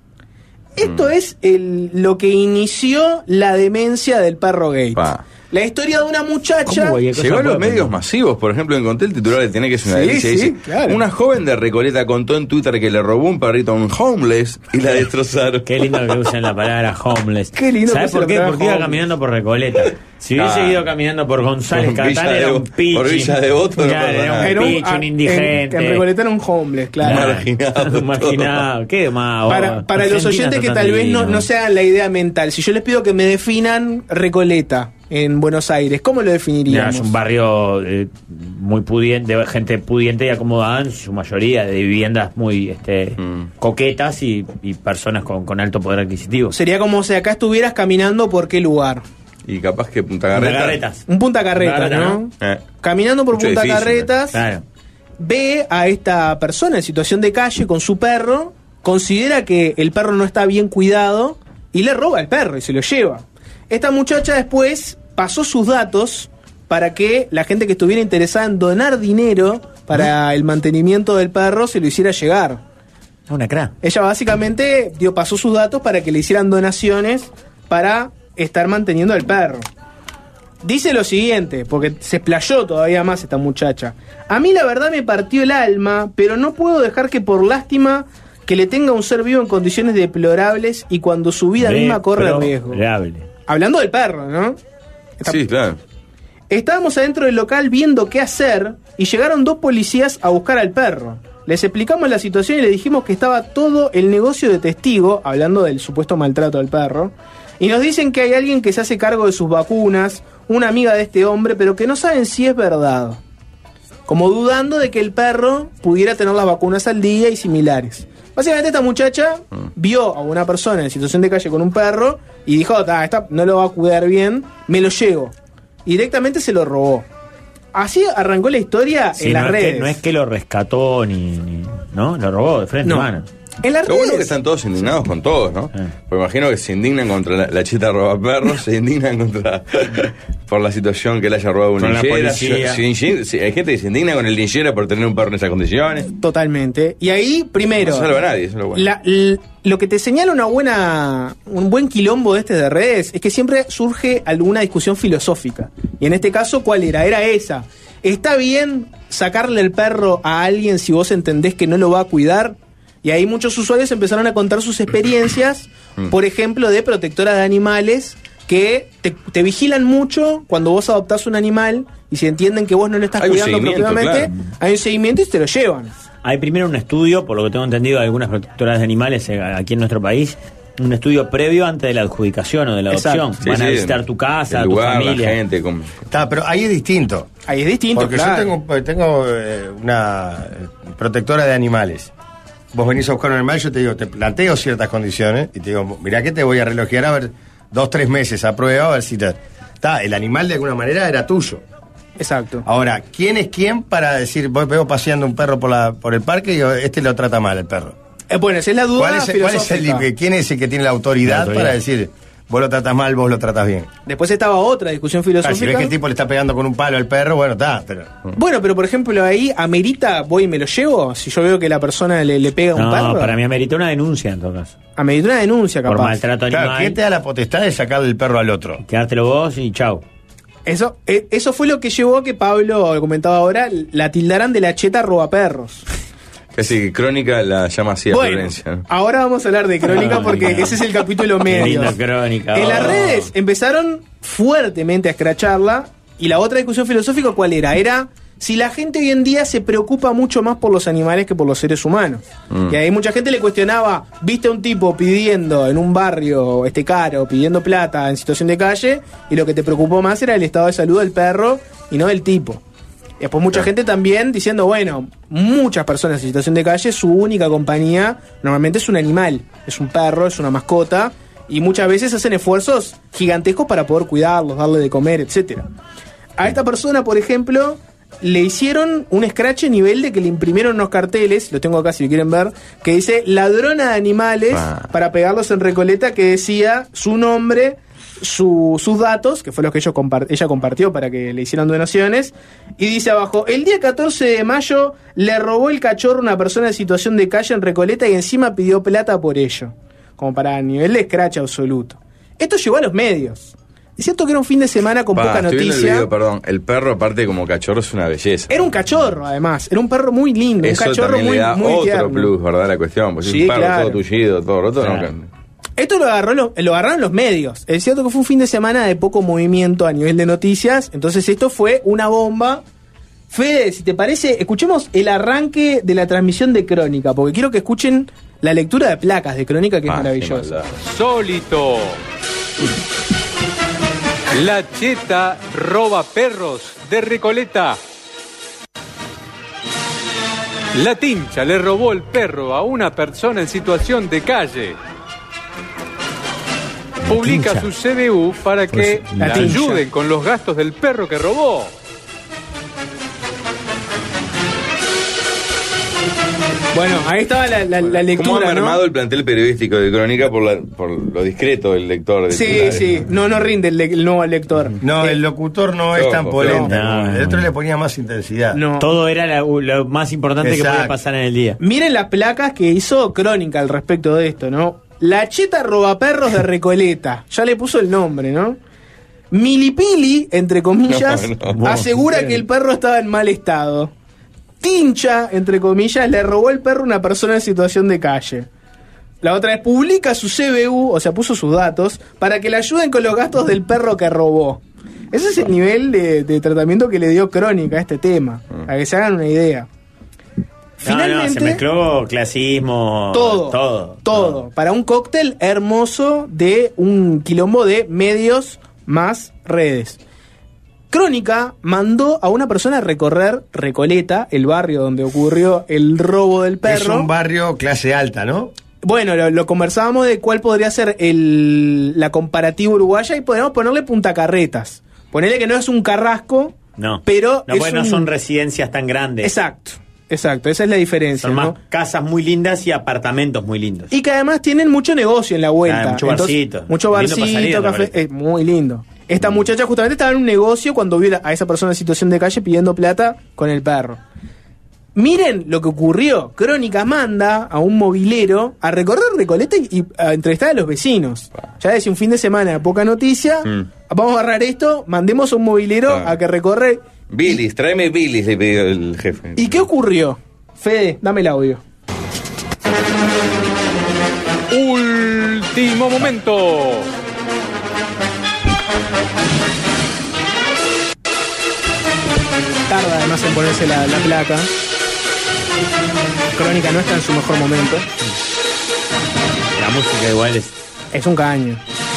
Esto es lo que inició la demencia del perro gay. La historia de una muchacha... Llegó a los medios masivos. Por ejemplo, encontré el titular de Tiene que ser una delicia. Dice, claro. Una joven de Recoleta contó en Twitter que le robó un perrito a un homeless y la destrozaron. Qué lindo que usen la palabra homeless. Qué lindo. ¿Sabes por qué? Porque iba caminando por Recoleta. Si hubiese ido caminando por González Catán, era un pichi. Por Villa Devoto, era un pichi, un indigente. En Recoleta era un homeless, claro. Marginado. ¿Qué más? Para los oyentes que tal vez no se hagan la idea mental, si yo les pido que me definan Recoleta en Buenos Aires, ¿cómo lo definiríamos? Es un barrio muy pudiente, de gente pudiente y acomodada en su mayoría, de viviendas muy coquetas y personas con alto poder adquisitivo. Sería como si acá estuvieras caminando por qué lugar. Y capaz que Punta Carretas. Un Punta Carretas, ¿no? Caminando por Punta Carretas, claro. Ve a esta persona en situación de calle con su perro, considera que el perro no está bien cuidado y le roba el perro y se lo lleva. Esta muchacha después pasó sus datos para que la gente que estuviera interesada en donar dinero para el mantenimiento del perro se lo hiciera llegar. Una cra. Ella básicamente pasó sus datos para que le hicieran donaciones para estar manteniendo al perro. Dice lo siguiente, porque se explayó todavía más esta muchacha. A mí la verdad me partió el alma, pero no puedo dejar que por lástima que le tenga un ser vivo en condiciones deplorables y cuando su vida misma corre riesgo. Hablando del perro, ¿no? Sí, claro. Estábamos adentro del local viendo qué hacer y llegaron 2 policías a buscar al perro. Les explicamos la situación y le dijimos que estaba todo el negocio de testigo, hablando del supuesto maltrato al perro, y nos dicen que hay alguien que se hace cargo de sus vacunas, una amiga de este hombre, pero que no saben si es verdad. Como dudando de que el perro pudiera tener las vacunas al día y similares. Básicamente esta muchacha vio a una persona en situación de calle con un perro y dijo, esta no lo va a cuidar bien, me lo llevo. Y directamente se lo robó. Así arrancó la historia en las redes. No es que lo rescató ¿no? Lo robó de frente, mano. En las Lo redes. bueno que están todos indignados con todos, ¿no? Porque imagino que se indignan contra la chita roba perros, se indignan por la situación que le haya robado un linchera. Hay gente que se indigna con el linchera por tener un perro en esas condiciones. Totalmente. Y ahí, primero, no salva a nadie, eso es lo bueno. Lo que te señala un buen quilombo de redes es que siempre surge alguna discusión filosófica. Y en este caso, ¿cuál era? Era esa. ¿Está bien sacarle el perro a alguien si vos entendés que no lo va a cuidar? Y ahí muchos usuarios empezaron a contar sus experiencias, por ejemplo, de protectoras de animales que te vigilan mucho cuando vos adoptás un animal y si entienden que vos no lo estás cuidando apropiadamente, hay un seguimiento y te lo llevan. Hay primero un estudio, por lo que tengo entendido, de algunas protectoras de animales aquí en nuestro país, un estudio previo antes de la adjudicación o de la adopción. Sí, van a visitar tu casa, tu familia. La gente, pero ahí es distinto. Ahí es distinto, porque yo tengo una protectora de animales. Vos venís a buscar un animal, yo te digo, te planteo ciertas condiciones y te digo, mirá que te voy a relojear a ver 2-3 meses a prueba, a ver si el animal de alguna manera era tuyo. Exacto. Ahora, ¿quién es quién para decir, veo paseando un perro por el parque y digo, este lo trata mal el perro? Bueno, esa es la duda ¿Cuál ¿quién es el que tiene la autoridad para decir, vos lo tratas mal, vos lo tratas bien? Después estaba otra discusión filosófica. Si ves que el tipo le está pegando con un palo al perro, bueno, está, pero... Bueno, pero por ejemplo ahí, ¿amerita voy y me lo llevo? Si yo veo que la persona le pega a un perro. No, para mí amerita una denuncia en todo caso. Amerita una denuncia, capaz. Por maltrato animal. Claro, ¿quién te da la potestad de sacarle el perro al otro? Quedártelo vos y chau. Eso fue lo que llevó a que Pablo, lo comentaba ahora, la tildaran de la cheta robaperros. Casi que Crónica la llama así a Florencia, ¿no? Ahora vamos a hablar de Crónica porque ese es el capítulo medio. Crónica. En las redes empezaron fuertemente a escracharla. Y la otra discusión filosófica, ¿cuál era? Era si la gente hoy en día se preocupa mucho más por los animales que por los seres humanos. Y ahí mucha gente le cuestionaba, viste a un tipo pidiendo en un barrio caro, pidiendo plata en situación de calle, y lo que te preocupó más era el estado de salud del perro y no del tipo. Y después mucha gente también diciendo, bueno, muchas personas en situación de calle, su única compañía normalmente es un animal, es un perro, es una mascota, y muchas veces hacen esfuerzos gigantescos para poder cuidarlos, darle de comer, etcétera. A esta persona, por ejemplo, le hicieron un escrache nivel de que le imprimieron unos carteles, lo tengo acá si quieren ver, que dice ladrona de animales, para pegarlos en Recoleta, que decía su nombre, sus datos, que fue lo que ella compartió para que le hicieran donaciones, y dice abajo, el día 14 de mayo le robó el cachorro a una persona en situación de calle en Recoleta y encima pidió plata por ello, como para nivel de escrache absoluto. Esto llegó a los medios. Es cierto que era un fin de semana con poca noticia. El perro, aparte como cachorro, es una belleza. Era un cachorro, además. Era un perro muy lindo. Eso un cachorro también muy, le da muy otro tierno. plus, ¿verdad? La cuestión. Pues Sí, es un perro claro. todo tullido, todo roto. Claro. No, Esto lo agarraron los medios. Es cierto que fue un fin de semana de poco movimiento a nivel de noticias. Entonces esto fue una bomba. Fede, si te parece, escuchemos el arranque de la transmisión de Crónica, porque quiero que escuchen la lectura de placas de Crónica, que es maravillosa. Sólito. La cheta roba perros de Recoleta. La Tincha le robó el perro a una persona en situación de calle. Publica su CBU para que la la Tincha ayuden con los gastos del perro que robó. Bueno, ahí estaba la lectura. ¿Cómo ha mermado ¿no? el plantel periodístico de Crónica por lo discreto del lector? De Sí, titulares? sí, no rinde el nuevo lector. No, el locutor no es tan polenta. No. El otro le ponía más intensidad. No. Todo era lo más importante que podía pasar en el día. Miren las placas que hizo Crónica al respecto de esto, ¿no? La cheta robaperros de Recoleta. Ya le puso el nombre, ¿no? Milipili, entre comillas, asegura que el perro estaba en mal estado. Tincha, entre comillas, le robó el perro a una persona en situación de calle. La otra vez publica su CBU, o sea, puso sus datos, para que le ayuden con los gastos del perro que robó. Ese es el nivel de tratamiento que le dio Crónica a este tema, para que se hagan una idea. Finalmente, se mezcló clasismo, todo. Para un cóctel hermoso de un quilombo de medios más redes. Crónica mandó a una persona a recorrer Recoleta, el barrio donde ocurrió el robo del perro. Es un barrio clase alta, ¿no? Bueno, lo conversábamos de cuál podría ser la comparativa uruguaya y podríamos ponerle Punta Carretas. Ponerle que no es un carrasco, pero no son residencias tan grandes. Exacto, esa es la diferencia. Son más casas muy lindas y apartamentos muy lindos. Y que además tienen mucho negocio en la vuelta. Mucho barcito. Mucho barcito, café, es muy lindo. Esta muchacha justamente estaba en un negocio cuando vio a esa persona en situación de calle pidiendo plata con el perro. Miren lo que ocurrió. Crónica manda a un movilero a recorrer Recoleta y a entrevistar a los vecinos. Ya decía un fin de semana de poca noticia. Vamos a agarrar esto, mandemos a un movilero a que recorre. Bilis, tráeme Bilis, le pidió el jefe. ¿Y qué ocurrió? Fede, dame el audio. Último momento. Tarda además en ponerse la placa. Crónica no está en su mejor momento. La música igual es un caño.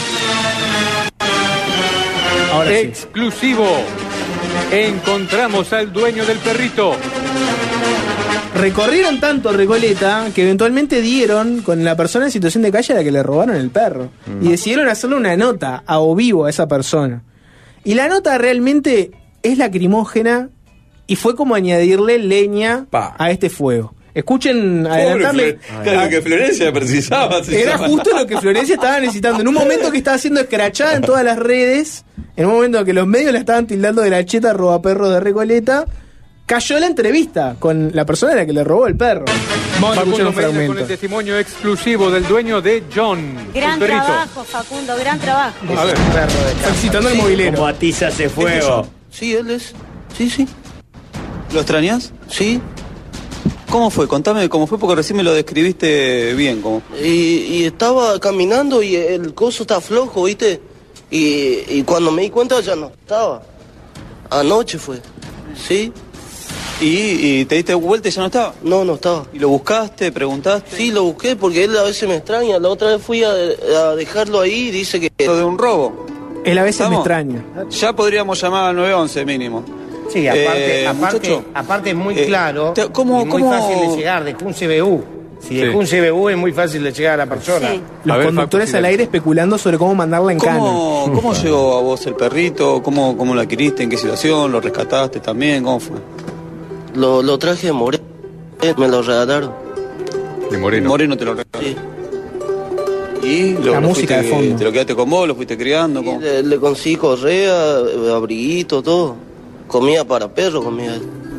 Ahora sí. Exclusivo. Encontramos al dueño del perrito. Recorrieron tanto Recoleta que eventualmente dieron con la persona en situación de calle a la que le robaron el perro. Y decidieron hacerle una nota a o vivo a esa persona. Y la nota realmente es lacrimógena y fue como añadirle leña a este fuego. Escuchen, adelantarle. Lo que Florencia precisaba. Era justo lo que Florencia estaba necesitando. En un momento que estaba siendo escrachada en todas las redes, en un momento que los medios la estaban tildando de la cheta robaperro de Recoleta, cayó la entrevista con la persona a la que le robó el perro. Vamos a escuchar Facundo un Medina fragmento. con el testimonio exclusivo del dueño de John. Gran el perrito. trabajo, Facundo, gran trabajo. A ver. Felicitando al movilero. Como atiza ese fuego. Sí, él es. Sí. ¿Lo extrañas? Sí. ¿Cómo fue? Contame cómo fue porque recién me lo describiste bien. ¿Cómo? Y estaba caminando y el coso está flojo, ¿viste? Y cuando me di cuenta ya no estaba. Anoche fue. ¿Sí? ¿Y te diste vuelta y ya no estaba? No estaba. ¿Y lo buscaste, preguntaste? Sí, lo busqué porque él a veces me extraña. La otra vez fui a dejarlo ahí y dice que... ¿Lo de un robo? Él a veces me ¿Estamos? extraña. Ya podríamos llamar al 911 mínimo. Sí, aparte es muy claro y muy fácil de llegar, dejó un CBU. Si dejó un CBU es muy fácil de llegar a la persona. Sí. Los conductores al aire especulando sobre cómo mandarla en cana. ¿Cómo llegó a vos el perrito? ¿Cómo lo adquiriste? ¿En qué situación? ¿Lo rescataste también? ¿Cómo fue? Lo traje de Moreno. Me lo regalaron. De Moreno. Moreno te lo regaló. Sí. ¿Y La música de fondo. ¿Te lo quedaste con vos? ¿Lo fuiste criando? ¿Cómo? Le conseguí correa, abriguito, todo. Comía para perro, comía él.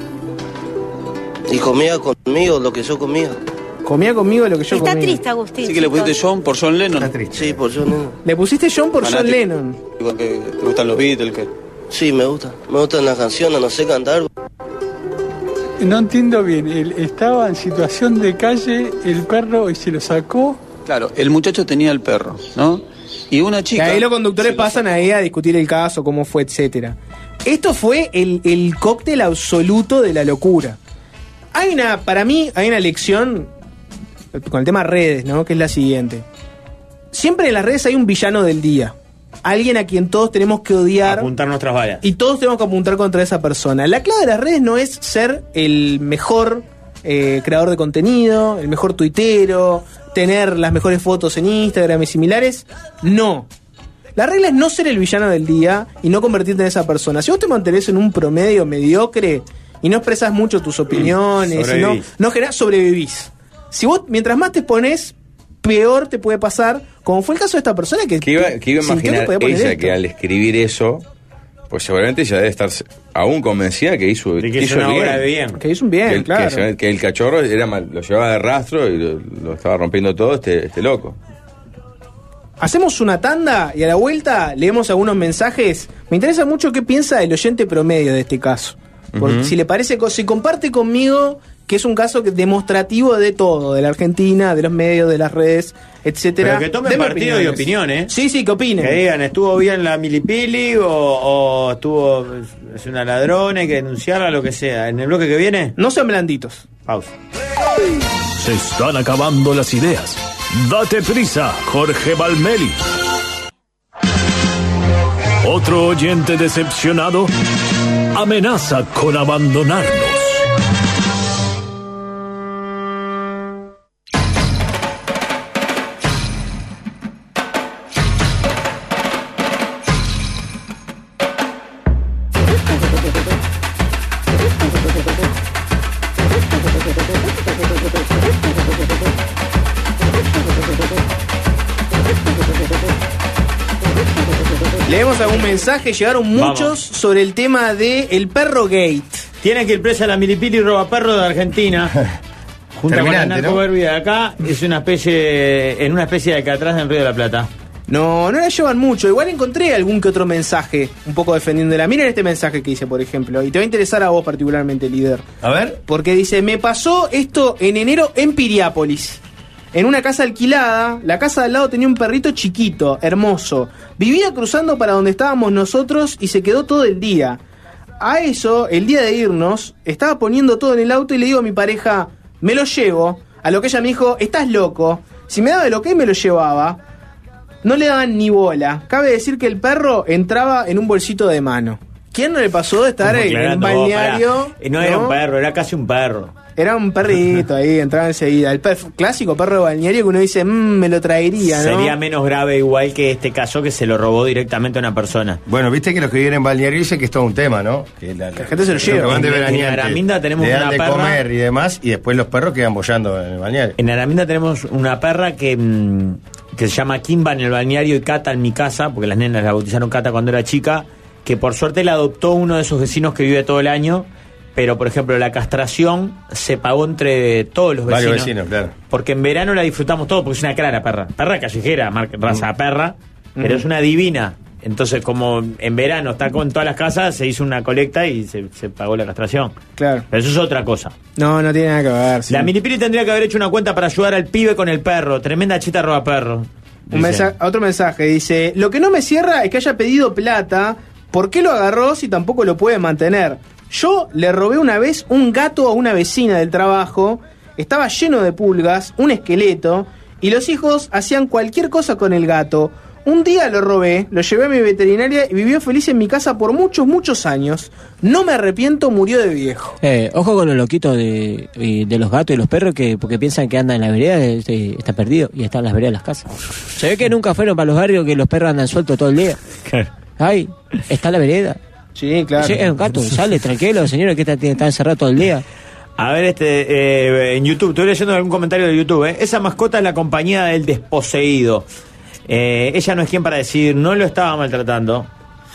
Y comía conmigo lo que yo comía. Comía conmigo lo que yo comía. Está triste, Agustín. Así que le pusiste John por John Lennon. Está triste. Sí, por John Lennon. Le pusiste John por Fanático. John Lennon. ¿Te gustan los Beatles? ¿Qué? Sí, me gusta. Me gustan las canciones, no sé cantar. No entiendo bien. Él estaba en situación de calle, el perro, y se lo sacó. Claro, el muchacho tenía el perro, ¿no? Y una Y chica... ahí los conductores pasan ahí a discutir el caso, cómo fue, etcétera. Esto fue el cóctel absoluto de la locura. Para mí, hay una lección con el tema redes, ¿no? Que es la siguiente. Siempre en las redes hay un villano del día. Alguien a quien todos tenemos que odiar. Apuntar nuestras balas. Y todos tenemos que apuntar contra esa persona. La clave de las redes no es ser el mejor creador de contenido, el mejor tuitero, tener las mejores fotos en Instagram y similares. No. La regla es no ser el villano del día y no convertirte en esa persona. Si vos te mantenés en un promedio mediocre y no expresás mucho tus opiniones, y no generás, sobrevivís. Si vos, mientras más te pones, peor te puede pasar, como fue el caso de esta persona que iba a sintió imaginar podía poner ella esto. que al escribir eso, pues seguramente ella debe estar aún convencida que hizo, De que hizo una obra de bien. Que hizo un bien, claro. Que el cachorro era lo llevaba de rastro y lo estaba rompiendo todo este loco. Hacemos una tanda y a la vuelta leemos algunos mensajes. Me interesa mucho qué piensa el oyente promedio de este caso. Porque si le parece, si comparte conmigo que es un caso demostrativo de todo, de la Argentina, de los medios, de las redes, etcétera. Pero que tomen partido y opinión, ¿eh? Sí, que opinen. Que digan, ¿estuvo bien la milipili o estuvo, es una ladrona, hay que denunciarla, lo que sea? ¿En el bloque que viene? No sean blanditos. Pausa. Se están acabando las ideas. Date prisa, Jorge Valmeli. Otro oyente decepcionado amenaza con abandonarnos. Leemos algún mensaje, llegaron muchos sobre el tema de el perro gate. Tiene que ir presa la milipili robaperro de Argentina. Junto con la narcoberbi de acá, es una especie de Alcatraz en Río de la Plata. No la llevan mucho. Igual encontré algún que otro mensaje un poco defendiéndola. Miren este mensaje que dice, por ejemplo, y te va a interesar a vos particularmente, líder. A ver. Porque dice, me pasó esto en enero en Piriápolis. En una casa alquilada, la casa de al lado tenía un perrito chiquito, hermoso. Vivía cruzando para donde estábamos nosotros y se quedó todo el día. A eso, el día de irnos, estaba poniendo todo en el auto y le digo a mi pareja, me lo llevo. A lo que ella me dijo, estás loco. Si me daba el ok, me lo llevaba. No le daban ni bola. Cabe decir que el perro entraba en un bolsito de mano. ¿Quién no le pasó de estar en un balneario? No era un perro, era casi un perro. Era un perrito ahí, entraba enseguida. El clásico perro de balneario que uno dice, me lo traería, ¿no? Sería menos grave igual que este caso que se lo robó directamente a una persona. Bueno, viste que los que viven en balneario dicen que es todo un tema, ¿no? Que la gente se lo lleva. En Araminda tenemos una de perra. comer y demás, y después los perros quedan bollando en el balneario. En Araminda tenemos una perra que se llama Kimba en el balneario y Cata en mi casa, porque las nenas la bautizaron Cata cuando era chica, que por suerte la adoptó uno de esos vecinos que vive todo el año. Pero, por ejemplo, la castración se pagó entre todos los vecinos. Varios vecinos, claro. Porque en verano la disfrutamos todos, porque es una clara perra. Perra callejera, raza perra, pero es una divina. Entonces, como en verano está con todas las casas, se hizo una colecta y se pagó la castración. Claro. Pero eso es otra cosa. No tiene nada que ver. Sí. La Milipili tendría que haber hecho una cuenta para ayudar al pibe con el perro. Tremenda cheta roba perro. Otro mensaje dice: lo que no me cierra es que haya pedido plata. ¿Por qué lo agarró si tampoco lo puede mantener? Yo le robé una vez un gato a una vecina del trabajo, estaba lleno de pulgas, un esqueleto, y los hijos hacían cualquier cosa con el gato. Un día lo robé, lo llevé a mi veterinaria y vivió feliz en mi casa por muchos, muchos años. No me arrepiento, murió de viejo. Ojo con los loquitos de los gatos y los perros porque piensan que andan en la vereda, está perdido y están en las veredas de las casas. Se ve que nunca fueron para los barrios que los perros andan sueltos todo el día. Ay, está en la vereda. Sí, claro. Sí, es un gato, sale tranquilo, señor, que está encerrado todo el día. A ver, en YouTube, estoy leyendo algún comentario de YouTube. Esa mascota es la compañía del desposeído. Ella no es quien para decir, no lo estaba maltratando.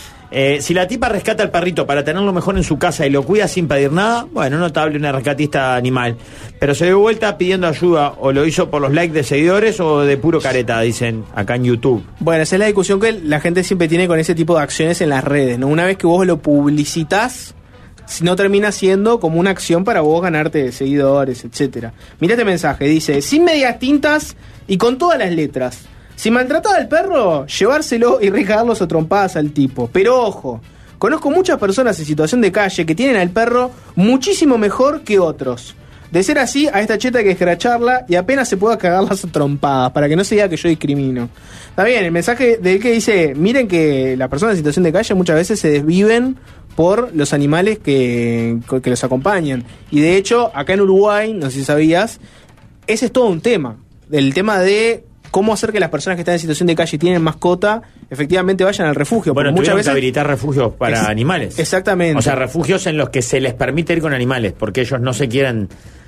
Si la tipa rescata al perrito para tenerlo mejor en su casa y lo cuida sin pedir nada, bueno, notable, una rescatista animal. Pero se dio vuelta pidiendo ayuda, o lo hizo por los likes de seguidores o de puro careta, dicen acá en YouTube. Bueno, esa es la discusión que la gente siempre tiene con ese tipo de acciones en las redes, ¿no? Una vez que vos lo publicitas, no termina siendo como una acción para vos ganarte seguidores, etcétera. Mirá este mensaje, dice: sin medias tintas y con todas las letras. Si maltrataba al perro, llevárselo y recagarlos a trompadas al tipo. Pero ojo, conozco muchas personas en situación de calle que tienen al perro muchísimo mejor que otros. De ser así, a esta cheta hay que escracharla y apenas se pueda cagarlas a trompadas, para que no se diga que yo discrimino. Está bien, el mensaje de él que dice: miren que las personas en situación de calle muchas veces se desviven por los animales que los acompañan. Y de hecho, acá en Uruguay, no sé si sabías, ese es todo un tema. El tema de cómo hacer que las personas que están en situación de calle y tienen mascota efectivamente vayan al refugio. Bueno, muchas veces que habilitar refugios para animales. Exactamente. O sea, refugios en los que se les permite ir con animales, porque ellos no se quieren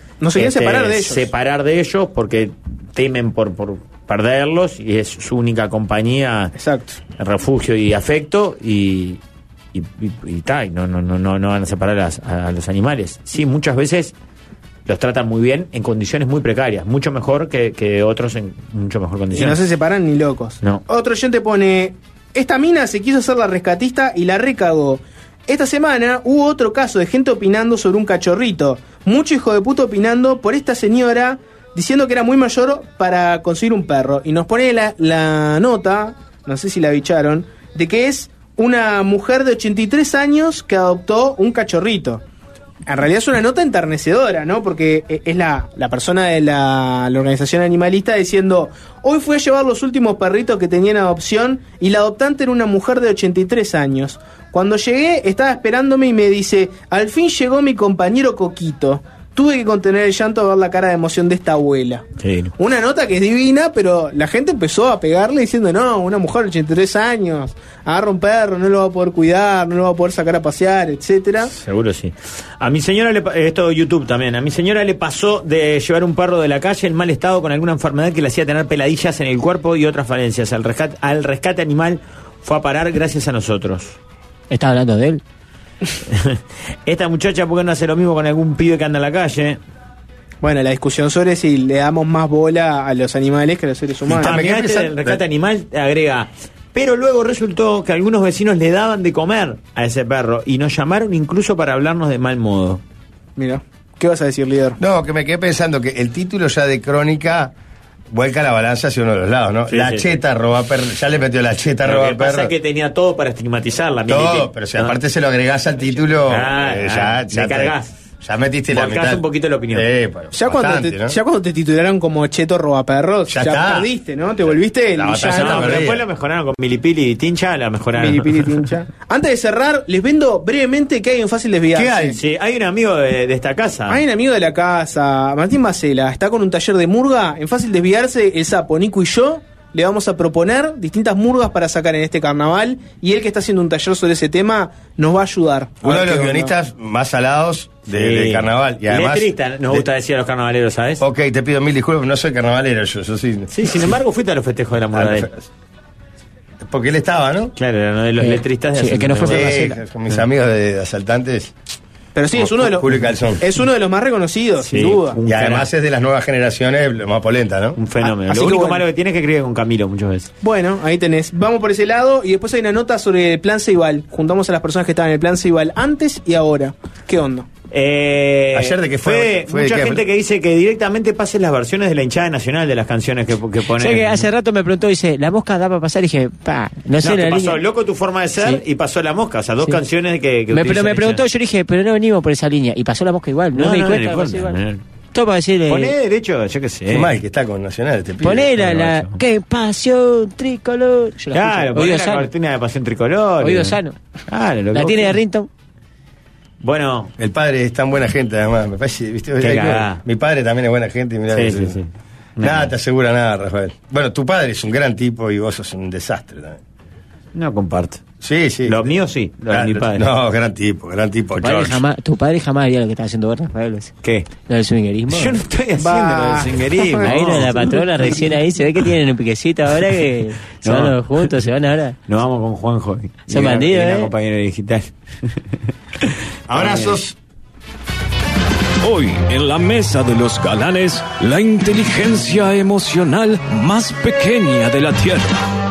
separar de ellos porque temen por perderlos y es su única compañía. Exacto. Refugio y afecto y no van a separar a los animales. Sí, muchas veces los tratan muy bien en condiciones muy precarias, mucho mejor que otros en mucho mejor condiciones. Y no se separan ni locos. No. Otro oyente pone: esta mina se quiso hacer la rescatista y la recagó. Esta semana hubo otro caso de gente opinando sobre un cachorrito. Mucho hijo de puta opinando por esta señora, diciendo que era muy mayor para conseguir un perro. Y nos pone la nota, no sé si la bicharon, de que es una mujer de 83 años que adoptó un cachorrito. En realidad es una nota enternecedora, ¿no? Porque es la persona de la organización animalista diciendo: hoy fui a llevar los últimos perritos que tenían adopción y la adoptante era una mujer de 83 años. Cuando llegué estaba esperándome y me dice: al fin llegó mi compañero Coquito. Tuve que contener el llanto a ver la cara de emoción de esta abuela. Sí. Una nota que es divina, pero la gente empezó a pegarle diciendo: no, una mujer de 83 años, agarra un perro, no lo va a poder cuidar, no lo va a poder sacar a pasear, etcétera. Seguro sí. A mi señora, esto de YouTube también, a mi señora le pasó de llevar un perro de la calle en mal estado con alguna enfermedad que le hacía tener peladillas en el cuerpo y otras falencias. Al rescate animal fue a parar gracias a nosotros. ¿Estás hablando de él? Esta muchacha, ¿por qué no hace lo mismo con algún pibe que anda en la calle? Bueno, la discusión sobre si le damos más bola a los animales que a los seres humanos. También el rescate animal agrega: pero luego resultó que algunos vecinos le daban de comer a ese perro y nos llamaron incluso para hablarnos de mal modo. Mira, ¿qué vas a decir, líder? No, que me quedé pensando que el título ya de crónica vuelca la balanza hacia uno de los lados, ¿no? Sí, la cheta roba perro, ya le metió la cheta roba perro. Lo que pasa es que tenía todo para estigmatizarla. Todo, pero si aparte se lo agregás al título, ya me cargás. Ya metiste la Volcás mitad. un poquito la opinión. Ya cuando te titularon como Cheto Robaperros, ya perdiste, ¿no? Te volviste el villano. Pero después lo mejoraron con Milipili y Tincha, la mejoraron. Milipili y Tincha. Antes de cerrar, les vendo brevemente qué hay en Fácil Desviarse. ¿Qué hay? Sí, hay un amigo de esta casa. Hay un amigo de la casa, Martín Bacela, está con un taller de murga. En Fácil Desviarse, el Sapo, Nico y yo le vamos a proponer distintas murgas para sacar en este carnaval, y él que está haciendo un taller sobre ese tema nos va a ayudar. Uno de los guionistas más salados de carnaval. Y además, letrista, nos gusta decir a los carnavaleros, ¿sabes? Ok, te pido mil disculpas, no soy carnavalero, yo sí. Sí, sin embargo, fuiste a los festejos de la murga de él. Porque él estaba, ¿no? Claro, era uno de los letristas de que no fue con mis amigos de asaltantes. Pero sí, es uno de los más reconocidos, sin duda. Y además es de las nuevas generaciones, lo más polenta, ¿no? Un fenómeno. Así Lo que único bueno. malo que tiene es que escribe con Camilo muchas veces. Bueno, ahí tenés. Vamos por ese lado y después hay una nota sobre el plan Ceibal. Juntamos a las personas que estaban en el plan Ceibal antes y ahora. ¿Qué onda? Ayer de que fue mucha gente que dice que directamente pasen las versiones de la hinchada nacional de las canciones que ponen. Sé que hace rato me preguntó, dice, ¿la mosca da para pasar? Y dije, no sé la pasó línea. Loco tu forma de ser y pasó La Mosca, o sea, dos canciones que Pero me preguntó, yo le dije, pero no venimos por esa línea. Y pasó La Mosca igual, no me di cuenta. Pasó igual. Todo para decirle. Poné derecho, yo qué sé. Qué mal que está con Nacional este pibe. Poné la qué pasión tricolor. Yo la claro, escucho. poné Oído la sano. cortina de Pasión Tricolor. Oído sano. Claro, lo la que tiene vos de Rinton. Bueno. El padre es tan buena gente, además. Me parece, ¿viste? Mi padre también es buena gente. Y mirá, sí. Nada te asegura nada, Rafael. Bueno, tu padre es un gran tipo y vos sos un desastre también. No comparto. Sí. Lo mío sí, lo de mi padre. No, gran tipo, Tu padre jamás haría lo que está haciendo vos, Rafael. ¿Qué? Lo del swingerismo. Yo no estoy haciendo lo del swingerismo. Ahí no, la patrona recién ahí, se ve que tienen un piquecito ahora que se van los juntos, se van ahora. Nos vamos con Juanjo. Son bandidos, compañero digital. Abrazos. Hoy, en la mesa de los galanes, la inteligencia emocional más pequeña de la Tierra.